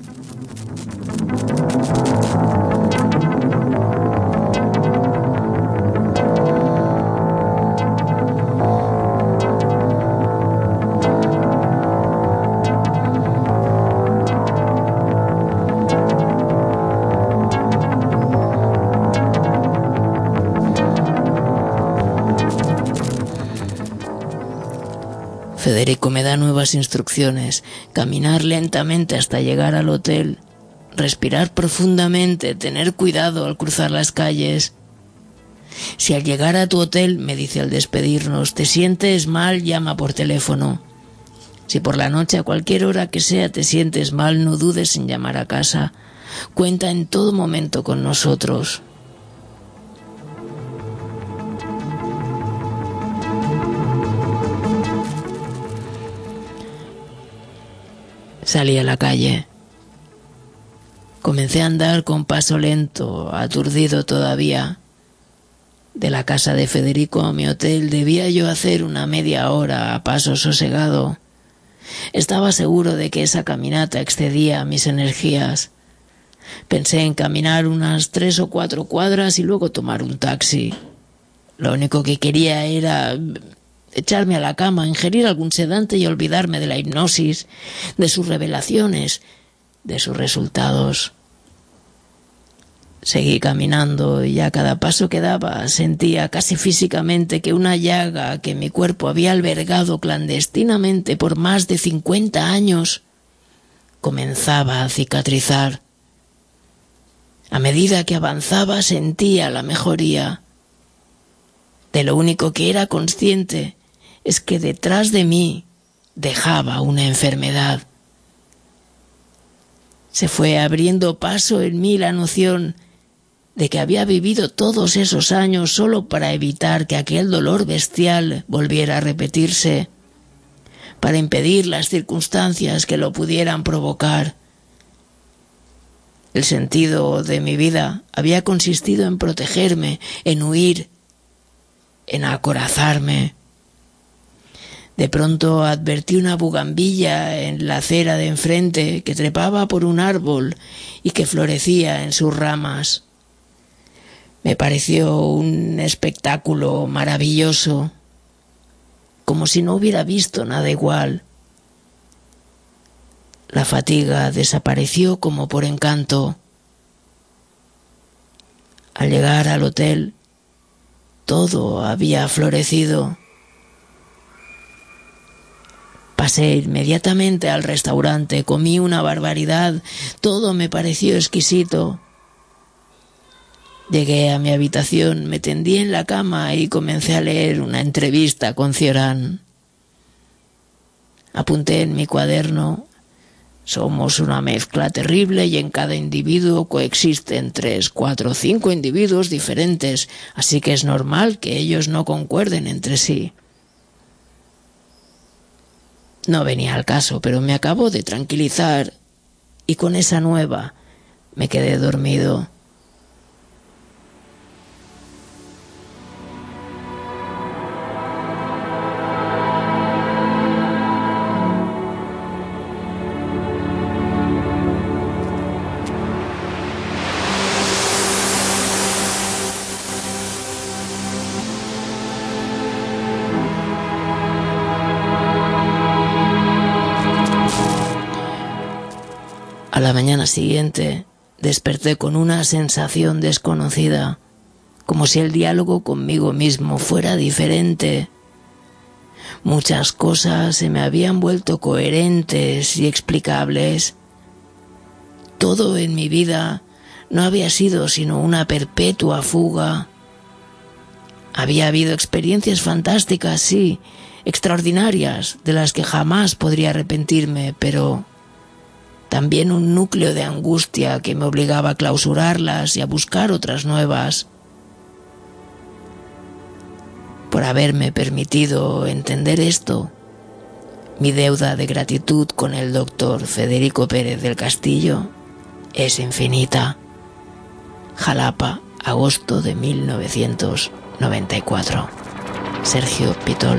Federico me da nuevas instrucciones: caminar lentamente hasta llegar al hotel, respirar profundamente, tener cuidado al cruzar las calles. Si al llegar a tu hotel, me dice al despedirnos, te sientes mal, llama por teléfono. Si por la noche a cualquier hora que sea te sientes mal, no dudes en llamar a casa. Cuenta en todo momento con nosotros. Salí a la calle. Comencé a andar con paso lento, aturdido todavía. De la casa de Federico a mi hotel debía yo hacer una media hora a paso sosegado. Estaba seguro de que esa caminata excedía mis energías. Pensé en caminar unas tres o cuatro cuadras y luego tomar un taxi. Lo único que quería era echarme a la cama, ingerir algún sedante y olvidarme de la hipnosis, de sus revelaciones, de sus resultados. Seguí caminando y a cada paso que daba sentía casi físicamente que una llaga que mi cuerpo había albergado clandestinamente por más de cincuenta años comenzaba a cicatrizar. A medida que avanzaba sentía la mejoría. De lo único que era consciente es que detrás de mí dejaba una enfermedad. Se fue abriendo paso en mí la noción de que había vivido todos esos años solo para evitar que aquel dolor bestial volviera a repetirse, para impedir las circunstancias que lo pudieran provocar. El sentido de mi vida había consistido en protegerme, en huir, en acorazarme. De pronto advertí una bugambilla en la acera de enfrente que trepaba por un árbol y que florecía en sus ramas. Me pareció un espectáculo maravilloso, como si no hubiera visto nada igual. La fatiga desapareció como por encanto. Al llegar al hotel, todo había florecido. Pasé inmediatamente al restaurante, comí una barbaridad, todo me pareció exquisito. Llegué a mi habitación, me tendí en la cama y comencé a leer una entrevista con Cioran. Apunté en mi cuaderno: somos una mezcla terrible y en cada individuo coexisten tres, cuatro, cinco individuos diferentes, así que es normal que ellos no concuerden entre sí. No venía al caso, pero me acabó de tranquilizar y con esa nueva me quedé dormido. A la mañana siguiente desperté con una sensación desconocida, como si el diálogo conmigo mismo fuera diferente. Muchas cosas se me habían vuelto coherentes y explicables. Todo en mi vida no había sido sino una perpetua fuga. Había habido experiencias fantásticas, sí, extraordinarias, de las que jamás podría arrepentirme, pero también un núcleo de angustia que me obligaba a clausurarlas y a buscar otras nuevas. Por haberme permitido entender esto, mi deuda de gratitud con el doctor Federico Pérez del Castillo es infinita. Jalapa, agosto de mil novecientos noventa y cuatro. Sergio Pitol.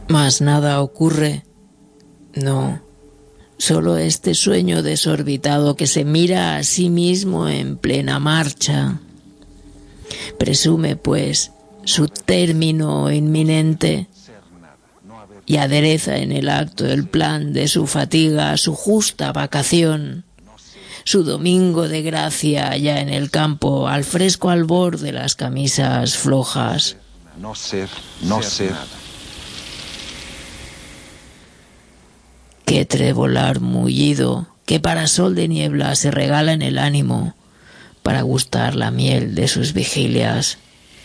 Mas nada ocurre. No, solo este sueño desorbitado que se mira a sí mismo en plena marcha. Presume, pues, su término inminente y adereza en el acto el plan de su fatiga, su justa vacación, su domingo de gracia allá en el campo, al fresco albor de las camisas flojas. No ser, no ser. Qué trebolar mullido, qué parasol de niebla se regala en el ánimo para gustar la miel de sus vigilias.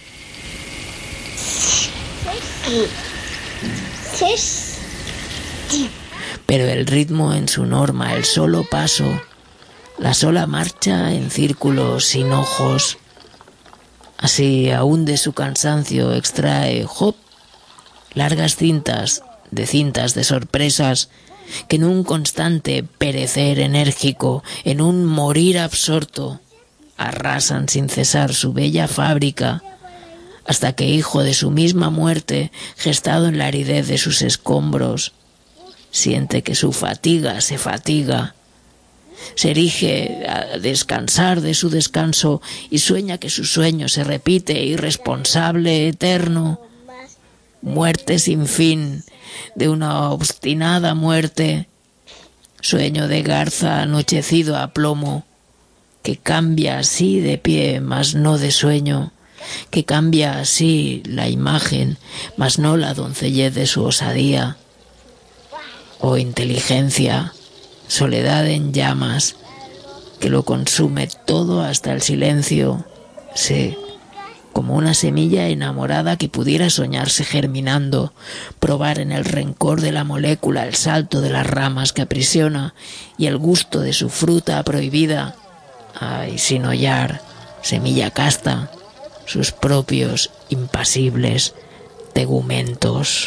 Pero el ritmo en su norma, el solo paso, la sola marcha en círculos sin ojos. Así, aún de su cansancio extrae, hop, largas cintas de cintas de sorpresas que en un constante perecer enérgico, en un morir absorto, arrasan sin cesar su bella fábrica, hasta que, hijo de su misma muerte, gestado en la aridez de sus escombros, siente que su fatiga se fatiga, se erige a descansar de su descanso y sueña que su sueño se repite, irresponsable, eterno, muerte sin fin, de una obstinada muerte, sueño de garza anochecido a plomo, que cambia así de pie, mas no de sueño, que cambia así la imagen, mas no la doncellez de su osadía. Oh inteligencia, soledad en llamas, que lo consume todo hasta el silencio, sí, como una semilla enamorada que pudiera soñarse germinando, probar en el rencor de la molécula el salto de las ramas que aprisiona y el gusto de su fruta prohibida. Ay, sin hollar, semilla casta, sus propios impasibles tegumentos.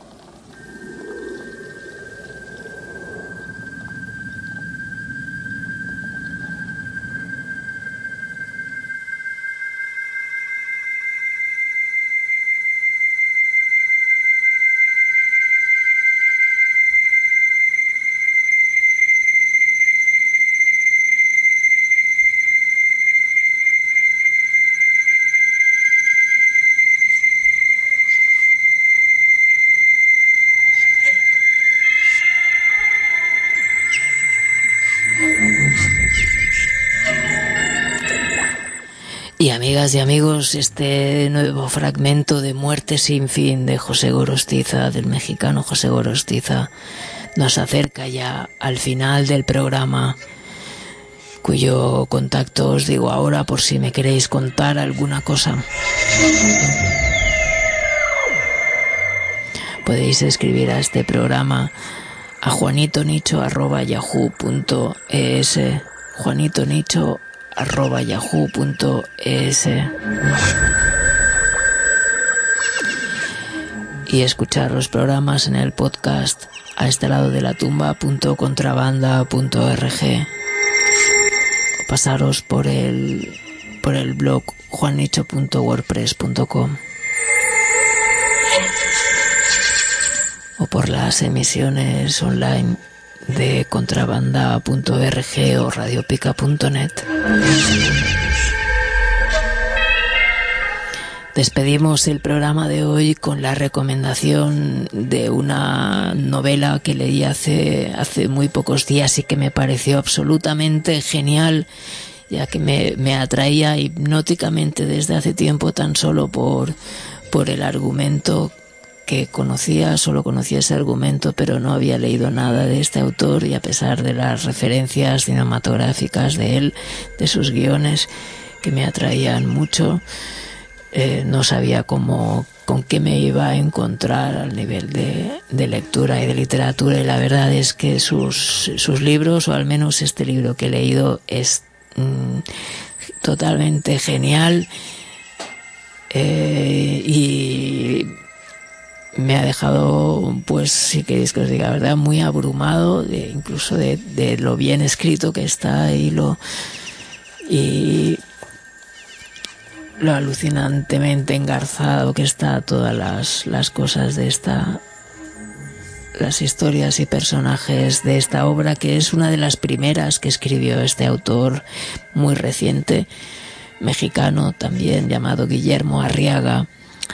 Y amigas y amigos, este nuevo fragmento de Muerte sin fin de José Gorostiza, del mexicano José Gorostiza, nos acerca ya al final del programa, cuyo contacto os digo ahora por si me queréis contar alguna cosa. Podéis escribir a este programa a juanitonicho arroba yahoo punto es, juanitonicho arroba yahoo punto es, y escuchar los programas en el podcast a este lado de la tumba punto contrabanda punto org, o pasaros por el por el blog juannicho punto wordpress punto com, o por las emisiones online de contrabanda punto org o radiopica punto net. Despedimos el programa de hoy con la recomendación de una novela que leí hace, hace muy pocos días y que me pareció absolutamente genial, ya que me, me atraía hipnóticamente desde hace tiempo tan solo por, por el argumento que conocía, solo conocía ese argumento, pero no había leído nada de este autor, y a pesar de las referencias cinematográficas de él, de sus guiones, que me atraían mucho, eh, no sabía cómo, con qué me iba a encontrar al nivel de, de lectura y de literatura, y la verdad es que sus, sus libros, o al menos este libro que he leído, es mm, totalmente genial, eh, y me ha dejado, pues, si queréis que os diga la verdad, muy abrumado, de, incluso de, de lo bien escrito que está y lo y lo alucinantemente engarzado que está todas las, las cosas de esta las historias y personajes de esta obra, que es una de las primeras que escribió este autor muy reciente, mexicano también, llamado Guillermo Arriaga.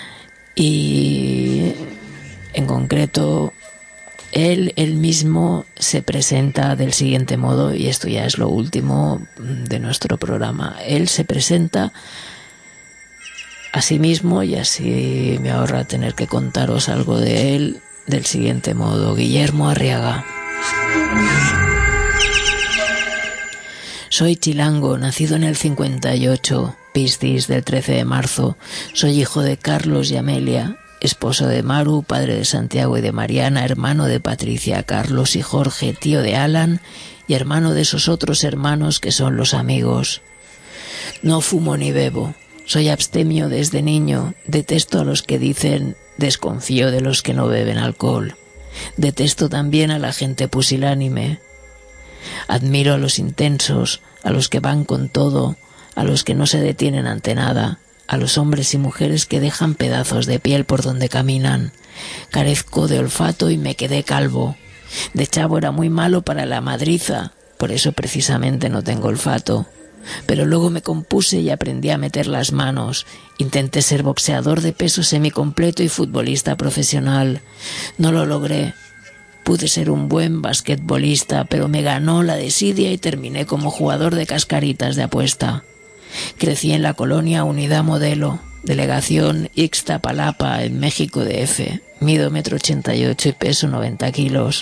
Y en concreto él, él mismo se presenta del siguiente modo, y esto ya es lo último de nuestro programa. Él se presenta a sí mismo, y así me ahorra tener que contaros algo de él, del siguiente modo: Guillermo Arriaga. Soy chilango, nacido en el cincuenta y ocho, Piscis, del trece de marzo. Soy hijo de Carlos y Amelia, esposo de Maru, padre de Santiago y de Mariana, hermano de Patricia, Carlos y Jorge, tío de Alan y hermano de esos otros hermanos que son los amigos. No fumo ni bebo. Soy abstemio desde niño. Detesto a los que dicen desconfío de los que no beben alcohol. Detesto también a la gente pusilánime. Admiro a los intensos, a los que van con todo, a los que no se detienen ante nada, a los hombres y mujeres que dejan pedazos de piel por donde caminan. Carezco de olfato y me quedé calvo. De chavo era muy malo para la madriza, por eso precisamente no tengo olfato. Pero luego me compuse y aprendí a meter las manos. Intenté ser boxeador de peso semicompleto y futbolista profesional. No lo logré. Pude ser un buen basquetbolista, pero me ganó la desidia y terminé como jugador de cascaritas de apuesta. Crecí en la colonia Unidad Modelo, delegación Ixtapalapa, en México D F. Mido metro ochenta y ocho y peso noventa kilos.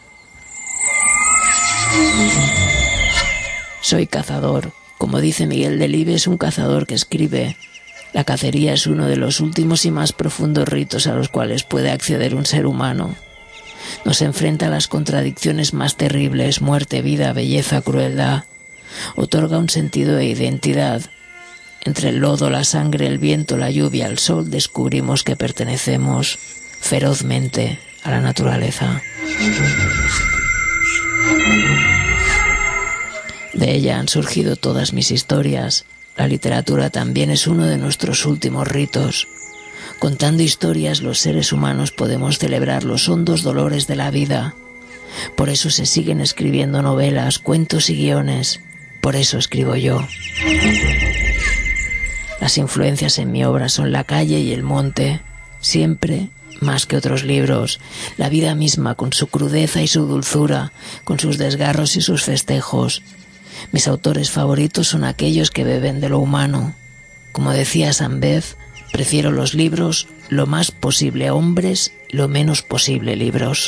Soy cazador. Como dice Miguel Delibes, un cazador que escribe: la cacería es uno de los últimos y más profundos ritos a los cuales puede acceder un ser humano. Nos enfrenta a las contradicciones más terribles: muerte, vida, belleza, crueldad. Otorga un sentido de identidad. Entre el lodo, la sangre, el viento, la lluvia, el sol, descubrimos que pertenecemos ferozmente a la naturaleza. De ella han surgido todas mis historias. La literatura también es uno de nuestros últimos ritos. Contando historias, los seres humanos podemos celebrar los hondos dolores de la vida. Por eso se siguen escribiendo novelas, cuentos y guiones. Por eso escribo yo. Las influencias en mi obra son la calle y el monte, siempre más que otros libros, la vida misma con su crudeza y su dulzura, con sus desgarros y sus festejos. Mis autores favoritos son aquellos que beben de lo humano. Como decía San Bef, prefiero los libros lo más posible hombres, lo menos posible libros.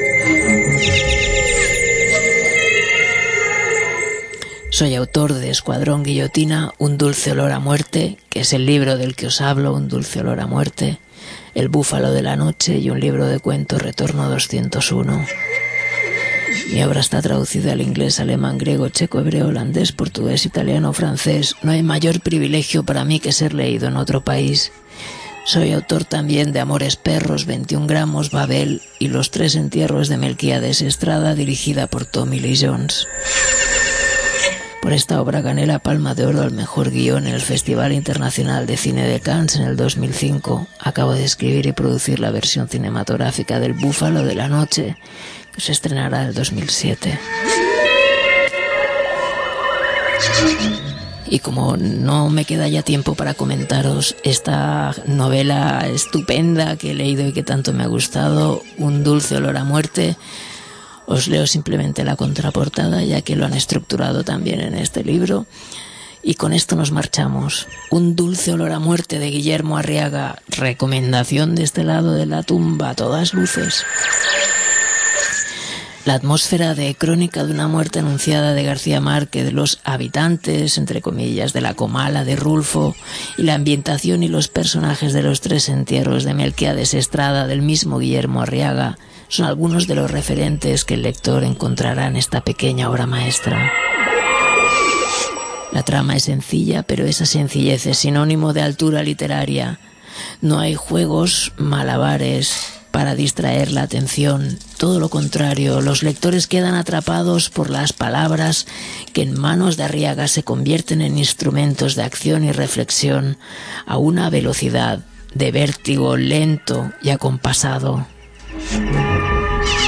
Soy autor de Escuadrón Guillotina, Un dulce olor a muerte, que es el libro del que os hablo, Un dulce olor a muerte, El búfalo de la noche y un libro de cuentos, Retorno doscientos uno. Mi obra está traducida al inglés, alemán, griego, checo, hebreo, holandés, portugués, italiano, francés. No hay mayor privilegio para mí que ser leído en otro país. Soy autor también de Amores perros, veintiún gramos, Babel y Los tres entierros de Melquíades Estrada, dirigida por Tommy Lee Jones. Por esta obra gané la Palma de Oro al mejor guión en el Festival Internacional de Cine de Cannes en el dos mil cinco. Acabo de escribir y producir la versión cinematográfica del Búfalo de la Noche, que se estrenará en el dos mil siete. Y como no me queda ya tiempo para comentaros esta novela estupenda que he leído y que tanto me ha gustado, Un dulce olor a muerte, os leo simplemente la contraportada, ya que lo han estructurado también en este libro. Y con esto nos marchamos. Un dulce olor a muerte, de Guillermo Arriaga. Recomendación de este lado de la tumba, a todas luces. La atmósfera de Crónica de una muerte anunciada de García Márquez, de los habitantes, entre comillas, de la Comala de Rulfo, y la ambientación y los personajes de Los tres entierros de Melquíades Estrada, del mismo Guillermo Arriaga, son algunos de los referentes que el lector encontrará en esta pequeña obra maestra. La trama es sencilla, pero esa sencillez es sinónimo de altura literaria. No hay juegos, malabares para distraer la atención. Todo lo contrario, los lectores quedan atrapados por las palabras que en manos de Arriaga se convierten en instrumentos de acción y reflexión a una velocidad de vértigo lento y acompasado.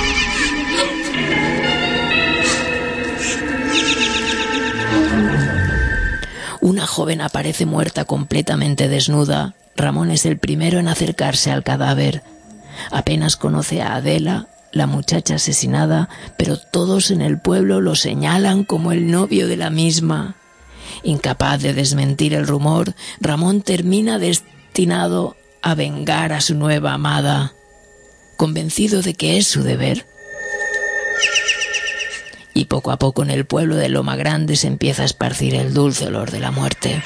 una joven aparece muerta completamente desnuda, Ramón es el primero en acercarse al cadáver. Apenas conoce a Adela, la muchacha asesinada, pero todos en el pueblo lo señalan como el novio de la misma. Incapaz de desmentir el rumor, Ramón termina destinado a vengar a su nueva amada, convencido de que es su deber. Y poco a poco en el pueblo de Loma Grande se empieza a esparcir el dulce olor de la muerte.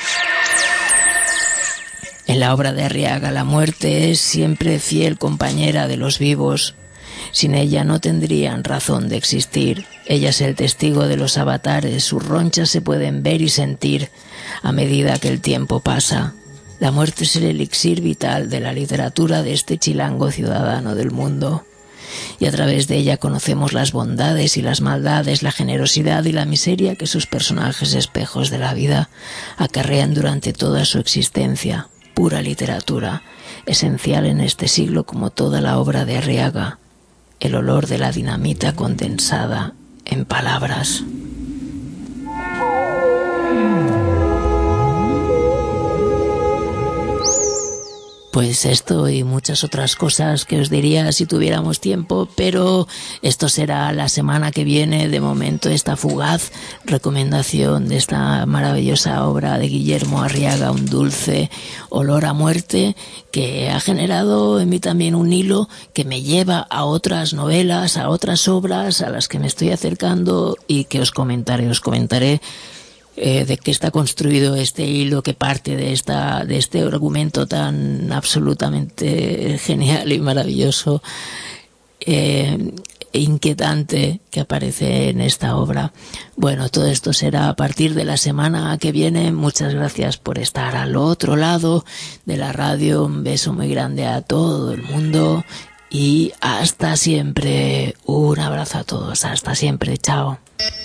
En la obra de Arriaga, la muerte es siempre fiel compañera de los vivos. Sin ella no tendrían razón de existir. Ella es el testigo de los avatares, sus ronchas se pueden ver y sentir a medida que el tiempo pasa. La muerte es el elixir vital de la literatura de este chilango ciudadano del mundo. Y a través de ella conocemos las bondades y las maldades, la generosidad y la miseria que sus personajes espejos de la vida acarrean durante toda su existencia. Pura literatura, esencial en este siglo como toda la obra de Arriaga. El olor de la dinamita condensada en palabras. Pues esto y muchas otras cosas que os diría si tuviéramos tiempo, pero esto será la semana que viene. De momento, esta fugaz recomendación de esta maravillosa obra de Guillermo Arriaga, un dulce olor a muerte, que ha generado en mí también un hilo que me lleva a otras novelas, a otras obras a las que me estoy acercando y que os comentaré, os comentaré Eh, de qué está construido este hilo que parte de esta de este argumento tan absolutamente genial y maravilloso eh, e inquietante que aparece en esta obra. Bueno, todo esto será a partir de la semana que viene. Muchas gracias por estar al otro lado de la radio. Un beso muy grande a todo el mundo y hasta siempre. Un abrazo a todos. Hasta siempre. Chao.